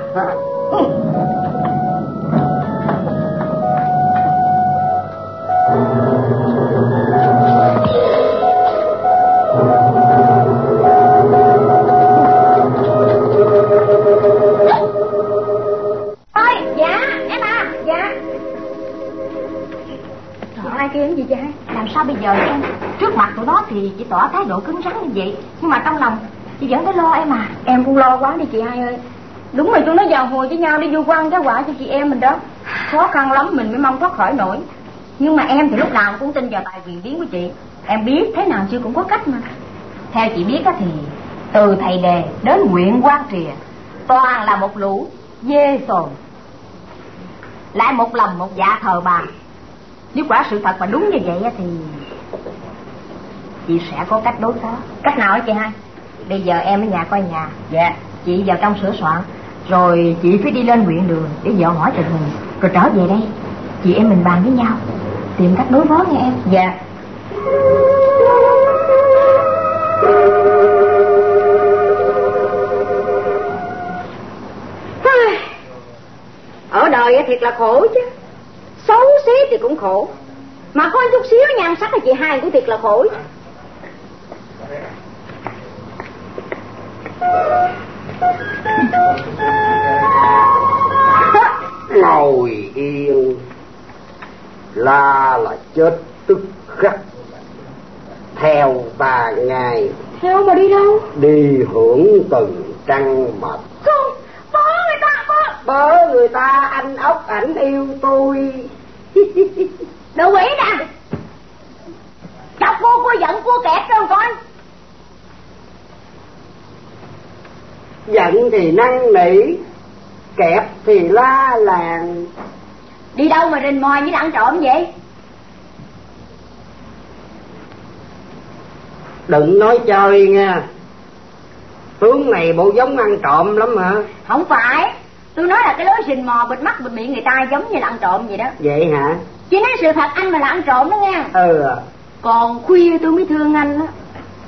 Gì vậy? Làm sao bây giờ em? Trước mặt tụi nó thì chị tỏ thái độ cứng rắn như vậy, nhưng mà trong lòng chị vẫn thấy lo em à. Em cũng lo quá đi chị hai ơi. Đúng rồi, chúng nó vào hồi với nhau đi vu quan cái quả cho chị em mình đó. Khó khăn lắm mình mới mong thoát khỏi nổi. Nhưng mà em thì lúc nào cũng tin vào tài quyền biến của chị. Em biết thế nào chưa cũng có cách mà. Theo chị biết thì từ thầy đề đến huyện Quan Trìa toàn là một lũ dê sồn, lại một lòng một dạ thờ bà. Nếu quả sự thật mà đúng như vậy thì chị sẽ có cách đối phó. Cách nào hả chị hai? Bây giờ em ở nhà coi nhà. Dạ. Chị vào trong sửa soạn, rồi chị phải đi lên huyện đường để dò hỏi tình hình, rồi trở về đây chị em mình bàn với nhau tìm cách đối phó nha em. Dạ. Ở đời thiệt là khổ chứ. Xấu xí thì cũng khổ, mà có chút xíu nhan sắc là chị hai cũng thiệt là khổ. Ngồi yên la là chết tức khắc. Theo ba ngày. Theo mà đi đâu? Đi hưởng từng trăng mật. Không, bớ người ta bớ. Bớ người ta, anh ốc ảnh yêu tôi. Đồ quỷ nè, chọc cô cô giận cô kẹt rồi coi. Giận thì năn nỉ, kẹp thì la làng. Đi đâu mà rình mòi với ăn trộm vậy? Đừng nói chơi nha. Tướng này bộ giống ăn trộm lắm hả? Không phải, tôi nói là cái lối rình mò bịt mắt bịt miệng người ta giống như là ăn trộm vậy đó. Vậy hả? Chứ nói sự thật anh mà là ăn trộm đó nha. Ừ. Còn khuya tôi mới thương anh đó.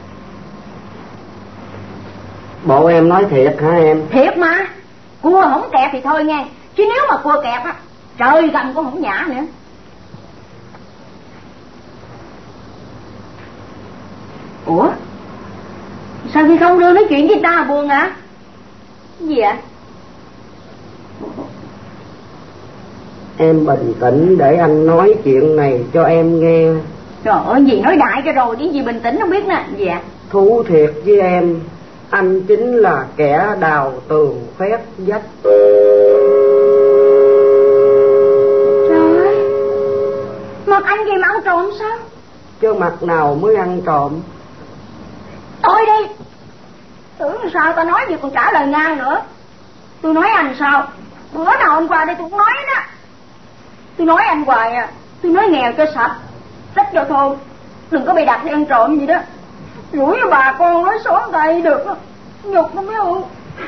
Bộ em nói thiệt hả em? Thiệt mà. Cua không kẹp thì thôi nghe, chứ nếu mà cua kẹp á, trời gầm cũng không nhả nữa. Ủa, sao khi không đưa nói chuyện với ta buồn hả? Cái gì ạ? Em bình tĩnh để anh nói chuyện này cho em nghe. Trời ơi, gì nói đại cho rồi, cái gì bình tĩnh không biết nè. Gì ạ? Thú thiệt với em, anh chính là kẻ đào tường phét vách. Trời ơi, mặt anh gì mà ăn trộm sao? Chứ mặt nào mới ăn trộm? Tôi đi. Tưởng sao ta nói gì còn trả lời ngang nữa. Tôi nói anh sao? Bữa nào hôm qua đây tôi cũng nói đó. Tôi nói anh hoài à. Tôi nói nghèo cho sạch, rách cho thôn, đừng có bị đặt đi ăn trộm gì đó. Rủi cho bà con nói xóm tay được. Nhục nó mới không.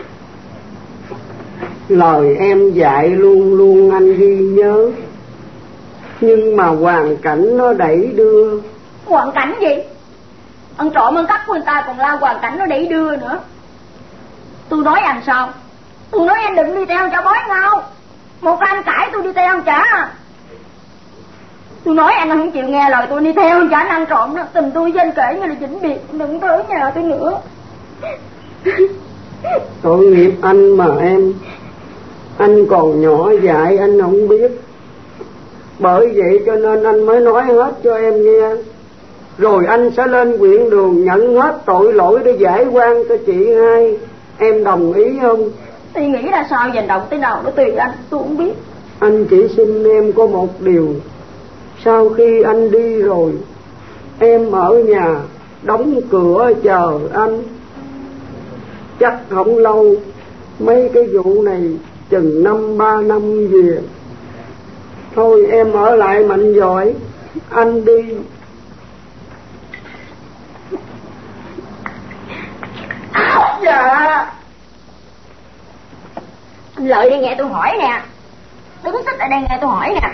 Lời em dạy luôn luôn anh ghi nhớ. Nhưng mà hoàn cảnh nó đẩy đưa. Hoàn cảnh gì? Ăn trộm ăn cắp của người ta còn la hoàn cảnh nó đẩy đưa nữa. Tôi nói anh sao? Tôi nói anh đừng đi theo cho bói ngao. Một anh cãi tôi đi theo anh trả. Tôi nói anh không chịu nghe lời tôi đi theo anh trả anh ăn trộm đó. Tình tôi với anh kể như là vĩnh biệt. Đừng tới nhà tôi nữa. Tội nghiệp anh mà em. Anh còn nhỏ dại anh không biết. Bởi vậy cho nên anh mới nói hết cho em nghe. Rồi anh sẽ lên huyện đường nhận hết tội lỗi để giải oan cho chị hai. Em đồng ý không? Thì nghĩ là sao hành động thế nào nó tùy anh, tôi không biết. Anh chỉ xin em có một điều. Sau khi anh đi rồi, em ở nhà đóng cửa chờ anh. Chắc không lâu mấy cái vụ này chừng năm ba năm về. Thôi em ở lại mạnh giỏi, anh đi. Dạ. Anh Lợi đi nghe tôi hỏi nè. Đứng xích ở đây nghe tôi hỏi nè.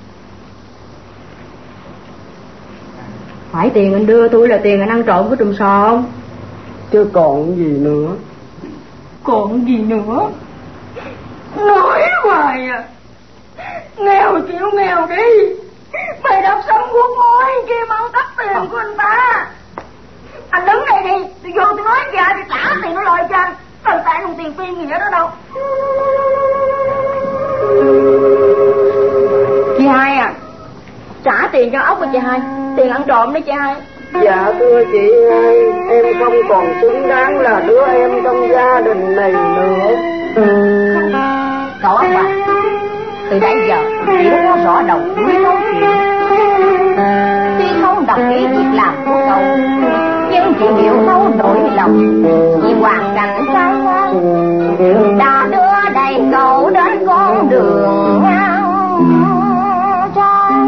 Phải tiền anh đưa tôi là tiền anh ăn trộm của Trùm Sò không? Chứ còn gì nữa. Còn gì nữa? Nói hoài à. Nghèo chịu nghèo đi. Mày đập xong quốc môi kia mà ăn cắp tiền của anh ta. Anh đứng đây đi. Tôi vô tôi nói ra thì trả tiền nó lòi cho anh. Đâu tại không tiền phi nghĩa đó đâu. Chị hai à, trả tiền cho ốc của chị hai. Tiền ăn trộm đấy chị hai. Dạ thưa chị hai, em không còn xứng đáng là đứa em trong gia đình này nữa. Cậu ốc bà, từ nãy giờ chị đã có rõ đầu đuôi nói chuyện. Tuy không đồng ý việc làm của cậu, nhưng chị hiểu thấu nỗi lòng vì hoàn cảnh trái ngang đã đưa đầy cậu đến con đường ngang trai.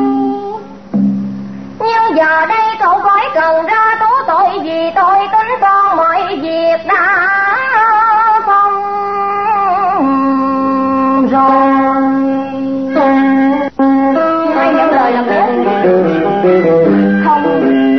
Nhưng giờ đây cậu phải cần ra tố tội vì tôi tính toán mọi việc đã xong rồi. Hai những lời làm biết không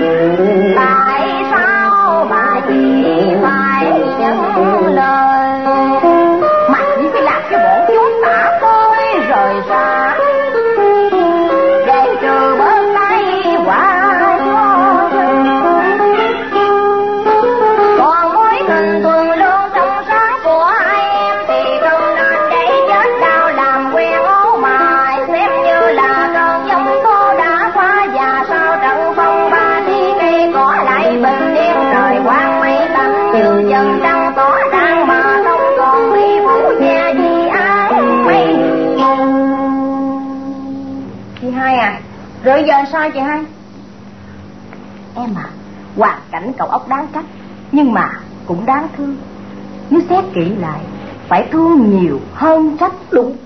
Chị Hai à, rồi giờ sao chị Hai? Em à, hoàn cảnh cậu ốc đáng trách, nhưng mà cũng đáng thương. Nếu xét kỹ lại, phải thương nhiều hơn trách. Đúng.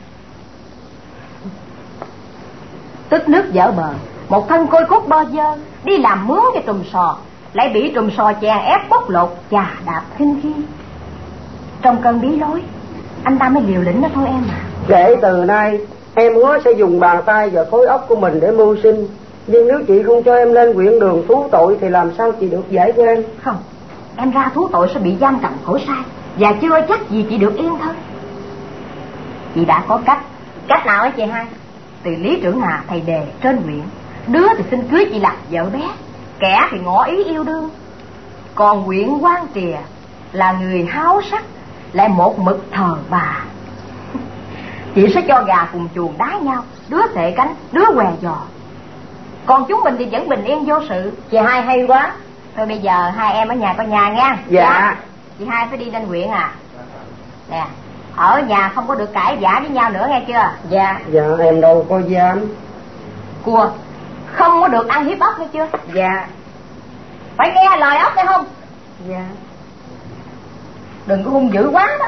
Tức nước vỡ bờ, một thân côi cốt bo dơ, đi làm mướn cho trùm sò, lại bị trùm sò chèn ép bóc lột, chà đạp khinh khi. Trong cơn bí lối, anh ta mới liều lĩnh đó thôi em à. Kể từ nay em hứa sẽ dùng bàn tay và khối óc của mình để mưu sinh. Nhưng nếu chị không cho em lên huyện đường thú tội thì làm sao chị được giải oan? Không, em ra thú tội sẽ bị giam cầm khổ sai, và chưa chắc gì chị được yên thân. Chị đã có cách. Cách nào hả chị Hai? Từ lý trưởng Hà thầy đề trên huyện, đứa thì xin cưới chị làm vợ bé, kẻ thì ngỏ ý yêu đương. Còn huyện Quan Trìa là người háo sắc, lại một mực thờ bà. Chị sẽ cho gà cùng chuồng đá nhau, đứa xệ cánh, đứa què giò. Còn chúng mình thì vẫn bình yên vô sự. Chị Hai hay quá. Thôi bây giờ hai em ở nhà coi nhà nha. Dạ. Chị Hai phải đi lên huyện à. Nè, ở nhà không có được cãi vã với nhau nữa nghe chưa? Dạ. Dạ em đâu có dám. Cua, không có được ăn hiếp ốc nghe chưa? Dạ. Phải nghe lời ốc nghe không? Dạ. Đừng có hung dữ quá đó.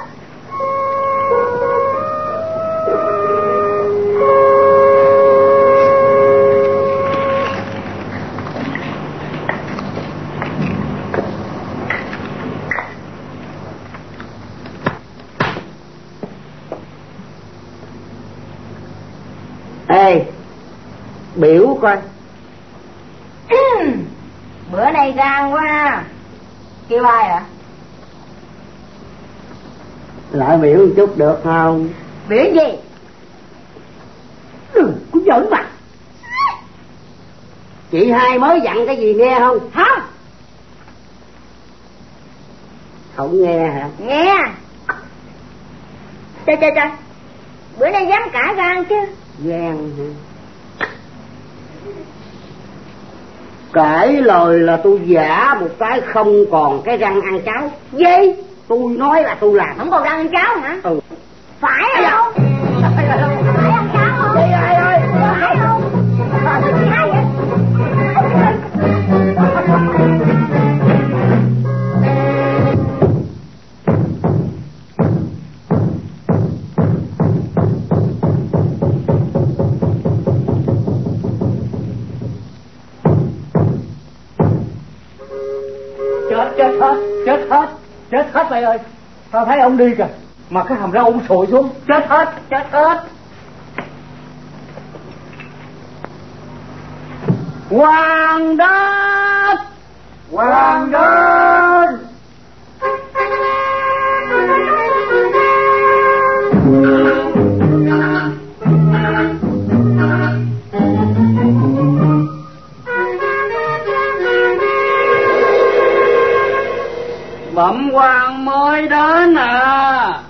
Ê, biểu coi. Bữa nay gan quá. Kêu ai ạ? Lại biểu một chút được không? Biểu gì? Đừng có giỡn mặt. Chị Hai mới dặn cái gì nghe không? Không. Không nghe hả? Nghe. Trời trời trời, bữa nay dám cãi gan chứ? Gan hả? Cãi lời là tôi giả một cái không còn cái răng ăn cháo. Gì? Tôi nói là tôi làm. Không còn răng ăn cháo hả? Ừ. Phải không? Phải ăn cháo không? Chị Hai ơi. Phải không? Chị Hai vậy? Chết hết, chết hết, chết hết mày ơi. Tao thấy ông đi kìa, mà cái hàm răng ông sụi xuống. Chết hết, chết hết. Hoàng đất, hoàng đất. Bẩm quan mới đến à.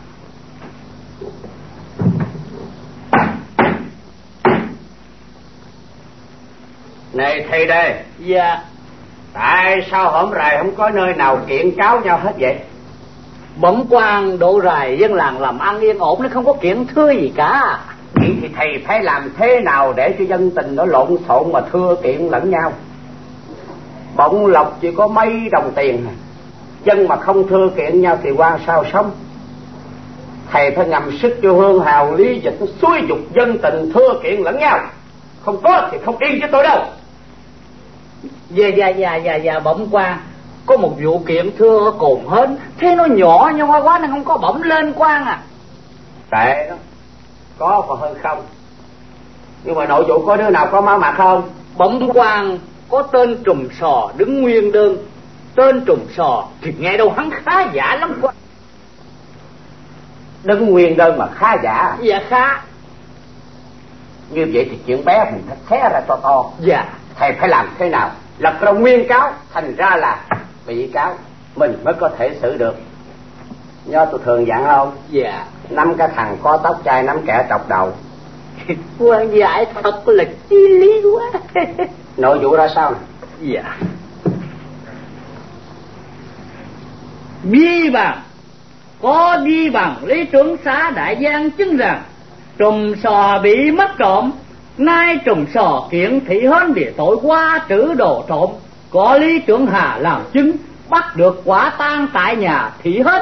Này thầy đây. Dạ. Tại sao hổm rày không có nơi nào kiện cáo nhau hết vậy? Bẩm quan độ rày dân làng làm ăn yên ổn, nó không có kiện thưa gì cả. Vậy thì thầy phải làm thế nào để cho dân tình nó lộn xộn mà thưa kiện lẫn nhau? Bổng lộc chỉ có mấy đồng tiền, dân mà không thưa kiện nhau thì qua sao sống? Thầy phải ngầm sức cho hương hào lý dịch, nó xúi dục dân tình thưa kiện lẫn nhau. Không có thì không yên với tôi đâu. Dạ dạ dạ dạ dạ bẩm quan, có một vụ kiện thưa ở Cồn Hến, thế nó nhỏ nhưng mà quá nên không có bẩm lên quan à. Tệ đó, có còn hơn không. Nhưng mà nội vụ có đứa nào có máu mặt không? Bẩm quan, có tên Trùm Sò đứng nguyên đơn. Tên Trùm Sò thì nghe đâu hắn khá giả lắm quan. Đứng nguyên đơn mà khá giả? Dạ khá. Như vậy thì chuyện bé mình phải xé ra to to. Dạ. Thầy phải làm thế nào lập ra nguyên cáo, thành ra là bị cáo mình mới có thể xử được. Nhớ tôi thường dặn không? Dạ. Năm cái thằng có tóc chai, năm kẻ trọc đầu. Quan giải thật là chi lý quá. Nội vụ ra sao? Dạ. Bi bằng, có bi bằng lý trưởng xã Đại Giang chứng rằng Trùm Sò bị mất trộm, Nay trùng sò kiện thị hến vì tội qua trữ đồ trộm, có Lý Trưởng Hà làm chứng, bắt được quả tang tại nhà thị hến.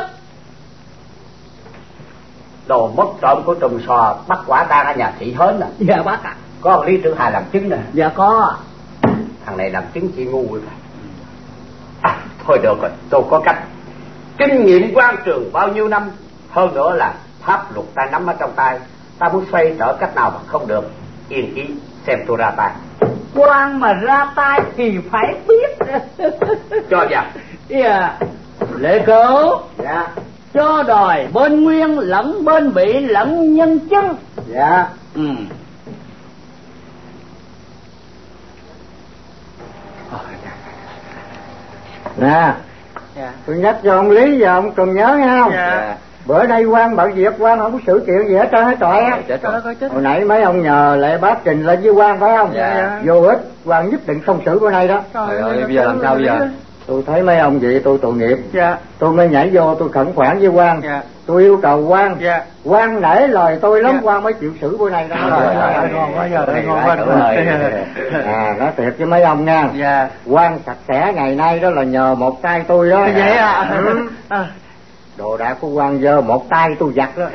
Đồ mất trộm của trùng sò bắt quả tang ở nhà thị hến à? Dạ bác ạ. À. Có Lý Trưởng Hà làm chứng nè? Dạ có. Thằng này làm chứng chỉ ngu rồi. À, thôi được rồi, tôi có cách. Kinh nghiệm quan trường bao nhiêu năm, hơn nữa là pháp luật ta nắm ở trong tay. Ta muốn xoay trở cách nào mà không được, yên ý xem tôi ra tay. Quan mà ra tay thì phải biết. Cho vào. Dạ. Lễ cửu. Dạ. Cho đòi bên nguyên lẫn bên bị lẫn nhân chứng. Dạ. Ừ. Nè, dạ. Tôi nhắc cho ông Lý và ông Trùm nhớ nghe không? Dạ. Bữa nay quan bận việc, quan không có sự kiện gì hết trơn hết trọi á. Hồi nãy mấy ông nhờ Lệ Bác trình lên với quan phải không? Dạ. Vô ích, quan nhất định không xử bữa nay đó. Trời ơi, bây giờ làm sao bây giờ? Tôi thấy mấy ông vậy tôi tội nghiệp. Dạ. Tôi mới nhảy vô tôi khẩn khoản với quan. Dạ. Tôi yêu cầu quan. Dạ. Quan nể lời tôi lắm, quan mới chịu xử bữa nay đó. Ngon quá giờ, ngon quá. À, nói thiệt với mấy ông nha. Dạ. Quan sạch sẽ ngày nay đó là nhờ một tay tôi đó. Vậy à? Ừ. Đồ đạc của quan dơ một tay tôi giặt đó.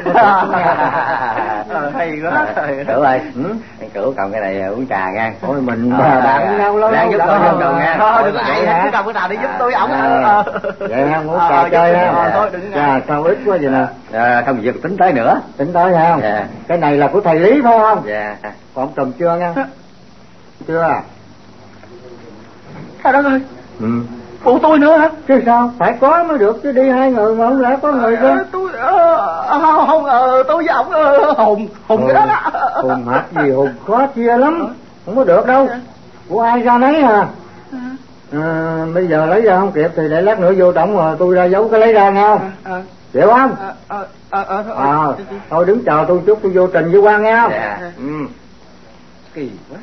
Hay quá. Cửu ơi, anh Cửu cầm cái này uống trà nha. Thôi mình bạn với nhau lâu lâu giúp tôi giúp tôi nha. Thôi đừng có vậy ha, cứ cầm cái trà để giúp tôi ổng. Vậy ha, uống trà chơi ha. Thôi đừng có. Trà sao ít quá vậy nè. Không việc tính tới nữa. Tính tới ha. Dạ. Cái này là của thầy Lý phải không? Dạ. Còn ông Trùm chưa nha? Chưa à? Trời đất ơi. Ừ. Phụ tôi nữa hả? Chứ sao? Phải có mới được chứ, đi hai người mà không lẽ có người cơ. Tôi không không tôi với ổng hùng hùng cái đó đó. Hùng hạt gì hùng khó chia lắm, không có được đâu. Của ai ra nấy à? À, bây giờ lấy ra không kịp thì để lát nữa vô động rồi tôi ra giấu cái lấy ra nghe không? Chịu không? À, thôi đứng chờ tôi chút, tôi vô trình với quan nghe không? Dạ. Ừ. Kỳ quá.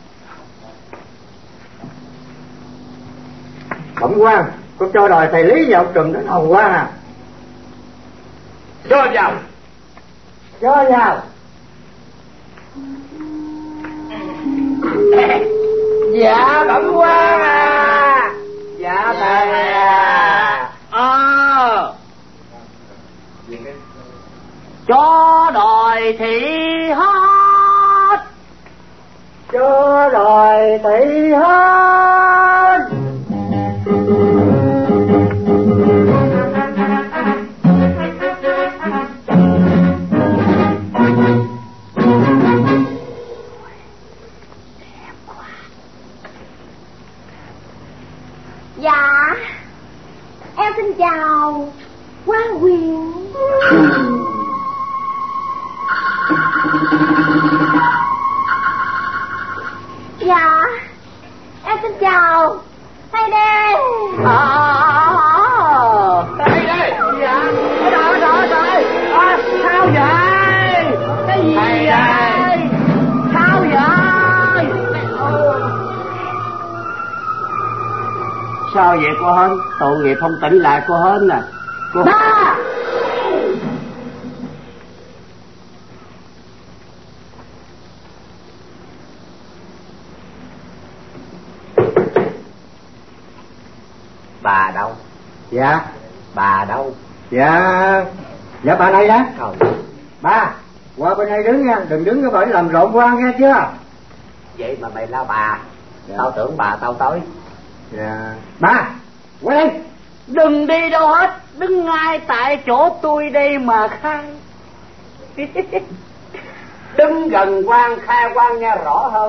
Bẩm quan, có cho đòi thầy Lý và ông Trùm đến hầu quan à? Cho vào. Cho vào. Dạ bẩm quan à. Dạ thầy à. Ờ. Cho đòi thị hết. Cho đòi thị hết. Dạ, em xin chào quan quyền. Dạ, em xin chào thầy đen. Ờ thầy đây. Dạ. Trời trời trời. À, sao vậy? Cái gì vậy? Sao vậy? Sao vậy cô Hên? Tội nghiệp không tỉnh lại cô Hên nè. Cô... Ba. Bà đâu? Dạ. Bà đâu? Dạ. Dạ bà đây đó. Trời. Ba, qua bên đây đứng nha, đừng đứng cái bển làm rộn qua nghe chưa? Vậy mà mày la bà. Dạ. Tao tưởng bà tao tới. Dạ. Ba, qua đây. Đừng đi đâu hết, đứng ngay tại chỗ tôi đây mà khai. Đứng gần quan khai quan nghe rõ hơn.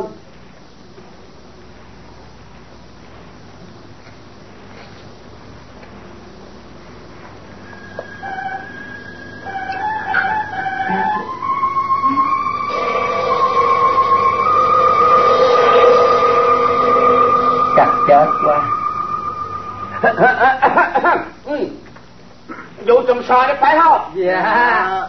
Chắc chết quá. Vụ trùm sò đấy phải không? Dạ.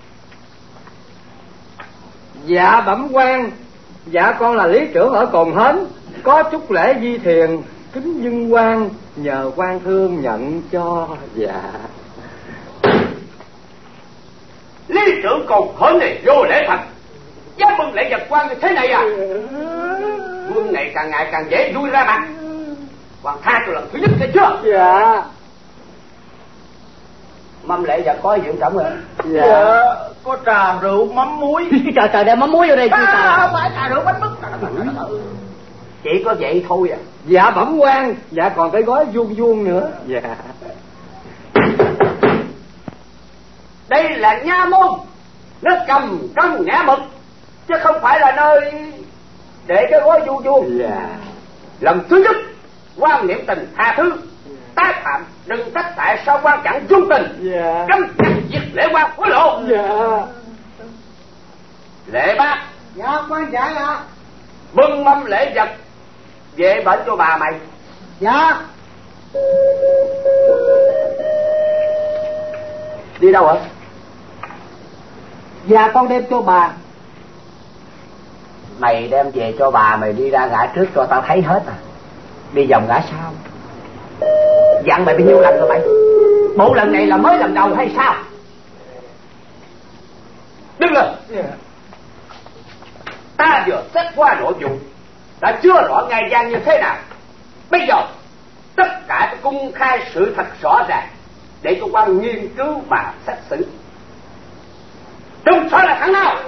Dạ bẩm quan. Dạ con là lý trưởng ở Cồn Hến, có chút lễ di thiền kính dân quan, nhờ quan thương nhận cho. Dạ. Lý trưởng Cồn Hến này vô lễ thật. dám mừng lễ vật quan như thế này à? Vương này càng ngày càng dễ vui ra mặt. Hoàng tha cho lần thứ nhất thấy chưa? Dạ. Mâm lễ vật có gì trọng rồi? Dạ. Dạ. Có trà rượu mắm muối. Trời trời đem mắm muối vô đây chứ. À, không phải trà rượu bánh mứt. Chỉ có vậy thôi à? Dạ bẩm quan. Dạ còn cái gói vuông vuông nữa. Dạ. Đây là nha môn, nó cầm cân ngã mực, chứ không phải là nơi để cái gói vuông vuông. Dạ. Lần thứ nhất quan niệm tình tha thứ, tái phạm đừng trách tại sao quan chẳng dung tình. Dạ. Cấm chặt diệt lễ quan hối lộ. Dạ. Lễ bác. Dạ quan dạ dạ. Bưng mâm lễ vật về bển cho bà mày. Dạ. Đi đâu hả? Dạ con đem cho bà. Mày đem về cho bà mày đi ra ngã trước cho tao thấy hết à? Đi vòng ngã sau. Dặn mày bao nhiêu lần rồi mày? Bộ lần này là mới lần đầu hay sao? Đứng lên. Yeah. Ta vừa xét qua nội vụ đã chưa rõ ngày gian như thế nào. Bây giờ tất cả phải công khai sự thật rõ ràng để cho quan nghiên cứu mà xét xử. Trùng Soi là thằng nào?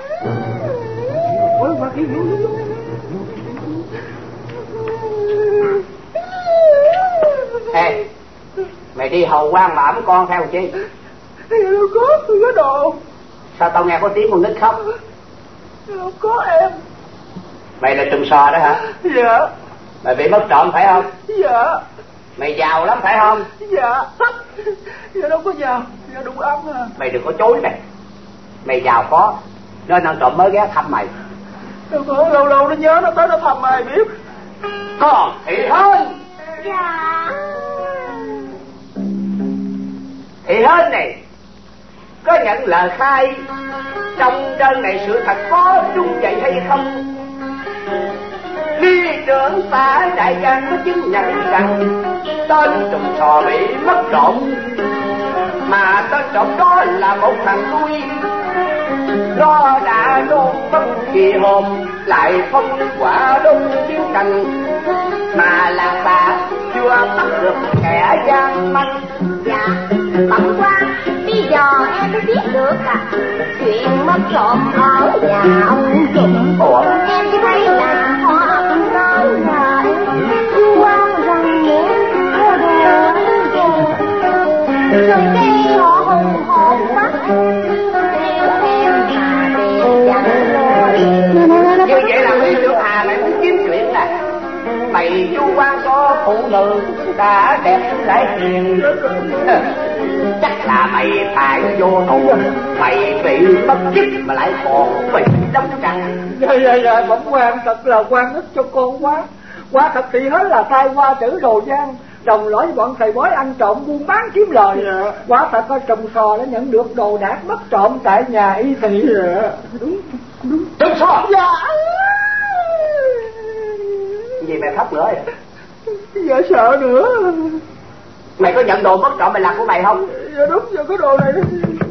Ê, mày đi hầu quan mà ấm con theo chi? Đâu có, tôi có đồ. Sao tao nghe có tiếng con nít khóc? Đâu có em. Mày là Trùng Soi đó hả? Dạ. Mày bị mất trộm phải không? Dạ. Mày giàu lắm phải không? Dạ. Dạ đâu có giàu, dạ đủ ăn à. Mày đừng có chối mày. Mày giàu có nên ăn trộm mới ghé thăm mày. Đâu có, lâu lâu nó nhớ nó tới nó thăm ai biết. Còn Thị Hên. Dạ. Thị Hên này có nhận lời khai trong đơn này sự thật có chung vậy hay không? Ly trưởng xã đại danh có chứng nhận rằng tên Trùng Soi bị mất trộm, mà tên trộm đó là một thằng nuôi. Nó đã đốt bất kỳ hồn lại phong quả đốt chiến tranh, mà làng ta chưa bắt được kẻ gian manh. Dạ bẩm quan, bây giờ em mới biết được à chuyện mất trộm ở nhà ông Trùng. Ủa? Em chỉ thấy là họ nói là em quan rằng nhé rồi cái họ hùng hồn quá. Như vậy là Huy Tiểu Hà mày muốn kiếm chuyện nè. Mày vu quan cho phụ nữ đã đẹp lại hiền. Chắc là mày phải vô tù. Mày bị mất chức mà lại còn bị đóng trăng. Dạ dạ dạ bẩm quan, thật là quan ức cho con quá. Quá thật thì hết là tai qua chữ đồ gian, đồng lõi với bọn thầy bói ăn trộm buôn bán kiếm lời. Dạ. Quá thật có Trùng Soi đã nhận được đồ đạc mất trộm tại nhà y thị. Dạ. Đúng đúng. Trùng Soi. Dạ. Gì mày khóc nữa vậy? Dạ sợ nữa. Mày có nhận đồ mất trộm mày làm của mày không? Dạ đúng, dạ có đồ này.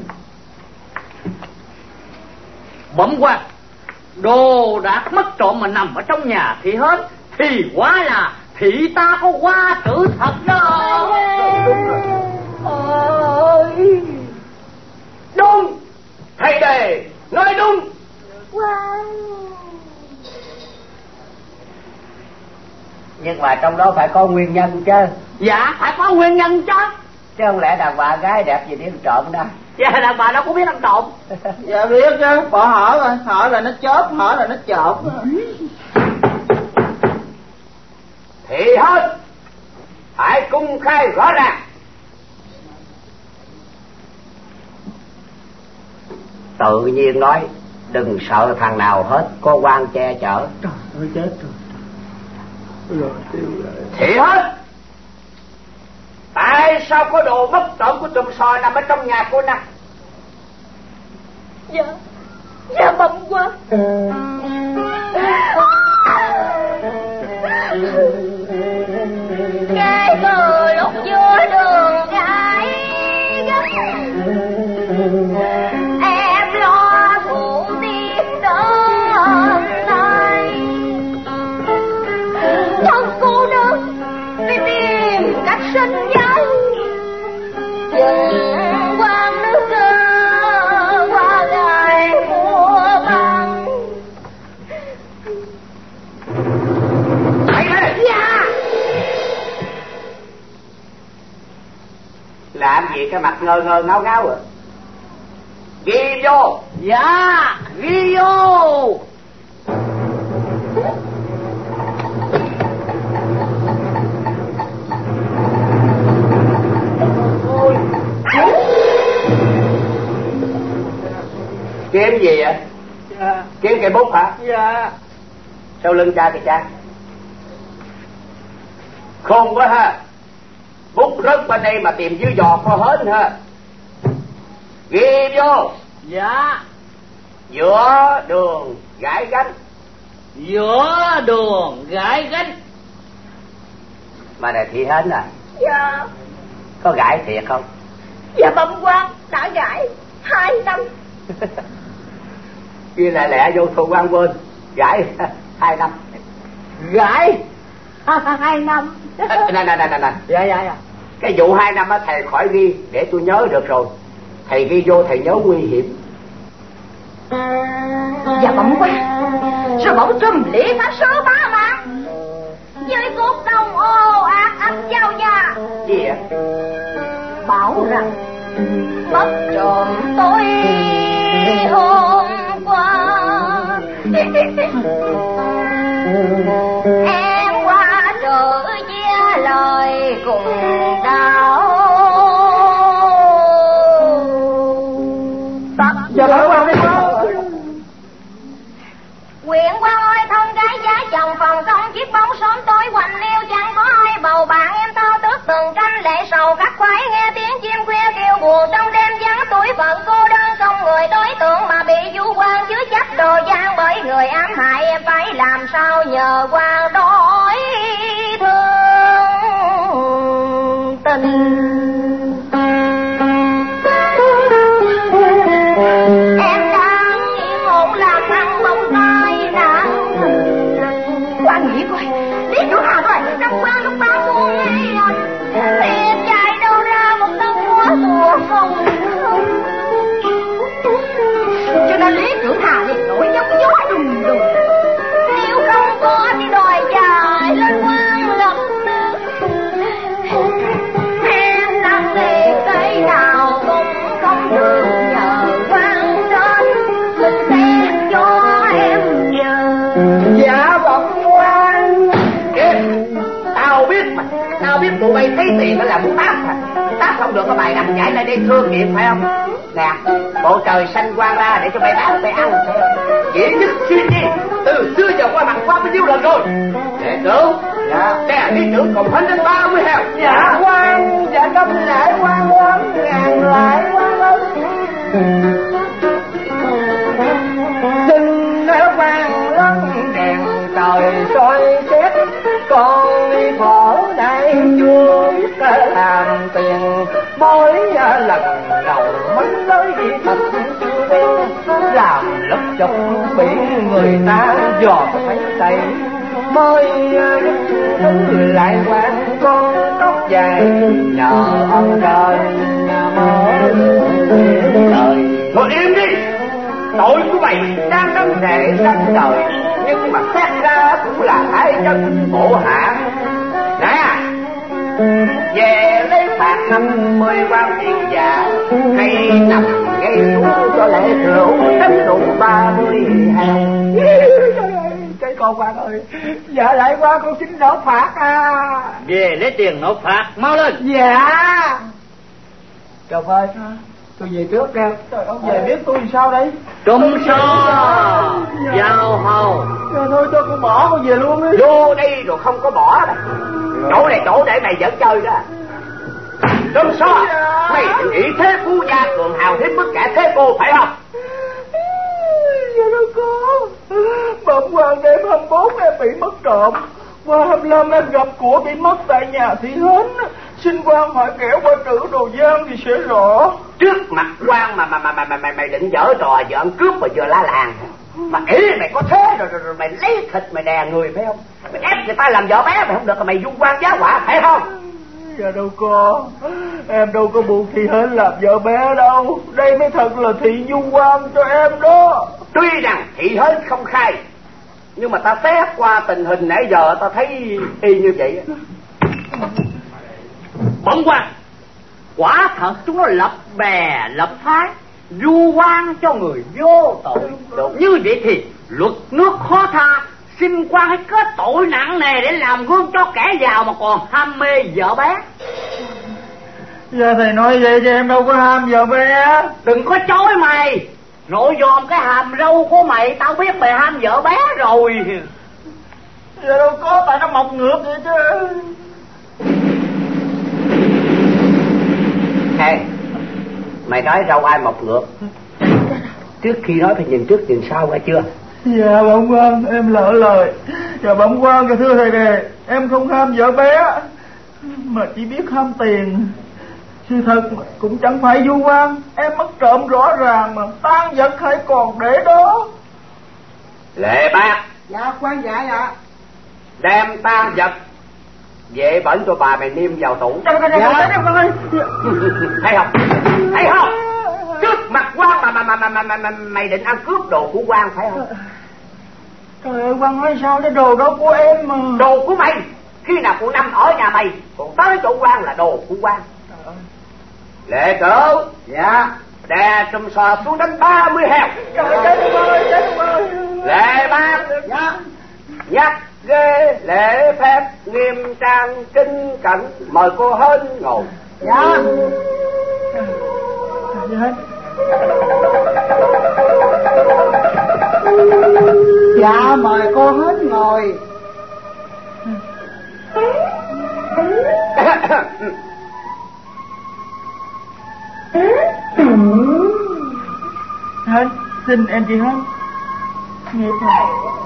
Bẩm quan, đồ đạc mất trộm mà nằm ở trong nhà Thị Hên thì quá là thị ta có qua sự thật đó. Ôi. Đúng. Thầy Đề nói đúng. Wow. Nhưng mà trong đó phải có nguyên nhân chứ. Dạ phải có nguyên nhân chứ. Chứ không lẽ đàn bà gái đẹp gì đi ăn trộm đâu. Dạ đàn bà đâu có biết ăn trộm. Dạ biết chứ, bỏ hở rồi, hở là nó chớp, hở là nó trộm. Thị Hên phải công khai rõ ràng. Tự nhiên nói, đừng sợ thằng nào hết, có quan che chở. Trời ơi chết rồi. Rồi, Thị Hên, tại sao có đồ mất trộm của Trùng Soi nằm ở trong nhà cô nè? Dạ, dạ bẩm quan. Cái bờ lúc giữa đường cái em lo phụ tiền đó gì cái mặt ngơ ngơ ngáo ngáo rồi. Ghi vô. Dạ, ghi vô. Kiếm gì vậy? Dạ. Kiếm cây bút hả? Dạ. Sau lưng cha kìa cha. Khôn quá ha. Bút rớt bên đây mà tìm dưới giò kho hến ha. Ghi vô. Dạ. Giữa đường gãi gánh. Giữa đường gãi gánh. Mà này Thị Hến à. Dạ. Có gãi thiệt không? Dạ bẩm quan đã gãi hai năm. Kia lẹ lẹ vô thù quan quên. Gãi hai năm. Gãi hai năm. Nè nè nè nè nè. Dạ dạ dạ. Cái vụ hai năm á thầy khỏi ghi, để tôi nhớ được rồi. Thầy ghi vô thầy nhớ nguy hiểm. Dạ bẩm quan. Sao bỗng trùm lĩa phá số ba mà với cuộc đồng ồ ạt ập giao gia. Gì ạ? Bảo rằng mất trộm tôi hôm qua. Em qua trợ chia lời cùng đau. Dạ bảo quan đi con. Quyền quan ơi thông gái giá chồng phòng công chiếc bóng sớm tối quạnh liêu chẳng có ai bầu bạn em thao tước từng canh lệ sầu khắc khoái nghe tiếng chim khuya kêu buồn trong đêm vắng tuổi phận cô đơn không người đối tượng mà bị du quan chứa chấp đồ gian bởi người ám hại em phải làm sao nhờ quan đối thương tình. Em đang yên ổn làm ăn bông tai nạn. Quan nghĩ coi, lý chủ hà coi, năm qua lúc ba buông ngay tiền chạy đâu ra một tấc múa mùa không. Cho nên lý chủ hà liền nổi giống gió đùng đùng. Nếu không có thì đòi dài lên quan lập tư. Em đang tiền cây nào cũng không được nhờ quan đến. Mình xem cho em nhờ. Dạ bẩm quan. Kìa, tao biết mà. Tao biết tụi bay thấy tiền nó là muốn tát à. Tát không được có bài nằm chạy lại đây thương nghiệp phải không? Nè, bộ trời xanh quang ra để cho bay bán bay ăn. Dễ nhất chuyên đi. Từ xưa giờ qua mặt qua bao nhiêu lần rồi. Đệ tử. Dạ. Kẻ đi trưởng còn hết đến ba mươi heo. Dạ quan. Dạ công lại quan quan. Ngàn lại quan ơi. Xin nếu quan lớn đèn trời soi xét. Con đi khổ đây chưa biết làm tiền. Mỗi lần đầu mới tới đi thật chưa biết. Làm lấp chọc biển người ta dò thấy tay. Mới thứ lại quan con tóc dài. Nhờ ông trời mở đời. Thôi im đi. Tội của mày đang đâm rễ đâm trời. Nhưng mà xét ra cũng là hai chân bộ hạ. Nè, về lấy phạt năm mươi quan tiền già. Hay nằm ngay xuống cho lễ rượu đánh đủ ba mươi hàng. Cái con quan ơi. Dạ lại qua con xin nộp phạt à. Về lấy tiền nộp phạt, mau lên. Dạ. Chồng ơi, tôi về trước nha. Trời, ông về biết tôi làm sao đây? Trung so giao hầu. Trời thôi cho con bỏ con về luôn đi. Vô đây rồi không có bỏ đâu. Chỗ này chỗ để mày dẫn chơi đó. Trung so, mày nghĩ thế phú gia cường hào hiếp bất cả thế cô phải không? Dạ đâu có. Bẩm quan đêm hai mươi bốn em bị mất trộm. Qua hai mươi lăm em gặp của bị mất tại nhà Thị Hến. Xin quan hỏi kẻo qua trữ đồ gian thì sẽ rõ. Trước mặt quan mà mà mà mà mày mày định dở trò giỡn cướp mà vừa lá làng. Mà ý mày có thế rồi, rồi, rồi mày lấy thịt mày đè người phải không? Mày ép người ta làm vợ bé mày không được, mày dung quan giá họa phải không? Dạ đâu có. Em đâu có buộc Thị Hến làm vợ bé đâu. Đây mới thật là thị dung quan cho em đó. Tuy rằng Thị Hến không khai, nhưng mà ta xét qua tình hình nãy giờ ta thấy y như vậy. Bẩm quan, Quả thật chúng nó lập bè lập phái, vu oan cho người vô tội. Như vậy thì luật nước khó tha, xin quan hãy kết tội nặng nề để làm gương cho kẻ giàu mà còn ham mê vợ bé. Giờ thầy nói vậy chứ em đâu có ham vợ bé. Đừng có chối mày, nội dòm cái hàm râu của mày, tao biết mày ham vợ bé rồi. Giờ đâu có, tại nó mọc ngược vậy chứ. Ê, mày nói râu ai mọc ngược? Trước khi nói phải nhìn trước nhìn sau, nghe chưa? Dạ bẩm quan, em lỡ lời. Dạ bẩm quan, dạ thưa thầy đề, em không ham vợ bé, mà chỉ biết ham tiền. Sự thật cũng chẳng phải vu oan, em mất trộm rõ ràng mà tang vật hãy còn để đó. Lệ bác. Dạ quan dạ dạ. Đem tang vật vệ bẩn cho bà mày niêm vào tủ. Dạ. Thấy không? Thấy không? Trước mặt quan mà mà mà mà mà, mà mày định ăn cướp đồ của quan phải không? Trời ơi, quan nói sao cái đồ đó của em mà. Đồ của mày, khi nào con Năm ở nhà mày, còn tới chỗ quan là đồ của quan. Lệ cửu. Dạ. Đè trùm sò xuống đánh ba mươi heo. Trời ơi, chết ơi, chết ơi. Lệ bác. Dạ. Nhắc ghê lễ phép nghiêm trang kinh cẩn, mời cô Hên ngồi. Dạ. Dạ. Dạ mời cô hết ngồi. Hết, xin em chị Hết. Nghiệp rồi.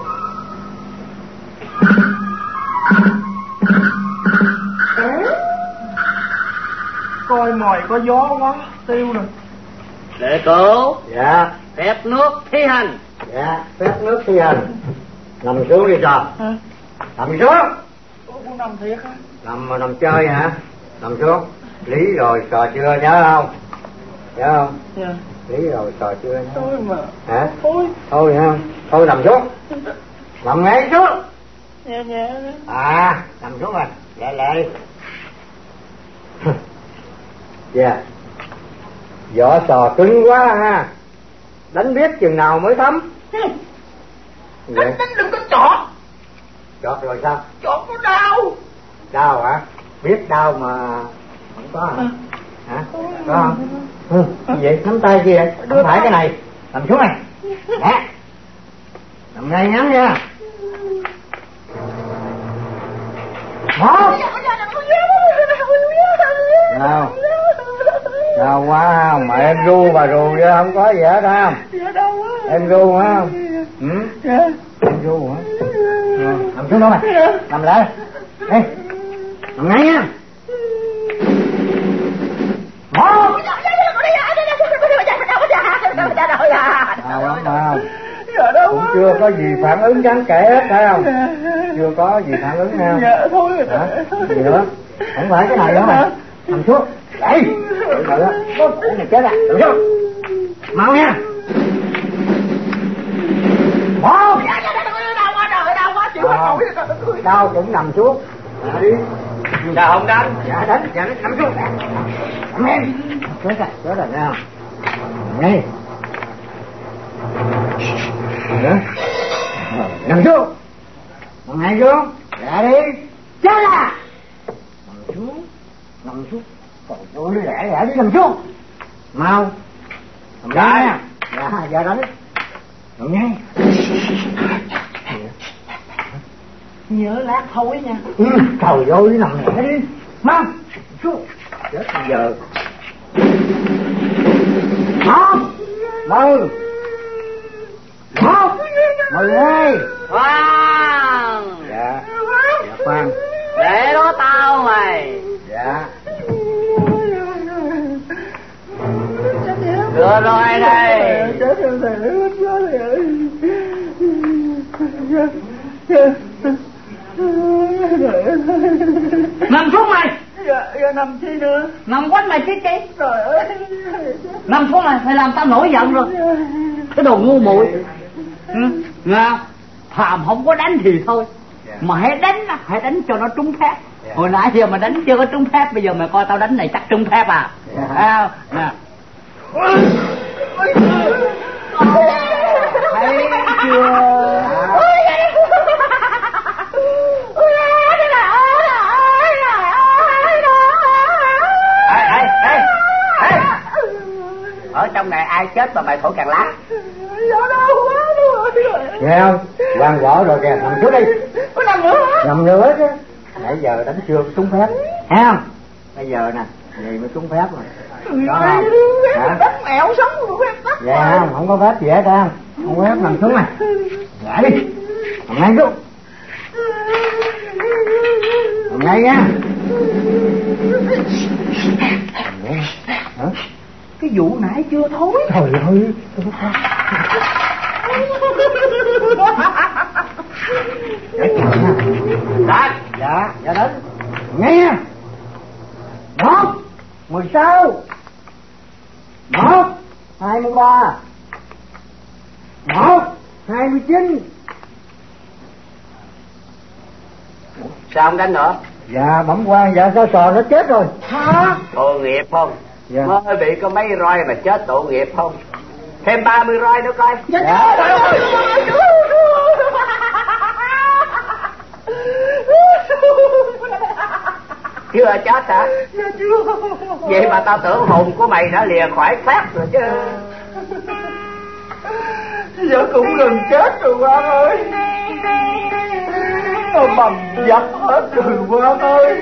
Coi mồi có gió quá, tiêu rồi. Lệ cửu. Dạ. Phép nước thi hành. Dạ, phép nước thi hành. Nằm xuống đi cho. Hả? Nằm xuống. Ủa, con nằm thiệt hả? Nằm mà nằm chơi hả? Nằm xuống. Lý rồi sò chưa, nhớ không? Nhớ không? Dạ. Lý rồi sò chưa nhớ? Thôi mà. Hả? Thôi. Thôi hả? Thôi nằm xuống. Nằm ngay xuống. Nhẹ nhẹ đó. À, nằm xuống rồi. Lẹ lẹ. Dạ. Vỏ sò cứng quá ha. Đánh biết chừng nào mới thấm. Đánh đánh đừng có chọt. Chọt rồi sao? Chọt nó đau. Đau hả? Biết đau mà không có hả? Hả? Có không? Ừ. Gì vậy? Nắm tay kia vậy? Không phải cái này. Nằm xuống này. Nè. Nằm ngay ngắn nha. Một. Nào. Đau quá không? Mà em ru bà ru chứ không có gì hết không? Dạ đau quá. Em ru hả? Ừ? Dạ. Em ru hả? Ừ. Nằm xuống đó mày. Nằm lại. Đây. Nằm ngay nha. Một. Đau lắm không? Dạ đau Cũng quá. chưa có gì phản ứng đáng kể hết phải không? Chưa có gì phản ứng nào. Dạ thôi. Hả? Gì nữa? Không phải cái này nữa mà. Nằm xuống. Đây. Rồi đó. Cái này chết à. Nằm xuống. Mau nha. Một. Đau quá trời, đau quá chịu không nổi. Đau cũng nằm xuống. Dạ đi. Dạ không đánh. Dạ đánh. Dạ đánh. Nằm xuống. Nằm em. Chết rồi. Chết rồi nha. Nằm ngay. Nữa. Nằm xuống. Nằm ngay xuống. Dạ đi. Chết à. Nằm xuống. Nằm xuống. Còn tôi lẻ lẻ đi nằm xuống. Mau. Nằm ngay nha. Dạ, dạ đánh. Nằm ngay. Nhớ lát thôi nha. Ừ, trời ơi, đi nằm lẻ đi. Mau. Xuống. Chết bây giờ. Một. Mừng. Một. Mừng ơi. Khoan. Dạ. Dạ khoan. Để đó tao mày. Dạ. Đưa rồi đây. Chết rồi thầy ơi, chết rồi. Nằm xuống mày. Dạ, dạ nằm chi nữa. Nằm quanh mày chứ chi. Trời ơi. Nằm xuống mày, mày làm tao nổi giận rồi. Cái đồ ngu muội. Ừ, nghe không? Phàm không có đánh thì thôi, mà hãy đánh hãy đánh cho nó trúng phép. Yeah. Hồi nãy giờ mà đánh chưa có trúng phép, bây giờ mày coi tao đánh này chắc trúng phép à? Yeah. À, nè. Thấy chưa? Ở trong này ai chết mà mày thổi càng lá? Nghe không? Quang võ rồi kìa, nằm trước đi. Nằm nữa. Nằm nữa chứ. Nãy giờ đánh chưa trúng phép, thấy không? Bây giờ nè, vậy mới trúng phép rồi. Đó không? Hả? Đất mẹo sống không phép đất. Dạ không, không có phép gì hết không? Không có phép, nằm xuống này. Dậy đi. Nằm ngay xuống. Nằm ngay nha. Hả? Cái vụ nãy chưa thối. Trời ơi. Đó, dạ, dạ đến. Nghe. Một, mười sáu. Một, hai mươi ba. Một, hai mươi chín. sao không đánh nữa? Dạ bẩm quan, dạ sao sò nó chết rồi. Hả? Tội nghiệp không? Dạ. Mới bị có mấy roi mà chết tội nghiệp không? Thêm ba mươi roi nữa coi. Dạ, dạ. Chưa chết hả? Dạ chưa. Vậy mà tao tưởng hồn của mày đã lìa khỏi xác rồi chứ. Giờ cũng gần chết rồi Quang ơi. Nó bầm dập hết rồi Quang ơi.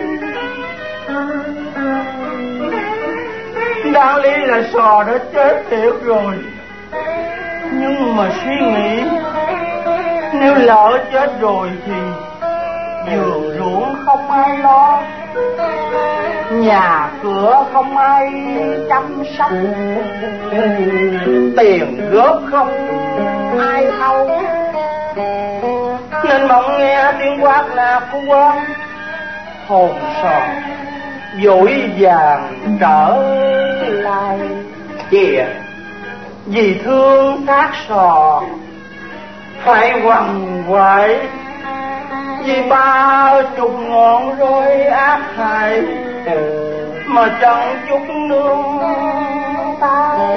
Đáng lý là sò đã chết thiệt rồi. Nhưng mà suy nghĩ, nếu lỡ chết rồi thì vườn ruộng không ai lo, nhà cửa không ai chăm sóc, tiền góp không ai thâu, nên mong nghe tiếng quát là của quan. Hồn sò vội vàng trở lại. Gì vì thương xác sò phải quằn quại, vì ba chục ngọn roi ác hại mà chẳng chút nương tay.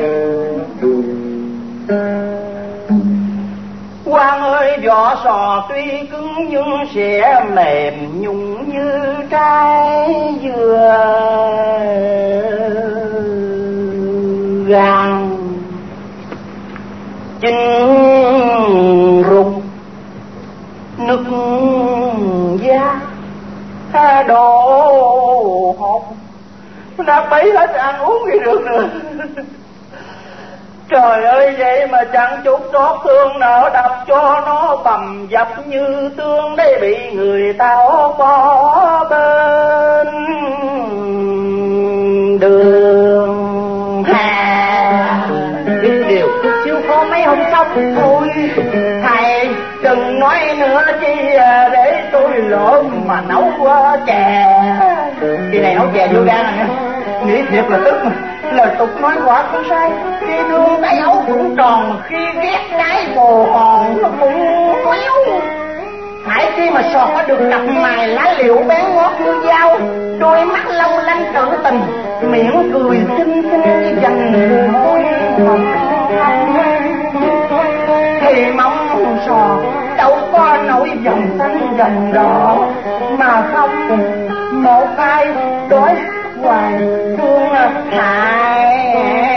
Quan ơi, vỏ sò tuy cứng nhưng sẽ mềm nhung như trái dừa gan chín rụng nức da đổ hộp, đã bấy hết ăn uống gì được nữa. Trời ơi, vậy mà chẳng chút xót thương nào đập cho nó bầm dập như tương để bị người ta bỏ bên đường hà. Biết điều siêu khó mấy hôm xong thôi, thầy đừng nói nữa chi để tôi lộn mà nấu chè. Khi này nấu chè vô gan nè, nghĩ thiệt là tức mà. Lời tục nói quả không sai, khi thương cái ấu cũng tròn, khi ghét cái bồ hòn nó cũng quéo. Phải khi mà sọt có được cặp mày lá liễu bén ngót như dao, đôi mắt long lanh trữ tình, miệng cười xinh xinh như dành môi hồng, thì mong sò đâu có nổi dòng xanh dòng đỏ mà không một ai đối hoài thương hại.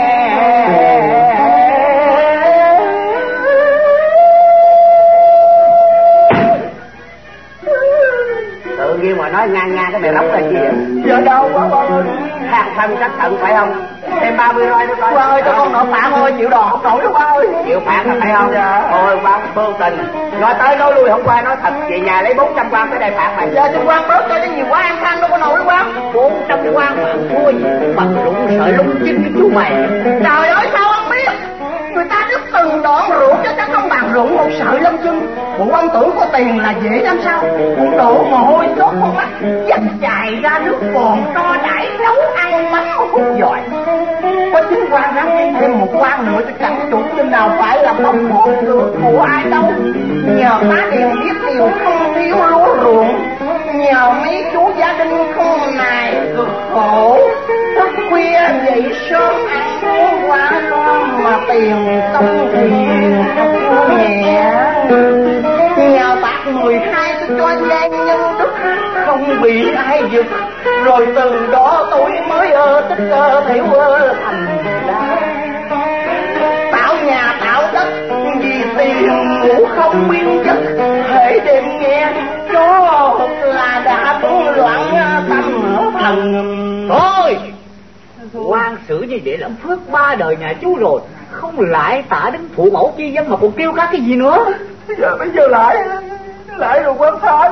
tự nhiên mà nói ngang ngang cái mày lóc là gì vậy? Giờ đâu quá con ơi, hàng thân chắc thận phải không? Thêm ba mươi roi nữa coi. Quang ơi, cho con nợ phạt ơi, chịu đòn không nổi đâu Quang ơi. Chịu phạt là phải không? Dạ. Thôi Quang phương tình, nói tới nói lui không qua nói thật, về nhà lấy bốn trăm Quang tới đây phạt mày. Dạ chứ Quang bớt cho nhiều quá, ăn than đâu có nổi Quang. Bốn trăm Quang mà thua gì bằng rụng sợi lúng chín cái chú mày. Trời ơi, sao không biết? Người ta đứt từng đoạn rượu chứ chắc không bằng rụng một sợi lông chân. Bộ quan tưởng có tiền là dễ lắm sao? Con đổ mồ hôi chốt con mắt, dắt dài ra nước bồn cho đãi nấu ăn mắm hút giỏi. Có chính quan ráng đi thêm một quan nữa chứ chẳng chủ nhân nào phải là bông hồn được của ai đâu. Nhờ má đều biết điều không thiếu lúa ruộng, nhờ mấy chú gia đình con này cực khổ, thức khuya dậy sớm ăn uống quá lo mà tiền công thì không nhẹ. Nhờ bạc mười hai tôi cho gian nhân đức không bị ai giật, rồi từ đó tôi mới ơ tích ơ thiểu ơ thành ra tạo nhà tạo đất vì tiền ngủ không biến giấc. Hễ đêm nghe gió là đã cuốn loạn tâm thần. Thôi quan xử như vậy là phước ba đời nhà chú rồi, không lại tạ đến phụ mẫu chi dân mà còn kêu các cái gì nữa. Giờ bây giờ lại lại rồi quan phá.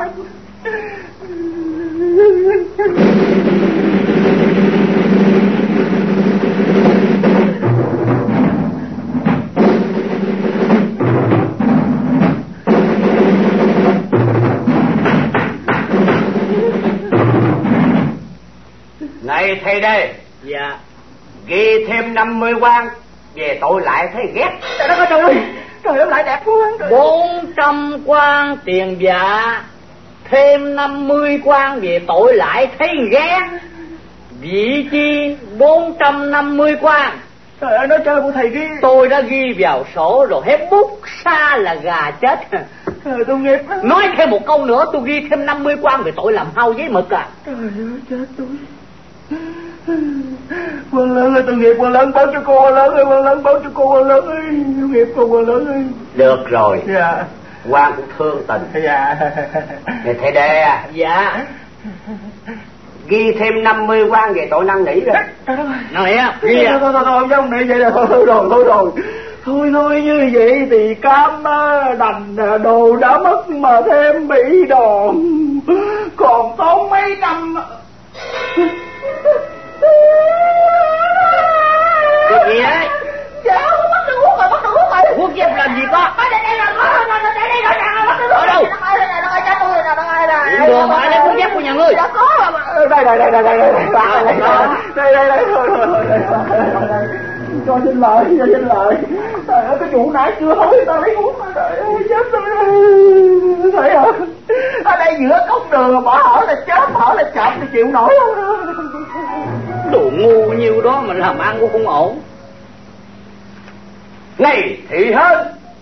Này thầy đây. Dạ. Ghi thêm năm mươi quan về tội lại thấy ghét. Trời đất ơi trời ơi, trời ơi lại đẹp quá. Bốn trăm quan tiền dạ, thêm năm mươi quan về tội lại thấy ghét. Vị chi bốn trăm năm mươi quan. Trời ơi nói chơi của thầy ghi. Tôi đã ghi vào sổ rồi, hết bút xa là gà chết. Trời tôi nghiệp. Nói thêm một câu nữa, tôi ghi thêm năm mươi quan về tội làm hao giấy mực à. Trời ơi chết tôi. Quan lớn ơi, tôi nghiệp quan lớn báo cho cô quan lớn ơi, quan lớn báo cho cô quan lớn ơi, nghiệp cô quan lớn ơi. Được rồi. Dạ. Quan cũng thương tình. Dạ. Này thầy Đề à. Dạ. Ghi thêm năm mươi quan về tội năn nỉ rồi. Nói á. Ghi à. Thôi thôi thôi không nỉ vậy là thôi rồi thôi rồi. Thôi thôi như vậy thì cam đành đồ đã mất mà thêm bị đòn, còn tốn mấy năm. Cái gì đấy? Dạ bắt được hút rồi, bắt được hút rồi. Hút dép làm gì có? Đây đây đây đây đây bắt được. Ở đâu? Điện đường mà lấy hút dép của nhà ngươi. Dạ có mà. Đây đây đây đây đây đây đây đây đây thôi thôi thôi. Cho xin lời, cho xin lời. Trời ơi cái vụ nãy chưa hối tao lấy hút. Trời ơi chết tôi. Thấy không? Ở đây giữa cốc đường bỏ hở là chết, hở là chậm thì chịu nổi không? Đồ ngu nhiêu đó mà làm ăn cũng không ổn. Này thị hơn.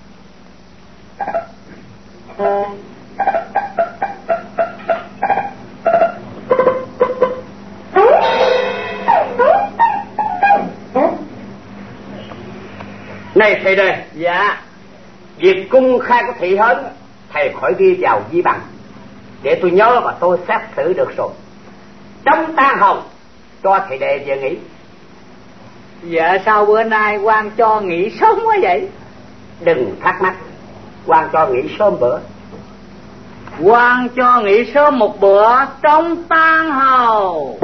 Này thầy đây. Dạ. Việc cung khai của thị hến thầy khỏi ghi vào di bằng để tôi nhớ và tôi xét xử được rồi. Trong tan hồng cho thầy Đề về nghỉ. Dạ sao bữa nay quan cho nghỉ sớm quá vậy? Đừng thắc mắc, quan cho nghỉ sớm bữa. Quan cho nghỉ sớm một bữa trong tan hầu.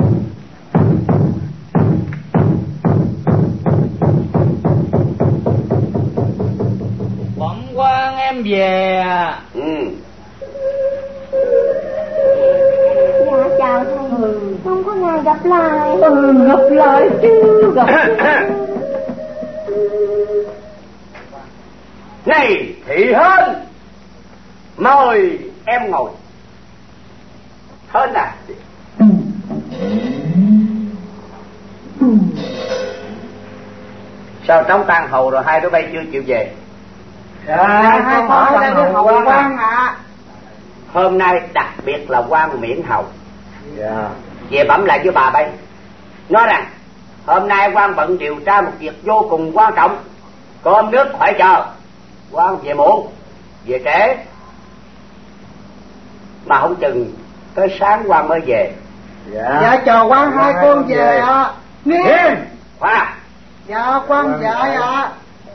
Bẩm quan em về. Ừ. Dạ chào thầy. Ừ. Không có ngày gặp lại. Ừ gặp lại chứ gặp. Này thị hơn, mời em ngồi. Hơn à. Sao trống tan hầu rồi hai đứa bay chưa chịu về? Dạ hai phó đây với hầu quan ạ. Hôm nay đặc biệt là quan miễn hầu. Dạ. Về bẩm lại với bà bay, nói rằng hôm nay quan bận điều tra một việc vô cùng quan trọng, cơm nước phải chờ. Quan về muộn, về trễ mà không chừng tới sáng quan mới về. Dạ, dạ chờ quan hai con về ạ. Nghiêm khoa. Dạ quan dạy ạ.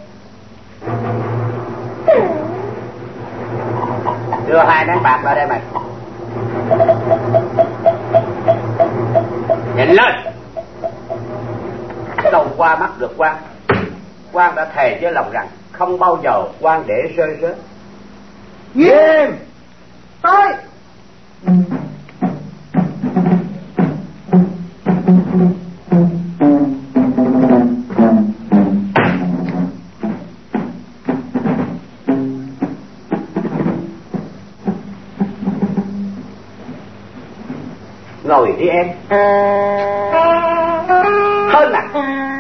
Đưa hai nén bạc ra đây mày. Nhìn lên. Đâu qua mắt được quan. Quan đã thề với lòng rằng không bao giờ quan để rơi rớt. Nghiêm tới. Ngồi đi em. Hơn nè,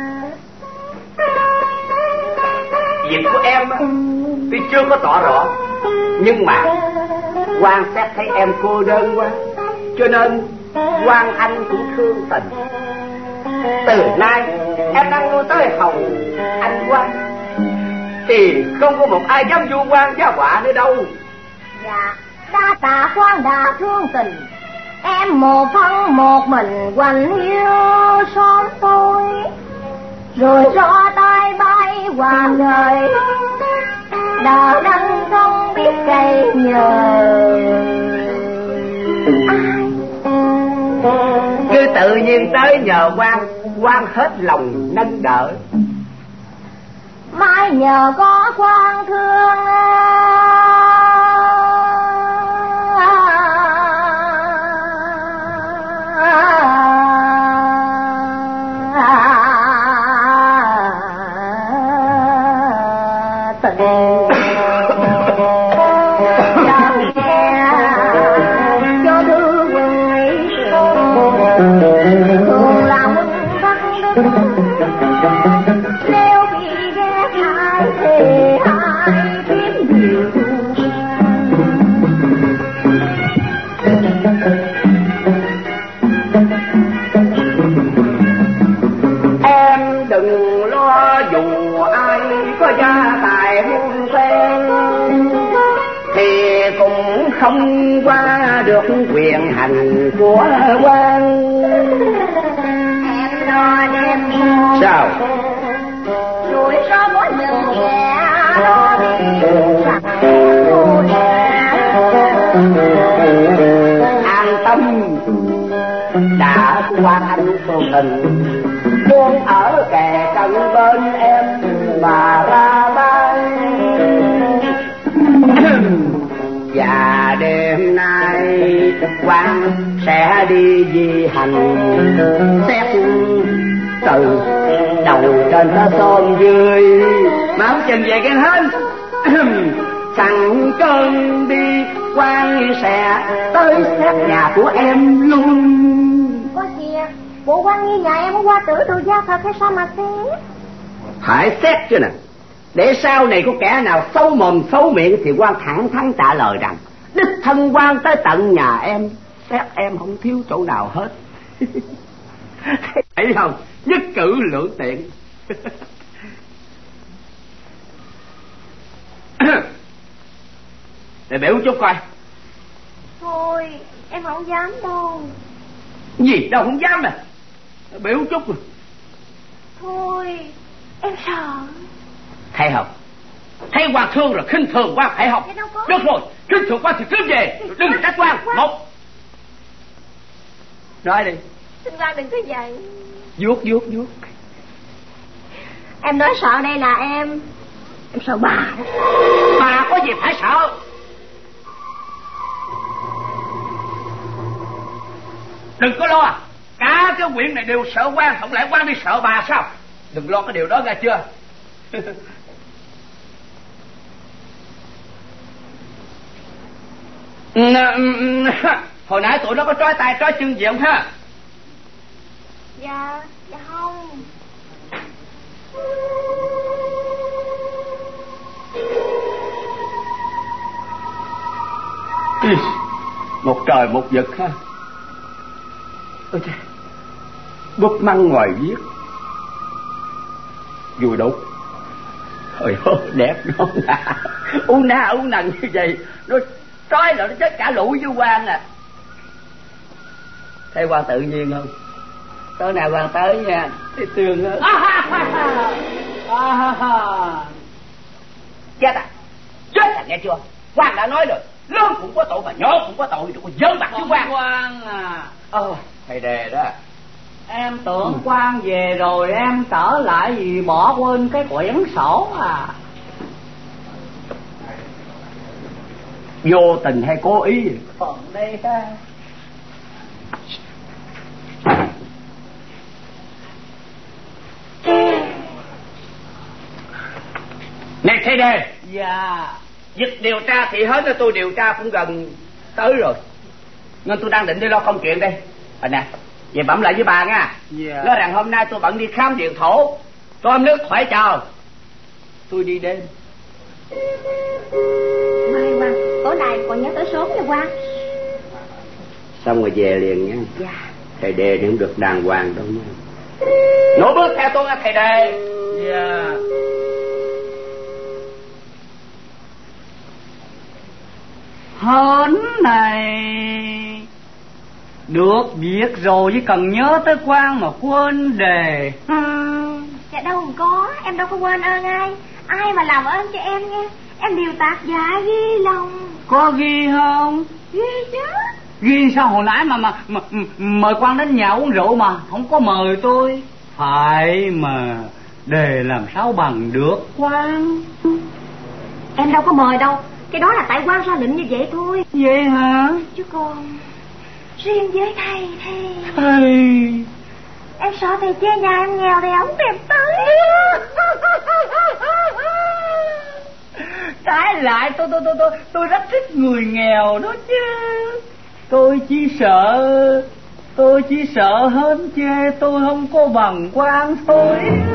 việc của em tuy chưa có tỏ rõ, nhưng mà quan xét thấy em cô đơn quá, cho nên Quan Anh cũng thương tình. Từ nay em đang nuôi tới hầu anh Quan, thì không có một ai dám vu oan giá họa nữa đâu. Dạ, đa tạ Quan đã thương tình. Em một thân một mình quạnh hiu xóm tôi, rồi gió tay bay qua đời, đào đăng không biết cây nhờ ai. Cứ tự nhiên tới nhờ Quan, Quan hết lòng nâng đỡ. Mai nhờ có Quan thương không qua được quyền hành của Quan. Em lo đêm sao rủi ro mỗi lần nhẹ lo an tâm, đã Quan Anh vô tình luôn ở kề cận bên em mà ra ban. Và đêm nay Quan sẽ đi di hành, xét từ đầu trên tới xóm dưới, máu chân về cái hết. Sẵn cơn đi Quan sẽ tới xét nhà của em luôn. Có kìa, bộ Quan nghi nhà em có qua tử tù gia thật hay sao mà xét? Phải xét chứ nè, để sau này có kẻ nào xấu mồm xấu miệng thì Quan thẳng thắn trả lời rằng đích thân Quan tới tận nhà em, xét em không thiếu chỗ nào hết. Thấy không, nhất cử lưỡng tiện. Để biểu chút coi. Thôi em không dám đâu. Gì đâu không dám nè, biểu chút rồi. Thôi em sợ. Thấy không, thấy Quan thương rồi khinh thường Quan phải không? Được rồi, khinh thường Quan thì cướp về, đừng trách Quan. Một, nói đi. Xin Quan đừng có vậy. Vuốt vuốt vuốt. Em nói sợ đây là em Em sợ bà. Bà có gì phải sợ. Đừng có lo, cả cái huyện này đều sợ Quan, không lẽ Quan đi sợ bà sao? Đừng lo cái điều đó, nghe chưa? Hồi nãy tụi nó có trói tay trói chân gì không ha? Dạ, dạ không. Một trời một vực ha. Ôi trời, bút măng ngoài viết vui đục. Trời ơi đẹp nó à. U na u nằng như vậy, nó trói là nó chết cả lũ với Quan à. Thấy Quan tự nhiên không? Tối nào Quan tới nha, thấy tường hơn. Chết à, chết à, nghe chưa? Quan đã nói rồi, lớn cũng có tội mà nhỏ cũng có tội, đừng có dơ mặt với Quan. Quan à, ờ thầy đề đó. Em tưởng ừ. Quan về rồi em trở lại vì bỏ quên cái quyển sổ à. Vô tình hay cố ý? Còn đây ha. Này thầy đề. Dạ. Việc điều tra thì hết, tôi điều tra cũng gần tới rồi, nên tôi đang định đi lo công chuyện đây. À nè, vậy bẩm lại với bà nha. Dạ. Nói rằng hôm nay tôi bận đi khám điện thổ, tôm nước khỏi chờ. Tôi đi đêm. Mai mà tối nay còn nhớ tới sớm nha Quan. Xong rồi về liền nha. Dạ. Thầy Đề thì không được đàng hoàng đâu nha. Nổ bước theo tôi nha thầy Đề. Dạ. Hến này được việc rồi chứ cần nhớ tới Quan mà quên đề. Dạ đâu có, em đâu có quên ơn ai. Ai mà làm ơn cho em nha, em đều tạc dạ ghi lòng. Có ghi không? Ghi chứ. Ghi sao hồi nãy mà mà, mà mời Quan đến nhà uống rượu mà không có mời tôi. Phải mà, đề làm sao bằng được Quan. Em đâu có mời đâu, cái đó là tại Quan ra lệnh như vậy thôi. Vậy hả? Chứ còn riêng với thầy thì Thầy, em sợ thầy chê nhà em nghèo thì không tìm tới. trái lại tôi tôi tôi tôi tôi rất thích người nghèo đó chứ. Tôi chỉ sợ tôi chỉ sợ hên chê tôi không có bằng Quan thôi.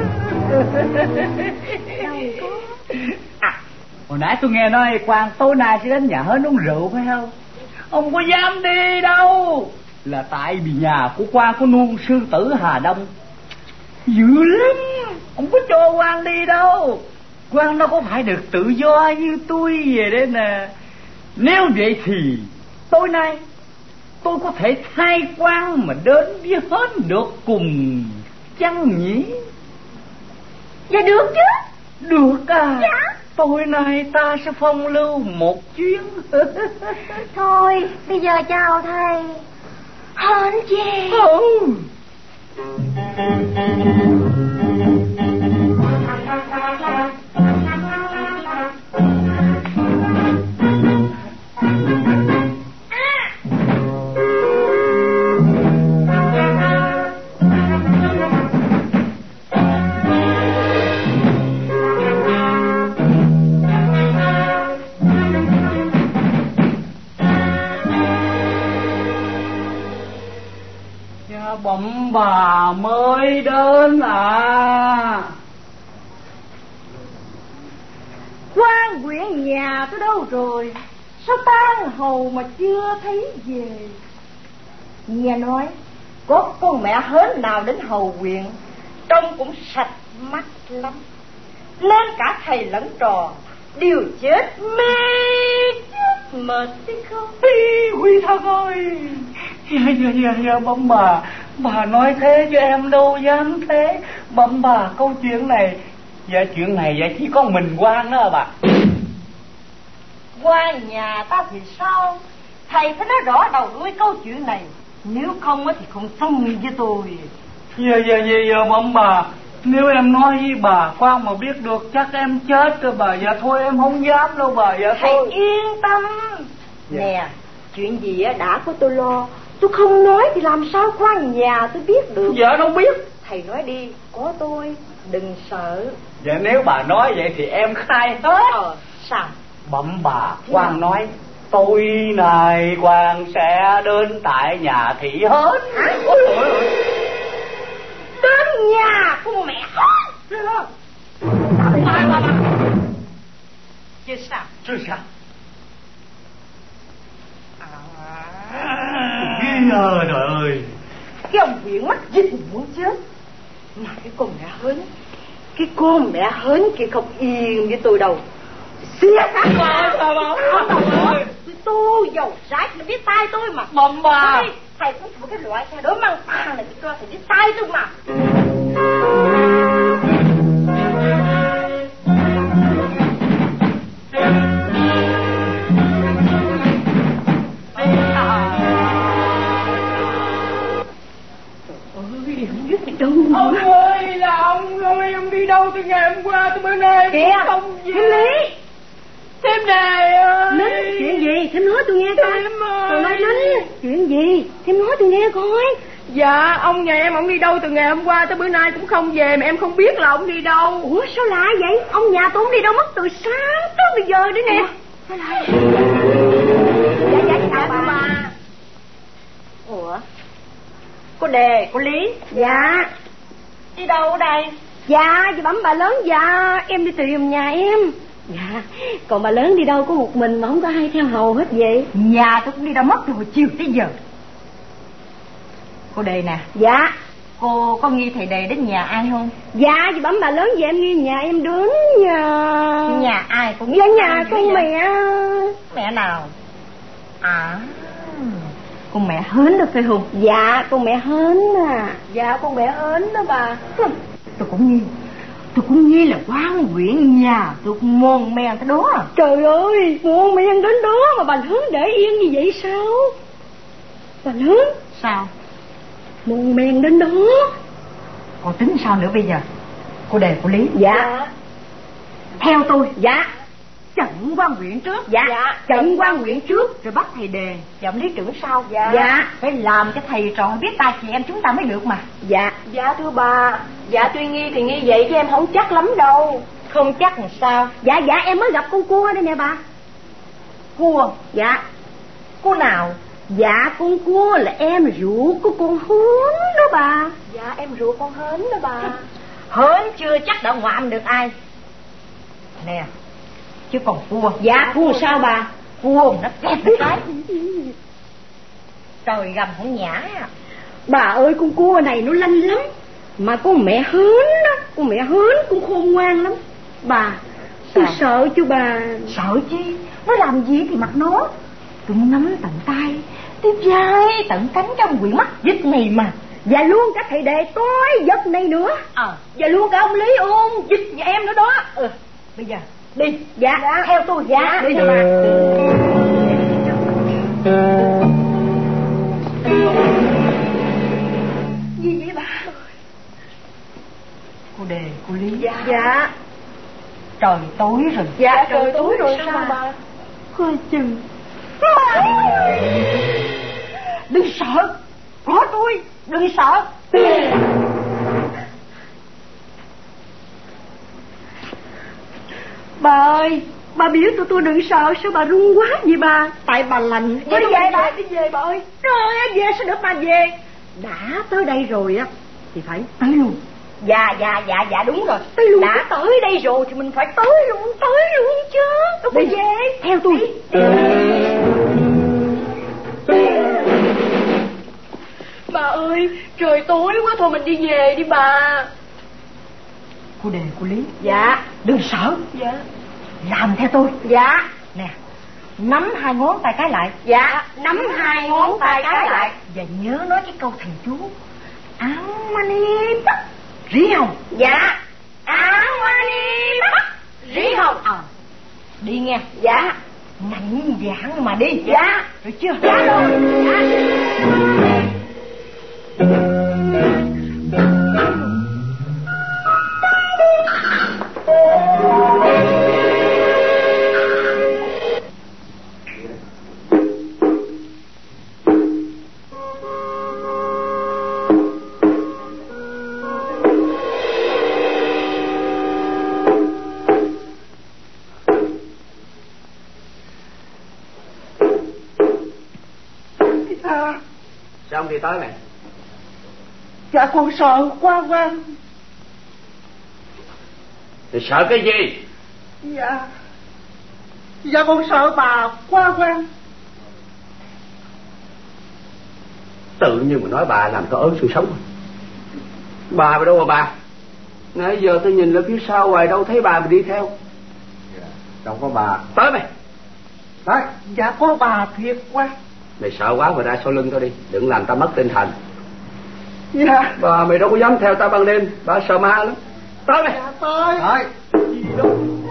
Đâu có. À, hồi nãy tôi nghe nói Quan tối nay sẽ đến nhà hến uống rượu phải không? Ông có dám đi đâu, là tại vì nhà của Quan có nuông sư tử Hà Đông dữ lắm, không có cho Quan đi đâu. Quan đâu có phải được tự do như tôi về đây nè. Nếu vậy thì tối nay tôi có thể thay Quan mà đến với hết được cùng chăng nhỉ? Dạ được chứ. Được à? Dạ. Tối nay ta sẽ phong lưu một chuyến. Thôi bây giờ chào thầy. Hên chê. Ừ. Bẩm bà mới đến à. Quan quyện nhà tới đâu rồi? Sao tan hầu mà chưa thấy về? Nghe nói có con mẹ hến nào đến hầu quyện, trông cũng sạch mắt lắm, nên cả thầy lẫn trò đều chết mê chết mệt chứ không. Huy thân ơi, dạ dạ dạ dạ bẩm bà, bà nói thế chứ em đâu dám thế. Bẩm bà, câu chuyện này, dạ chuyện này dạ chỉ có mình Quan đó bà. Quan nhà ta thì sao? Thầy phải nói rõ đầu đuôi câu chuyện này, nếu không thì không xong với tôi. Dạ dạ dạ dạ bẩm bà, nếu em nói với bà Quan mà biết được chắc em chết rồi bà. Dạ thôi em không dám đâu bà. Dạ thầy thôi yên tâm. Dạ. Nè, chuyện gì đã có tôi lo, tôi không nói thì làm sao Quan nhà tôi biết được. Dạ không biết. Thầy nói đi, có tôi, đừng sợ. Dạ nếu bà nói vậy thì em khai hết. Ờ, sao? Bẩm bà, Quan nói tôi này Quan sẽ đến tại nhà thị hết. Ôi trời ơi. Đến nhà con mẹ hết. Chứ sao? Chứ sao? Ghê ờ trời ơi. Cái ông huyện mắt dịch muốn chết. Mà cái con mẹ hến, cái con mẹ hến kia không yên với tôi đâu. Xía sát tôi. Tôi tô dầu rác để biết tay tôi mà. Bẩm bà. Thầy, thầy cũng thuộc cái loại xe đối mang tàn này cho thầy biết tay tôi mà. Ông ơi là ông ơi, ông đi đâu từ ngày hôm qua tới bữa nay? Kìa, không Thím Lý. Thím Đề ơi. Lính, chuyện gì? Thím nói tôi nghe coi. Thím ơi. Tôi nói Lính, chuyện gì? Thím nói tôi nghe coi. Dạ ông nhà em ông đi đâu từ ngày hôm qua tới bữa nay cũng không về, mà em không biết là ông đi đâu. Ủa sao lạ vậy? Ông nhà tôi không đi đâu mất từ sáng tới bây giờ đấy nè. Sao lạ? Dạ dạ dạ bà. Ủa Đề, cô Lý. Dạ. Đi đâu ở đây? Dạ, chị bẩm bà lớn, dạ em đi tìm nhà em. Dạ, còn bà lớn đi đâu có một mình mà không có ai theo hầu hết vậy? Nhà tôi cũng đi đâu mất từ hồi chiều tới giờ. Cô Đề nè. Dạ. Cô có nghi thầy Đề đến nhà ai không? Dạ, chị bẩm bà lớn, vậy em nghi nhà em đến nhà... Nhà ai cũng Dạ nhà con mẹ. Mẹ nào? À, con mẹ Hến đó phải không? Dạ, con mẹ Hến à. Dạ, con mẹ Hến đó bà. Tôi cũng nghi. Tôi cũng nghi là quan huyện nhà tôi mòn men tới đó. Trời ơi, mòn men đến đó mà bà Hến để yên như vậy sao? Bà Hến. Sao? Mòn men đến đó. Còn tính sao nữa bây giờ? Cô Đề, cô Lý. Dạ. Theo tôi. Dạ. Trận quan huyện trước. Dạ. Dạ. Trận quan huyện trước rồi bắt thầy Đề giọng lý trưởng sau. Dạ. Dạ. Phải làm cho thầy trò biết tay chị em chúng ta mới được mà. Dạ. Dạ thưa bà. Dạ tuy nghi thì nghi vậy chứ em không chắc lắm đâu. Không chắc làm sao? Dạ dạ em mới gặp con cua đây nè bà. Cua? Dạ. Cua nào? Dạ con cua là em ruột của con Hến đó bà. Dạ em ruột con Hến đó bà. Hến chưa chắc đã ngoạm được ai. Nè, chứ còn cua. Dạ cua sao bà? Cua nó kẹp một cái trời gầm không nhả. Bà ơi con cua này nó lanh lắm. Mà con mẹ Hến đó, con mẹ Hến cũng khôn ngoan lắm. Bà, tôi sợ chứ bà. Sợ chi? Nó làm gì thì mặc nó. Tôi nắm tận tay, tôi vai tận cánh trong quỷ mắt dịch này mà. Và luôn cả thầy Đề tối giật này nữa. Ờ à. Và luôn cả ông Lý ôn dịch nhà em nữa đó. Ừ, bây giờ đi. Dạ, dạ. Theo tôi. Dạ, đi thôi bà. Gì vậy bà? Cô Đề, cô Lý. Dạ. Dạ. Trời tối rồi. Dạ trời tối rồi sao, sao bà? Hơi chừng. Đừng sợ. Có tôi. Đừng sợ. Bà ơi, bà biểu tụi tôi đừng sợ, sao bà run quá vậy bà? Tại bà lạnh. Đi về bà, đi về bà ơi. Rồi về sao được bà về? Đã tới đây rồi á thì phải tới luôn. Dạ dạ dạ dạ đúng rồi. Tới luôn. Đã tới đây rồi thì mình phải tới luôn, tới luôn chứ. Đâu có về. Theo tôi. Đi. Bà ơi, trời tối quá thôi mình đi về đi bà. Cô Đề, cô Lý. Dạ. Đừng sợ. Dạ. Làm theo tôi. Dạ. Nè, nắm hai ngón tay cái lại. Dạ, nắm hai ngón tay cái lại. Và nhớ nói cái câu thần chú Áo Mani Bắc Rí Hồng. Dạ. Áo Mani Bắc Rí Hồng. Ờ. Đi nghe. Dạ. Mạnh dạn mà đi. Dạ. Được chưa? Dạ rồi. Dạ. Xong thì tới mày. Dạ con sợ quá quan. Thì sợ cái gì? Dạ Dạ con sợ bà quá quan. Tự nhiên mà nói bà làm tôi ớn sự sống. Bà mà đâu mà bà? Nãy giờ tôi nhìn lên phía sau hoài đâu thấy bà mà đi theo. Dạ, đâu có bà. Tới mày. Đấy, dạ có bà thiệt quá. Mày sợ quá mà ra sau lưng tao đi, đừng làm tao mất tinh thần. Dạ. Bà mày đâu có dám theo tao ban đêm, bà sợ ma lắm. Tới mày. Dạ tới. Rồi. Gì đâu.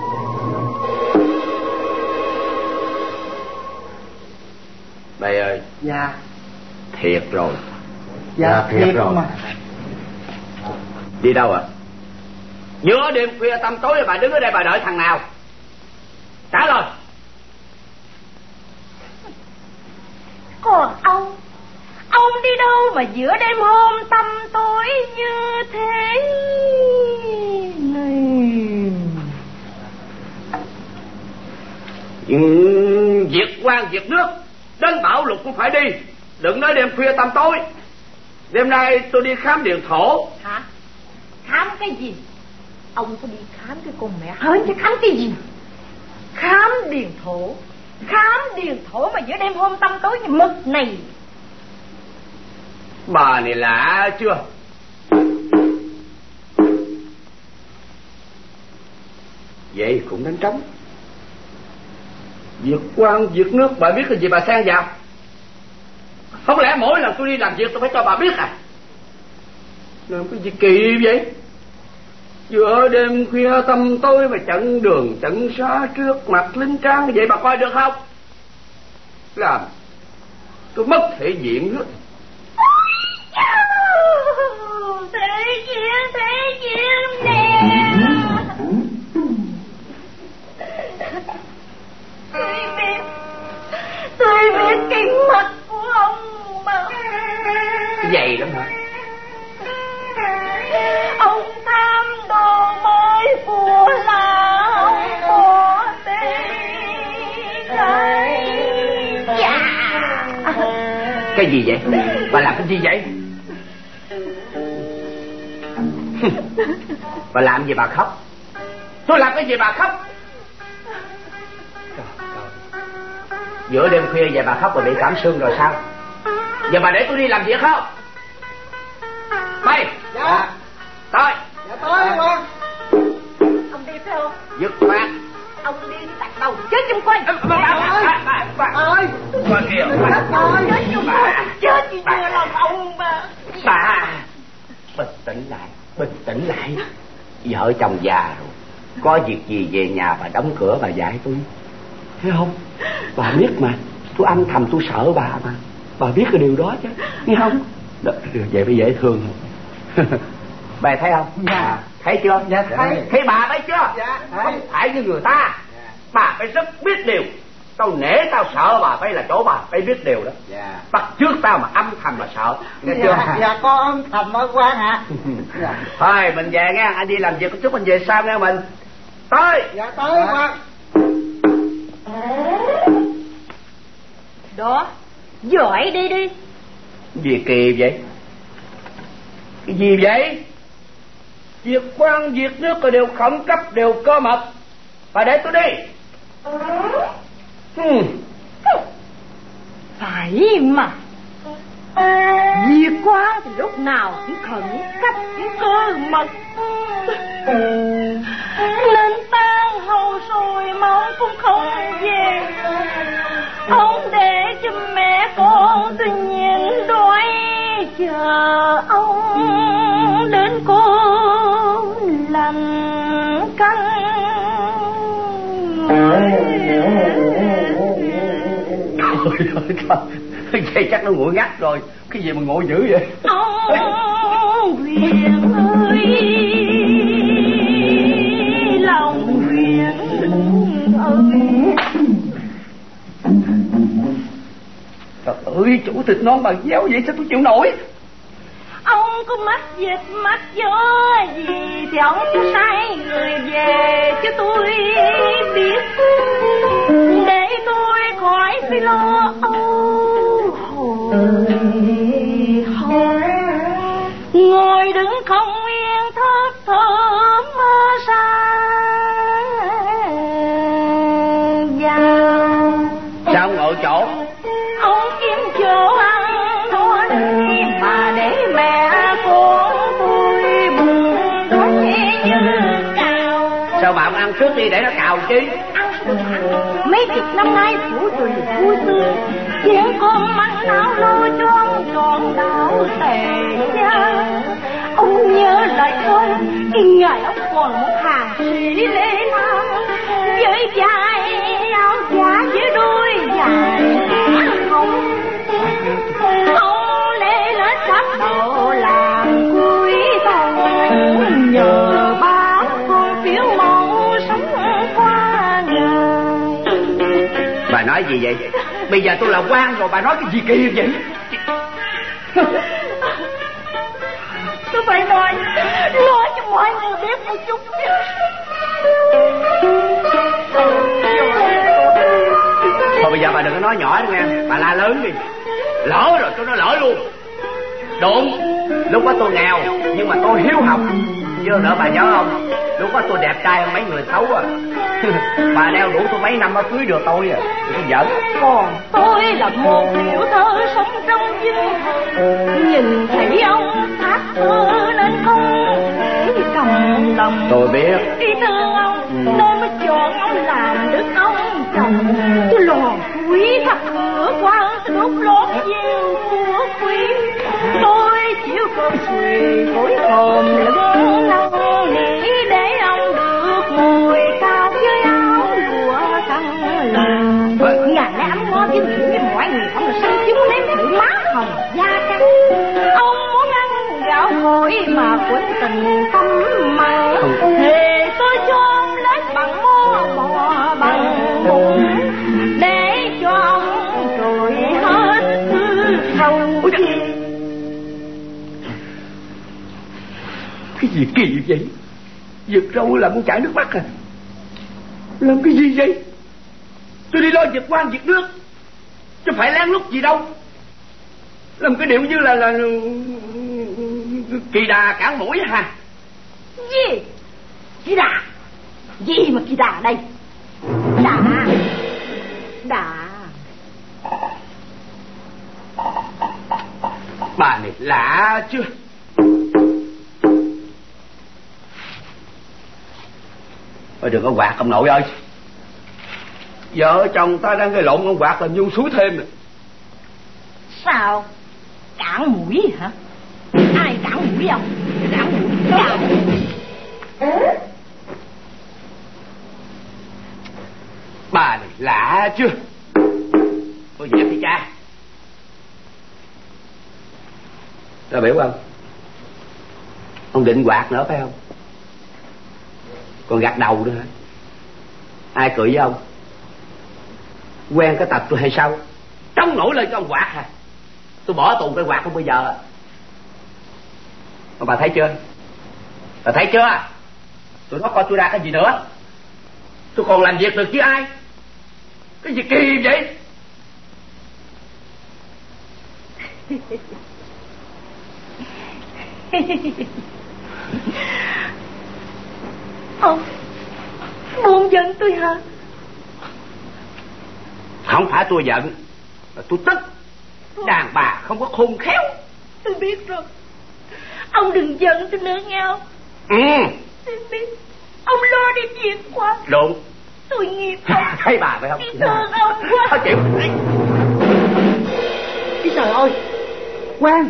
Mày ơi. Dạ. Thiệt rồi. Dạ, dạ thiệt, thiệt rồi mà. Đi đâu à? Giữa đêm khuya tăm tối bà đứng ở đây bà đợi thằng nào? Trả lời. Còn ông, ông đi đâu mà giữa đêm hôm tăm tối như thế này? Việc quan việc nước, đến bão lụt cũng phải đi. Đừng nói đêm khuya tăm tối. Đêm nay tôi đi khám điện thổ. Hả? Khám cái gì? Ông có đi khám cái con mẹ hỡn chứ khám cái gì? Khám điền thổ. Khám điền thổ mà giữa đêm hôm tăm tối như mực này. Bà này lạ chưa? Vậy cũng đánh trống. Việc quan việc nước bà biết cái gì bà xen vào? Không lẽ mỗi lần tôi đi làm việc tôi phải cho bà biết à? Làm cái gì kỳ vậy? Giữa đêm khuya tăm tối mà chặn đường chặn xá trước mặt lính tráng vậy bà coi được không? Làm tôi mất thể diện hết. Thể diện, thể diện nè. Tôi biết, tôi biết cái mặt của ông mà. Vậy lắm hả? Ông tham đồ mới của là ông bỏ đi. Dạ. Cái gì vậy? Bà làm cái gì vậy? Bà làm gì bà khóc? Tôi làm cái gì bà khóc? Trời trời. Giữa đêm khuya vậy bà khóc rồi bị cảm sương rồi sao? Giờ bà để tôi đi làm việc không? Mày. Dạ. Tôi. Dạ tới quan. Ông đi phải không? Dứt khoát. Ông đi tạt đầu chết trong quanh. Bà bà bà ơi. Bà kìa. Chết trong quanh. Chết gì chưa lòng ông mà. Bà. Bình tĩnh lại. Bình tĩnh lại. Vợ chồng già rồi. Có việc gì về nhà bà đóng cửa bà dạy tôi. Thấy không? Bà biết mà. Tôi âm thầm tôi sợ bà mà. Bà biết cái điều đó chứ. Nghe không? Đó, vậy mới dễ thương. Bà thấy không? Dạ. À, thấy chưa? Dạ thấy. Thấy bà thấy chưa? Dạ thấy. Không phải như người ta. Dạ. Bà phải rất biết điều. Tao nể tao sợ bà phải là chỗ bà phải biết điều đó. Dạ. Bắt trước tao mà âm thầm là sợ. Nghe chưa? Dạ, dạ con âm thầm ở quan hả? Dạ. Thôi mình về nha. Anh đi làm việc một chút mình về sau nghe mình. Tới. Dạ tới quan. Đó, giỏi đi đi. Gì kỳ vậy? Cái gì vậy? Việc quan việc nước rồi đều khẩn cấp đều cơ mật. Bà để tôi đi. Hmm. Phải mà. Việc quan thì lúc nào cũng khẩn cấp cũng cơ mật. Nên tan hầu rồi mà cũng không về. Ông để cho mẹ con tôi nhìn đói chờ ông đến cô lành canh. Trời ơi trời, vậy chắc nó nguội ngắt rồi. Cái gì mà nguội dữ vậy? Ông Huyền ơi, lòng Huyền ơi. Trời ơi, chủ tịch non bà déo vậy sao tôi chịu nổi? Ông có mắc dịch mắc gió gì thì ông cứ sai người về cho tôi biết, để tôi khỏi phải lo âu hồi hộp. Ngồi đứng không yên thất thởm xa vào. Sao ông ngồi chỗ? Ông kiếm chỗ ăn thôi mà để mẹ con tôi buồn đói như cào. Sao bà không ăn trước đi để nó cào chứ? Ăn suốt hẳn mấy chục năm nay phủ tùy vui tươi, chuyện con măng nào lo cho ông trọn đạo tề gia. Ông nhớ lại không, cái ngày ông còn một hàng sĩ lễ nam, với dài áo giả với đôi dài không. Ông lễ lết sắp độ làm cuối thòng, nhờ bác con phiếu mong sống qua đời. Bà nói gì vậy? Bây giờ tôi là quan rồi bà nói cái gì kỳ vậy? Tôi phải nói, nói cho mọi người biết một chút. Thôi bây giờ bà đừng có nói nhỏ nữa nghe. Bà la lớn đi. Lỡ rồi tôi nói lỡ luôn. Đúng, lúc đó tôi nghèo nhưng mà tôi hiếu học. Chứ nữa bà nhớ không, lúc đó tôi đẹp trai hơn mấy người xấu à. Bà đeo đủ tôi mấy năm mới cưới được tôi à. Tôi giỡn. Còn tôi là một tiểu thơ sống trong vinh thần, nhìn thấy ông hát thơ nên không thể cầm lòng. Tôi biết. Khi thương ông ừ. Tôi mới chọn ông làm đức ông chồng. Tôi lò quý thắp cửa quan tôi đốt lót viên của quý. Tôi chịu cơn suy phối hồn lưng nông nghĩ để ông được ngồi cao với áo lụa căng làng. Ngàn lẽ ấm ngon kiếm chuyện với mọi người không là sân chúng nếm thử má hồng da trắng. Ông muốn ăn gạo hỏi mà quên tình tâm mà thề tôi cho ông lấy bằng mó bò bằng bụng để cho ông rồi hết thứ sâu chi. Cái gì kỳ vậy? Giật râu làm con chảy nước mắt à? Làm cái gì vậy? Tôi đi lo việc quan việc nước chứ phải lén lút gì đâu. Làm cái điệu như là là kỳ đà cản mũi hả? Gì? Kỳ đà? Gì mà kỳ đà đây? Đà Đà Bà này lạ chưa? Thôi đừng có quạt ông nội ơi. Vợ chồng ta đang gây lộn, ông quạt làm nhu suối thêm nè. Sao? Cản mũi hả? Ai cản mũi không? Cản mũi, cản mũi. Bà này lạ chưa? Tôi dẹp đi cha. Ra biểu không? Ông định quạt nữa phải không? Còn gạt đầu nữa hả? Ai cười với ông? Quen cái tật tôi hay sao? Trông nổi lên cho ông quạt hả? Tôi bỏ tù cái quạt không bây giờ. Mà bà thấy chưa? Bà thấy chưa? Tụi nó coi tôi ra cái gì nữa? Tôi còn làm việc được với ai? Cái gì kỳ vậy? Ông buông giận tôi hả? Không phải tôi giận, mà tôi tức. Đàn bà không có khôn khéo. Tôi biết rồi. Ông đừng giận tôi nữa nghe không? Ừ. Tôi biết. Ông lo đi việc quá. Đúng. Tôi nghiệp ông. Thấy bà phải không? Tôi thương ông quá. Thôi chịu. Ý trời ơi, Quang.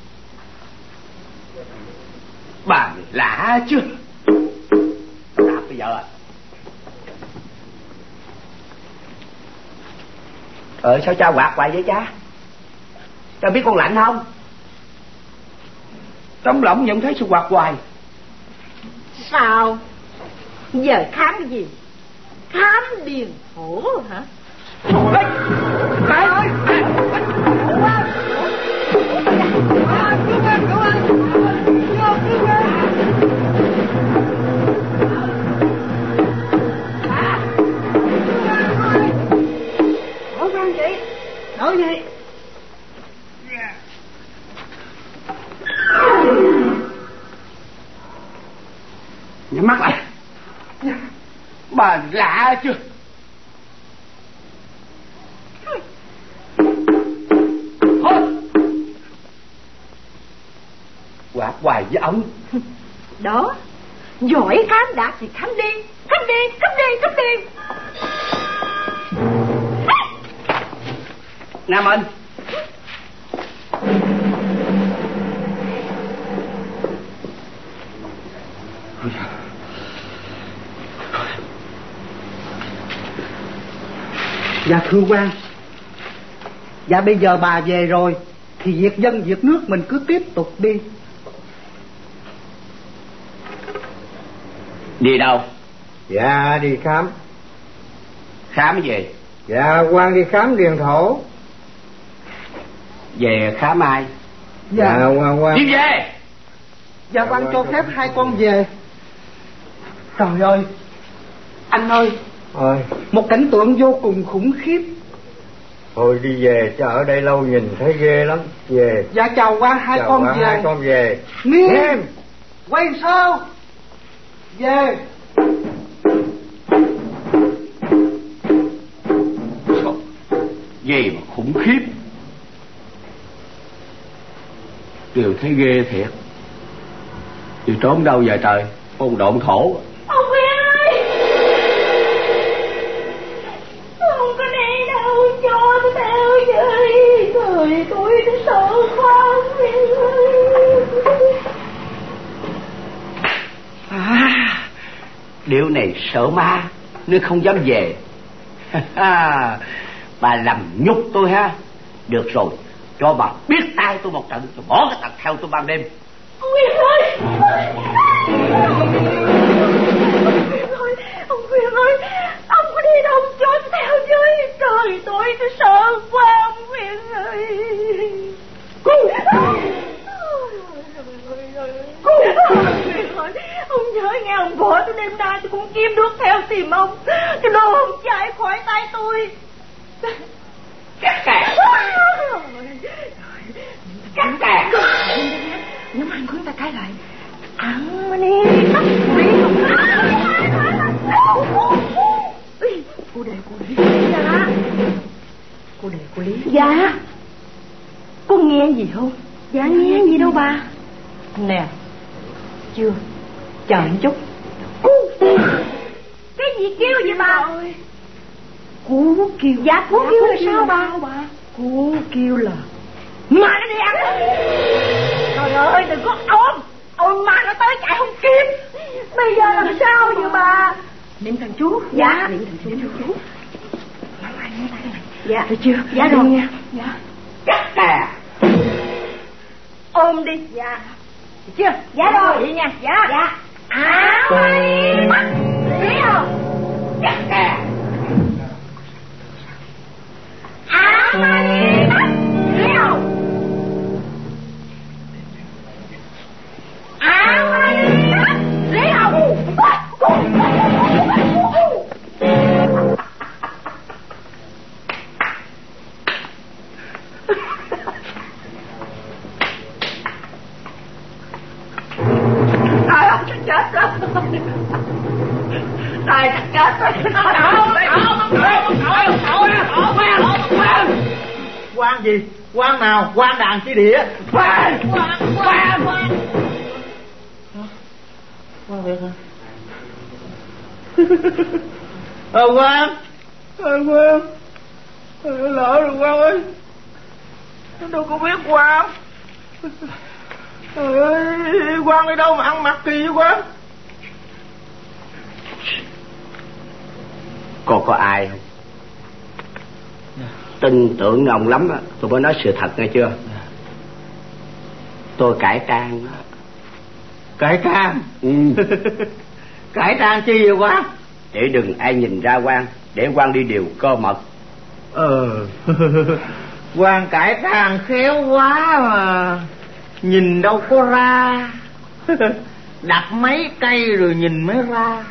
Bà lạ chưa? Đạp bây giờ à? Ờ sao cha quạt hoài vậy cha? Cha biết con lạnh không? Trong lòng nhận thấy sự quạt hoài. Sao? Giờ khám cái gì? Khám điền hổ hả? Ê! Bà ơi! Nói gì? Nhắm mắt lại. Bà lạ chưa? Thôi quạt hoài với ông. Đó, giỏi khám đạt thì khám đi. Khám đi, khám đi, khám đi. Nam Anh. Dạ thưa quan. Dạ bây giờ bà về rồi thì việc dân việc nước mình cứ tiếp tục đi. Đi đâu? Dạ đi khám. Khám gì? Dạ quan đi khám điền thổ. Về khám ai? Dạ, dạ quan quan. Đi về. Dạ quan cho phép hai con về. Trời ơi, anh ơi. Ơi. Một cảnh tượng vô cùng khủng khiếp. Thôi đi về, chứ ở đây lâu nhìn thấy ghê lắm. Về. Dạ chào quan, hai chào con quan, về. Hai con về. Nghiêm, quay sao? Về. Gì mà khủng khiếp. Điều thấy ghê thiệt. Điều trốn đâu giờ trời? Con độn thổ. Ông Nguyên ơi, không có đi đâu, cho tôi theo với. Trời, tôi tôi sợ quá ông Nguyên ơi. À, điều này sợ ma nên không dám về. Bà làm nhục tôi ha. Được rồi, cho bà biết tay tôi một trận, rồi bỏ cái tật theo tôi ban đêm. Ông Nguyên ơi, ông Nguyên ơi, ông có đi đâu cho tôi theo với. Trời, tôi tôi sợ quá ông Nguyên ơi. Ông nhớ nghe, ông bỏ tôi đêm nay tôi cũng kiếm nước theo tìm ông. Cái đồ ông chạy khỏi tay tôi. Cắt kè, cắt kè. Nhóm anh hướng ta cái lại. Ăn mà đi. Cô đề cô Lý. Dạ. Cô đề cô Lý. Dạ. Có nghe gì không? Dạ nghe gì đâu bà. Nè, chưa, chờ một chút. Cái gì kêu vậy bà? Cú kêu. Dạ cú kêu là sao bà? Cú kêu là ma nó đi ăn. Trời ơi, đừng có ôm. Ôi ma nó tới chạy không kịp. Bây giờ làm sao vậy bà? Niệm thần chú. Dạ. Niệm thần chú. chú. Dạ. Được chưa? Dạ rồi nha. Dạ. Cắt kè. Ôm đi. Dạ. Được chưa? Dạ rồi. Vậy nha. Dạ. Dạ. À, mắt. Thấy không? Cắt kè. À, mắt. Thấy không? À, mắt. Thấy không? Chết rồi. Tài chắc chết rồi. Quan gì? Quan nào? Quan đàn chi địa? Quan! Quan! Quan! Quan Việt hả? Ờ Quan! Ờ Quan! Lỡ rồi Quan ơi! Tôi đâu có biết Quan. Trời ơi, Quan đi đâu mà ăn mặc kỳ vậy Quan? Còn có ai không? Tin tưởng ông lắm á, tôi mới nói sự thật nghe chưa? Tôi cải trang đó. Cải trang? Ừ. Cải trang chi vậy Quan? Để đừng ai nhìn ra Quan, để Quan đi điều cơ mật. Ờ. Quan cải trang khéo quá mà nhìn đâu có ra. Đặt mấy cây rồi nhìn mới ra.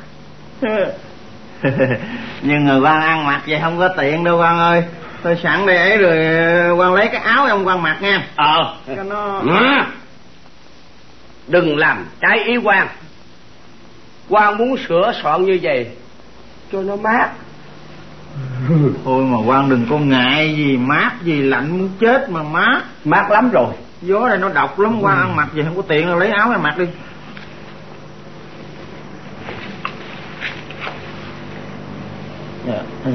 Nhưng mà Quan ăn mặc vậy không có tiện đâu Quan ơi. Thôi sẵn đây ấy rồi Quan lấy cái áo ông Quan mặc nha. Ờ cho nó... ừ. Đừng làm trái ý Quan. Quan muốn sửa soạn như vậy cho nó mát. Thôi mà Quan đừng có ngại gì, mát gì, lạnh muốn chết mà mát. Mát lắm rồi. Gió này nó độc lắm. Quan ừ. ăn mặc vậy không có tiện đâu, lấy áo này mặc đi. Yeah. Ừ.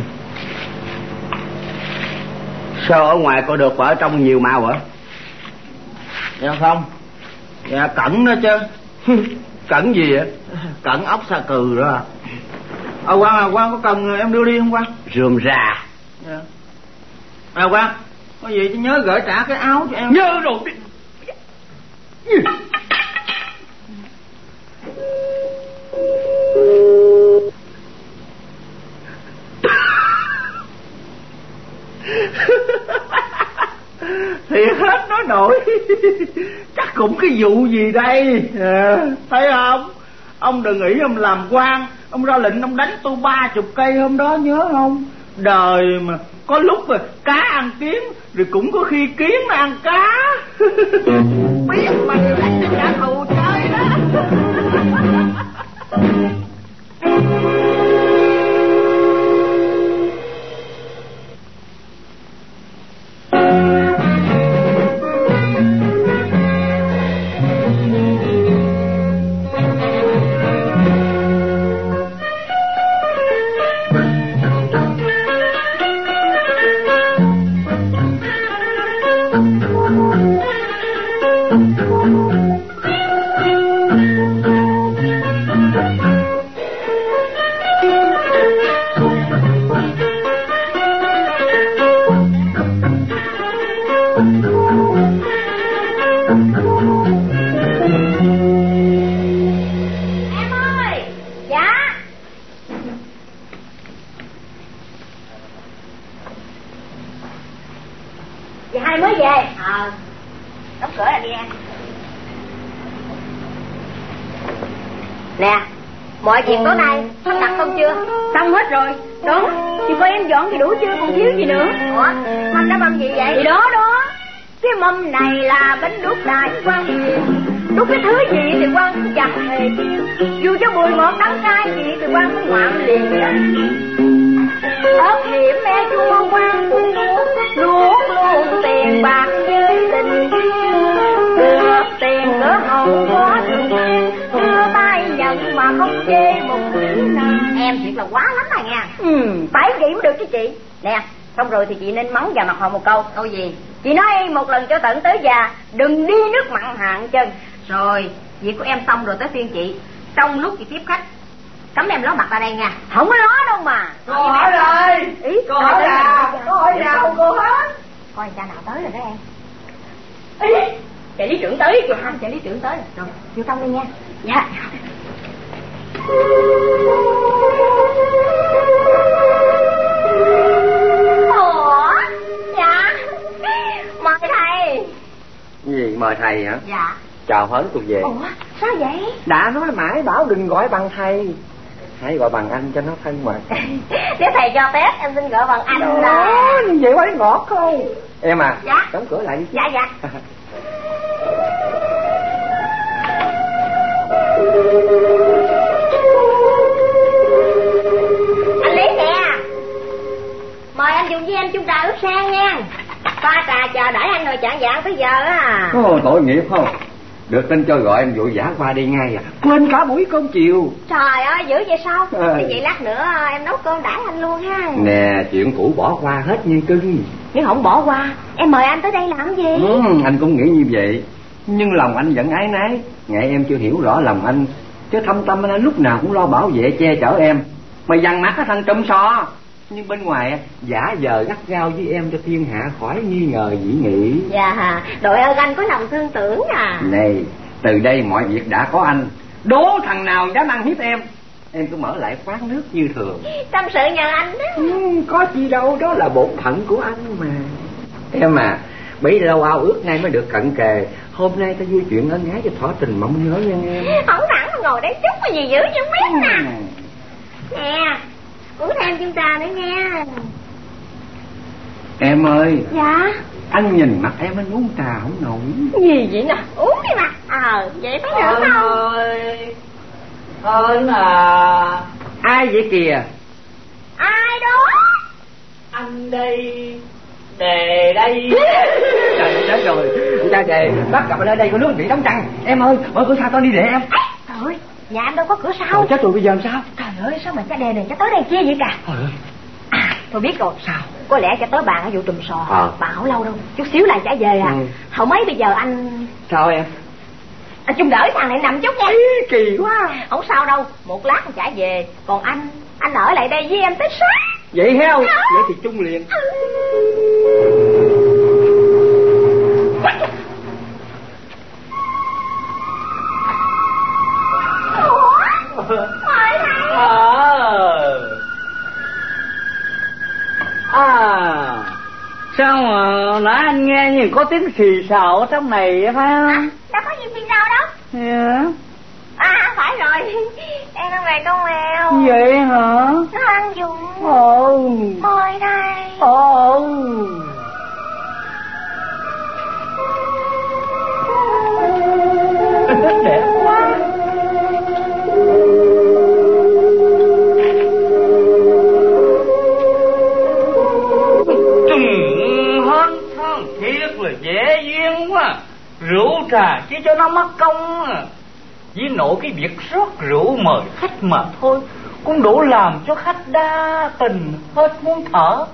Sao ở ngoài có được, ở trong nhiều màu hả? Dạ không. Dạ cẩn đó chứ. Cẩn gì vậy? Cẩn ốc sa cừ đó. Ờ Quan à, Quan có cần em đưa đi không Quan? Rườm rà. Dạ. À Quan, có gì chứ nhớ gửi trả cái áo cho em. Nhớ rồi. Thiệt hết nói nổi. Chắc cũng cái vụ gì đây à, thấy không? Ông đừng nghĩ ông làm quan, ông ra lệnh ông đánh tôi ba chục cây hôm đó nhớ không? Đời mà có lúc mà cá ăn kiến, rồi cũng có khi kiến nó ăn cá. Biết mà anh trả thù chơi đó. Mọi chuyện tối nay sắp đặt xong chưa? Xong hết rồi. Đúng. Chị coi em dọn thì đủ chưa? Còn thiếu gì nữa? Ủa? Mâm đó mâm gì vậy? Thì đó đó. Cái mâm này là bánh đúc đại quan hiền. Đúc cái thứ gì thì quan cũng chẳng hề tiêu. Dù cho mười một đắng cay gì thì quan cũng ngoạm liền vậy. Ớt hiểm me chua quan cũng nuốt. Nuốt luôn tiền bạc với tình duyên. Được tiền cỡ hậu có được đưa tay nhận mà không chê một chữ nào. Em thiệt là quá lắm rồi nha. Ừ, phải vậy mới được chứ chị. Nè, xong rồi thì chị nên mắng vào mặt họ một câu. Câu gì? Chị nói một lần cho tận tới già, đừng đi nước mặn hạn chân. Rồi, việc của em xong rồi tới phiên chị. Trong lúc chị tiếp khách, cấm em ló mặt ra đây nha. Không có ló đâu mà. Cô hỏi rồi. Ý, cô hỏi nào? Cô hỏi nào cô hết? Coi cha nào tới rồi đó em. Ý, trợ lý trưởng tới kìa. Trợ lý trưởng tới rồi. Vô trong đi nha. Dạ. Ủa? Dạ. Mời thầy. Gì mời thầy hả? Dạ. Chào hớn tôi về. Ủa? Sao vậy? Đã nói mãi bảo đừng gọi bằng thầy, hãy gọi bằng anh cho nó thân mật. Nếu thầy cho phép em xin gọi bằng anh. Đó, như vậy mới ngọt không? Em à. Dạ. Đóng cửa lại đi. Dạ dạ. Anh Lý nè, mời anh dùng với em chung trà ướp sang nha. Pha trà chờ đợi anh hồi chạng vạng tới giờ á. Ồ, tội nghiệp không? Được tin cho gọi em vội vã qua đây ngay à. Quên cả buổi cơm chiều. Trời ơi, dữ vậy sao? À. Thì vậy lát nữa em nấu cơm đãi anh luôn ha. Nè, chuyện cũ bỏ qua hết như cưng. Nếu không bỏ qua, em mời anh tới đây làm gì? Ừ, anh cũng nghĩ như vậy. Nhưng lòng anh vẫn ái nái. Ngại em chưa hiểu rõ lòng anh. Chứ thâm tâm anh lúc nào cũng lo bảo vệ che chở em. Mà dằn mắt cái thằng trùm sò. Nhưng bên ngoài giả vờ gắt gao với em cho thiên hạ khỏi nghi ngờ dĩ nghị. Dạ, đội ơn anh có lòng thương tưởng à. Này, từ đây mọi việc đã có anh. Đố thằng nào dám ăn hiếp em, em cứ mở lại quán nước như thường. Tâm sự nhờ anh đó. Ừ, có gì đâu, đó là bổn phận của anh mà. Em à, bấy lâu ao ước nay mới được cận kề. Hôm nay ta vui chuyện ân ái cho thỏa tình mong nhớ nha em. Không thẳng mà ngồi đấy chút mà gì dữ chẳng biết nè. Nè, uống thêm chung trà nữa nha. Em ơi. Dạ. Anh nhìn mặt em anh uống trà không nổi. Gì vậy nè, uống đi mà. Ờ, vậy thấy được không? Ơi, Hên à. Ai vậy kìa? Ai đó? Anh đây. Đề đây. Trời chết rồi, cha Đề bắt gặp ở đây có nước bị đóng trăng. Em ơi, mở cửa sau tao đi để em. Trời ơi, nhà em đâu có cửa sau. Trời chết rồi, bây giờ làm sao? Trời ơi, sao mà cha Đề này cha tới đây kia vậy cả? Trời ơi. À, tôi biết rồi. Sao? Có lẽ cha tới bàn ở vụ trùm sò. À. Bà không lâu đâu, chút xíu là trả về à. Ừ. Hậu mấy bây giờ anh... Sao em? Anh chung đỡ thằng này nằm chút nha. Ý, kỳ quá. Không sao đâu, một lát anh trả về. Còn anh, anh ở lại đây với em tới sáng. Vậy heo, vậy thì chung liền. À, sao mà nãy anh nghe như có tiếng xì xào ở trong này vậy phải không? À, đâu có gì xì xào đâu. Yeah. À phải rồi, em đang về con mèo. Vậy hả? Nó ăn dụng. Ồ. Mời đây. Ồ. Đẹp quá. Trừng hơn thân thiết là dễ duyên quá. Rượu trà chỉ cho nó mất công à. Chỉ nội cái việc rót rượu mời khách mà thôi cũng đủ làm cho khách đa tình hết muốn thở.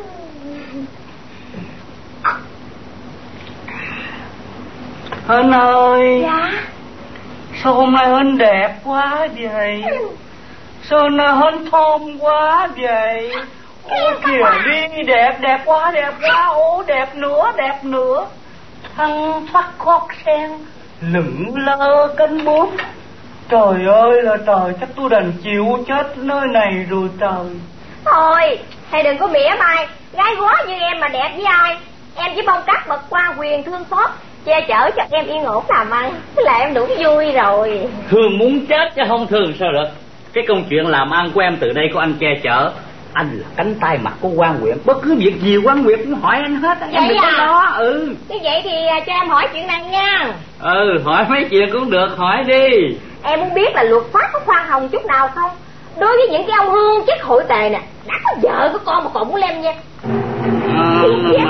Hân ơi. Dạ. Sao hôm nay Hân đẹp quá vậy? Sao hôm nay Hân thơm quá vậy? Ôi kìa đi, đẹp đẹp quá đẹp quá. Ô đẹp nữa đẹp nữa. Thăng phát khót sen lững lơ cánh bướm. Trời ơi là trời, chắc tôi đành chịu chết nơi này rồi trời. Thôi thầy đừng có mỉa mai. Gái góa như em mà đẹp với ai. Em chỉ mong các bậc quan quyền thương xót che chở cho em yên ổn làm ăn, thế là em đủ vui rồi. Thường muốn chết chứ không thường sao được. Cái công chuyện làm ăn của em từ đây có anh che chở. Anh là cánh tay mặt của quan huyện, bất cứ việc gì quan huyện cũng hỏi anh hết. Em đừng có lo. Ừ. Thế vậy thì cho em hỏi chuyện này nha. Ừ, hỏi mấy chuyện cũng được, hỏi đi. Em muốn biết là luật pháp có khoan hồng chút nào không? Đối với những cái ông hương chức hội tề nè, đã có vợ có con mà còn muốn lem nha. À,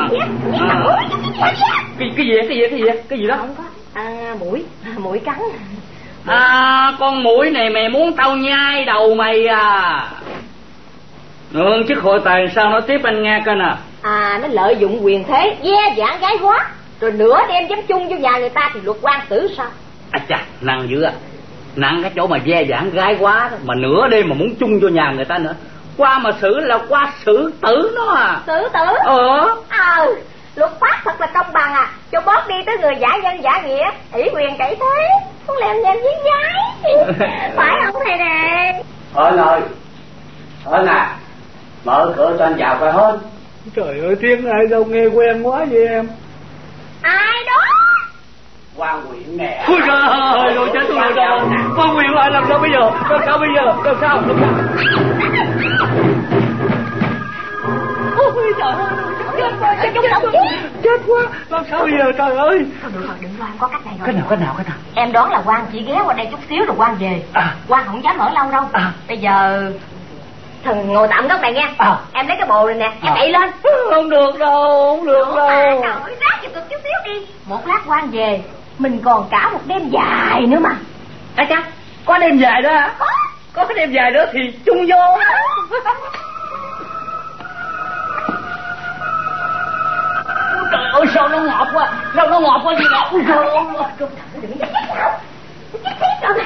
cái cái gì cái gì cái gì cái gì đó? Không có. À mũi, mũi cắn. À con mũi này mày muốn tao nhai đầu mày à? Hương chức hội tề sao nói tiếp anh nghe coi nè. À nó lợi dụng quyền thế ve vãn gái góa, rồi nửa đêm dám chung vô nhà người ta thì luật quan xử sao? À chà, nặng dữ à. Nặng cái chỗ mà ve vãn gái quá đó, mà nửa đêm mà muốn chung vô nhà người ta nữa. Qua mà xử là qua xử tử nó à. Xử tử? Ờ. Ờ, luật pháp thật là công bằng à. Cho bớt đi tới người giả nhân giả nghĩa, ủy quyền cậy thế, không làm nhầm với gái. Phải không thầy nè? Hên ơi, Hên à, mở cửa cho anh vào coi Hên. Trời ơi, tiếng ai đâu nghe quen quá vậy em. Ai đó? Quan huyện nè. Ôi trời ơi, rồi chết tôi rồi. Quan huyện lại làm sao bây giờ? Làm sao bây giờ? Làm sao? Làm sao? Ôi trời ơi, chết quá, chết quá, chết quá. Làm sao bây giờ trời ơi? Thôi được rồi, đừng lo, em có cách này rồi. Cách nào, cách nào, cách nào? Em đoán là Quang chỉ ghé qua đây chút xíu rồi Quang về. À. Quang không dám ở lâu đâu. À. Bây giờ thần ngồi tạm góc này nha. À. Em lấy cái bồ này nè, em đẩy lên. Không được đâu, không được đâu. À, trời rác cho cực chút xíu đi. Một lát Quang về, mình còn cả một đêm dài nữa mà. À cha, có đêm dài đó hả? Có. Có cái đêm dài đó thì chung vô. Trời ơi sao nó ngọt quá, sao nó ngọt quá gì ngọt. Ôi trời ơi. Đừng chết chết sao. Chết chết rồi.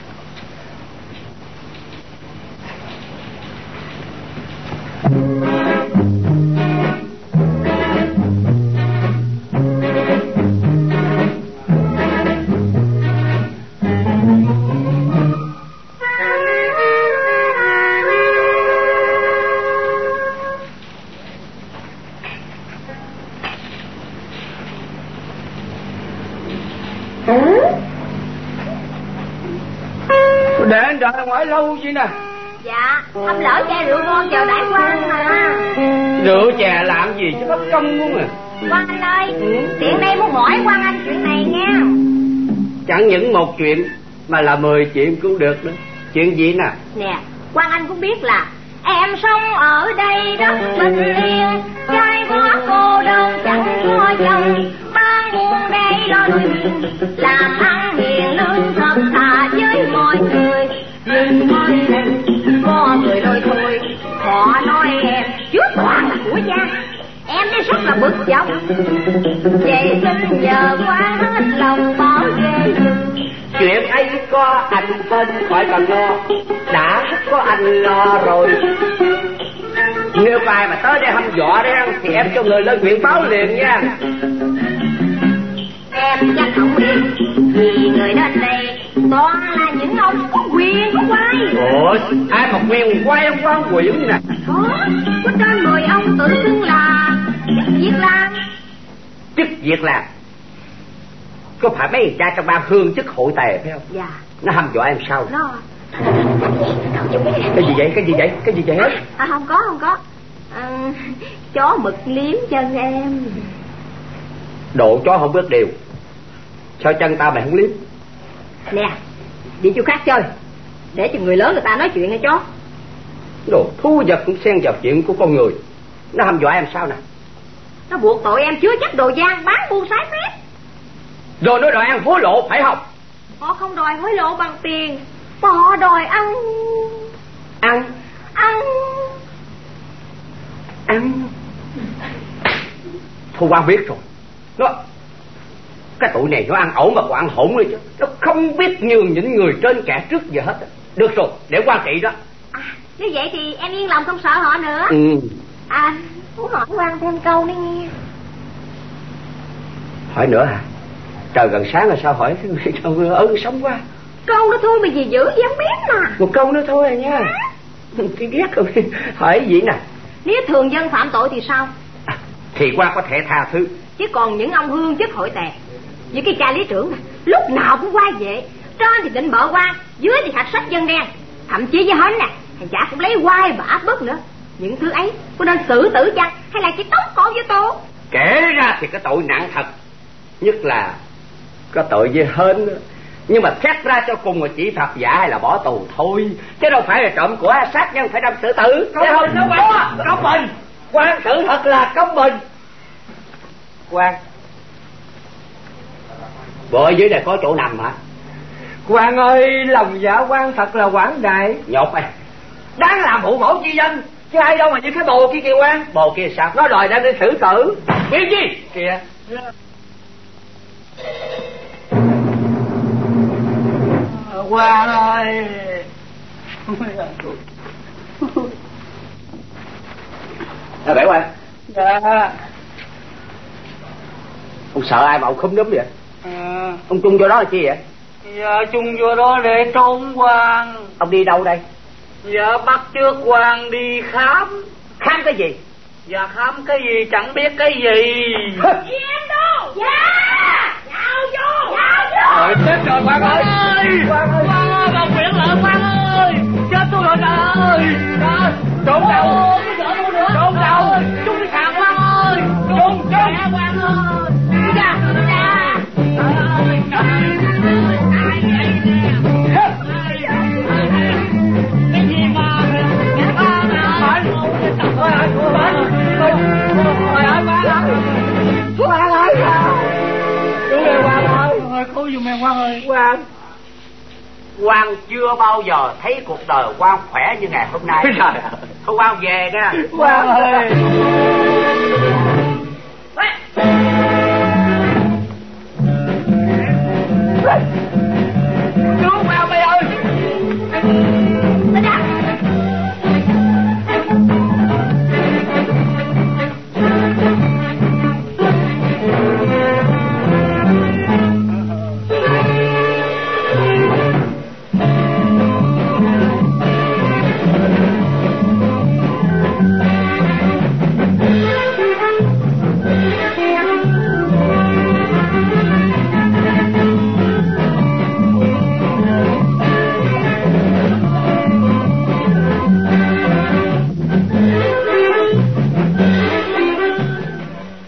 Để anh đợi ngoài lâu chi nè. Dạ, hâm lỡ chai rượu ngon chờ đại Quang mà. Rượu chè làm gì chứ mất công luôn à. Quang anh ơi, tiện đây muốn hỏi Quang anh chuyện này nha. Chẳng những một chuyện mà là mười chuyện cũng được nữa. Chuyện gì nè? Nè, Quang anh cũng biết là em sống ở đây rất bình yên, trai góa cô đơn chẳng có chồng, mang buồn đây lo nuôi mình, làm ăn hiền lương thật thà với mọi người. Nhưng mỗi lần có người đôi thôi, họ nói em trước toàn là của cha, em thấy rất là bực dọc. Vậy xin nhờ Quang hết lòng bảo vệ. Chuyện ấy có anh bên khỏi cần lo, đã có anh lo rồi. Nếu ai mà tới đây hăm dọa đấy thì em cho người lên huyện báo liền nha. Em chắc không yên, vì người đến đây toàn là những ông có quyền có quay. Ủa, ai mà quyền quay ông quan quyền nè? Có, có trên mười ông tự xưng là chức việc làm. Chức việc làm? Có phải mấy cha trong ban hương chức hội tề phải không? Dạ. Nó hăm dọa em sao? Nó cái gì vậy? Cái gì vậy? Cái gì vậy hết? À, không có không có. À, chó mực liếm chân em. Độ chó không biết điều. Sao chân tao mày không liếm? Nè, đi chỗ khác chơi, để cho người lớn người ta nói chuyện nghe chó. Đồ thú vật cũng xen vào chuyện của con người. Nó hăm dọa em sao nè? Nó buộc tội em chứa chấp đồ gian bán buôn trái phép. Rồi nó đòi ăn hối lộ phải không? Họ không đòi hối lộ bằng tiền, mà họ đòi ăn. Ăn? Ăn. Ăn. Thôi Quang biết rồi. Nó cái tụi này nó ăn ẩu mà còn ăn hỗn nữa chứ. Nó không biết nhường những người trên kẻ trước giờ hết. Được rồi, để Quang trị đó. À, nếu vậy thì em yên lòng không sợ họ nữa. Ừ. À, muốn hỏi Quang thêm câu nữa nghe. Hỏi nữa hả? Trời gần sáng là sao hỏi? Ơn sống quá. Câu nữa thôi mà gì dữ vậy không biết mà. Một câu nữa thôi à nha. Cái ghét rồi. Hỏi gì nè? Nếu thường dân phạm tội thì sao? À, thì Quang có thể tha thứ. Chứ còn những ông hương chức hội tề như cái cha lý trưởng này, lúc nào cũng qua vệ, trên thì định bợ Quang, dưới thì hạch sách dân đen. Thậm chí với hến nè, thằng chả cũng lấy quai bả bớt nữa. Những thứ ấy có nên xử tử chăng hay là chỉ tống cổ với tù? Kể ra thì cái tội nặng thật. Nhất là có tội với hến nữa. Nhưng mà xét ra cho cùng là chỉ phạt giả hay là bỏ tù thôi, chứ đâu phải là trộm của sát nhân phải đem xử tử. Công bình đó Quang. Công bình. Quang xử thật là công bình. Quang, bộ ở dưới này có chỗ nằm hả? Quang ơi, lòng dạ Quang thật là quảng đại. Nhột này, đáng làm phụ mẫu chi dân, chứ ai đâu mà như cái bồ kia kìa Quang. Bồ kia sao? Nó đòi đem đi xử tử. Cái gì? Kìa. Quang ơi. Là vậy Quang? Dạ. Ông sợ ai mà ông không đúng vậy? À. Ông chung vô đó là chi vậy? Dạ chung vô đó để trốn Quang. Ông đi đâu đây? Dạ bắt trước Quang đi khám. Khám cái gì? Dạ khám cái gì chẳng biết cái gì. Em đâu? Dạ. Nhào vô. Nhào vô. Rồi chết rồi Quang ơi. Quang ơi. Quang ơi, bà quyện lợi Quang ơi. Chết tôi rồi trời ơi. Trốn đâu? Trốn đâu? Chúng đi sạc Quang ơi. Trốn trốn. Quang ơi. Dạ. Dạ. Trời ơi. Trời ơi. Ai vậy nè? Cái gì mà Quang ơi. Thôi ơi, Quang ơi, cứu em Quang ơi, ơi cứu giùm em Quang ơi. Quang, Quang chưa bao giờ thấy cuộc đời Quang khỏe như ngày hôm nay. Thôi Quang về nha. Quang ơi.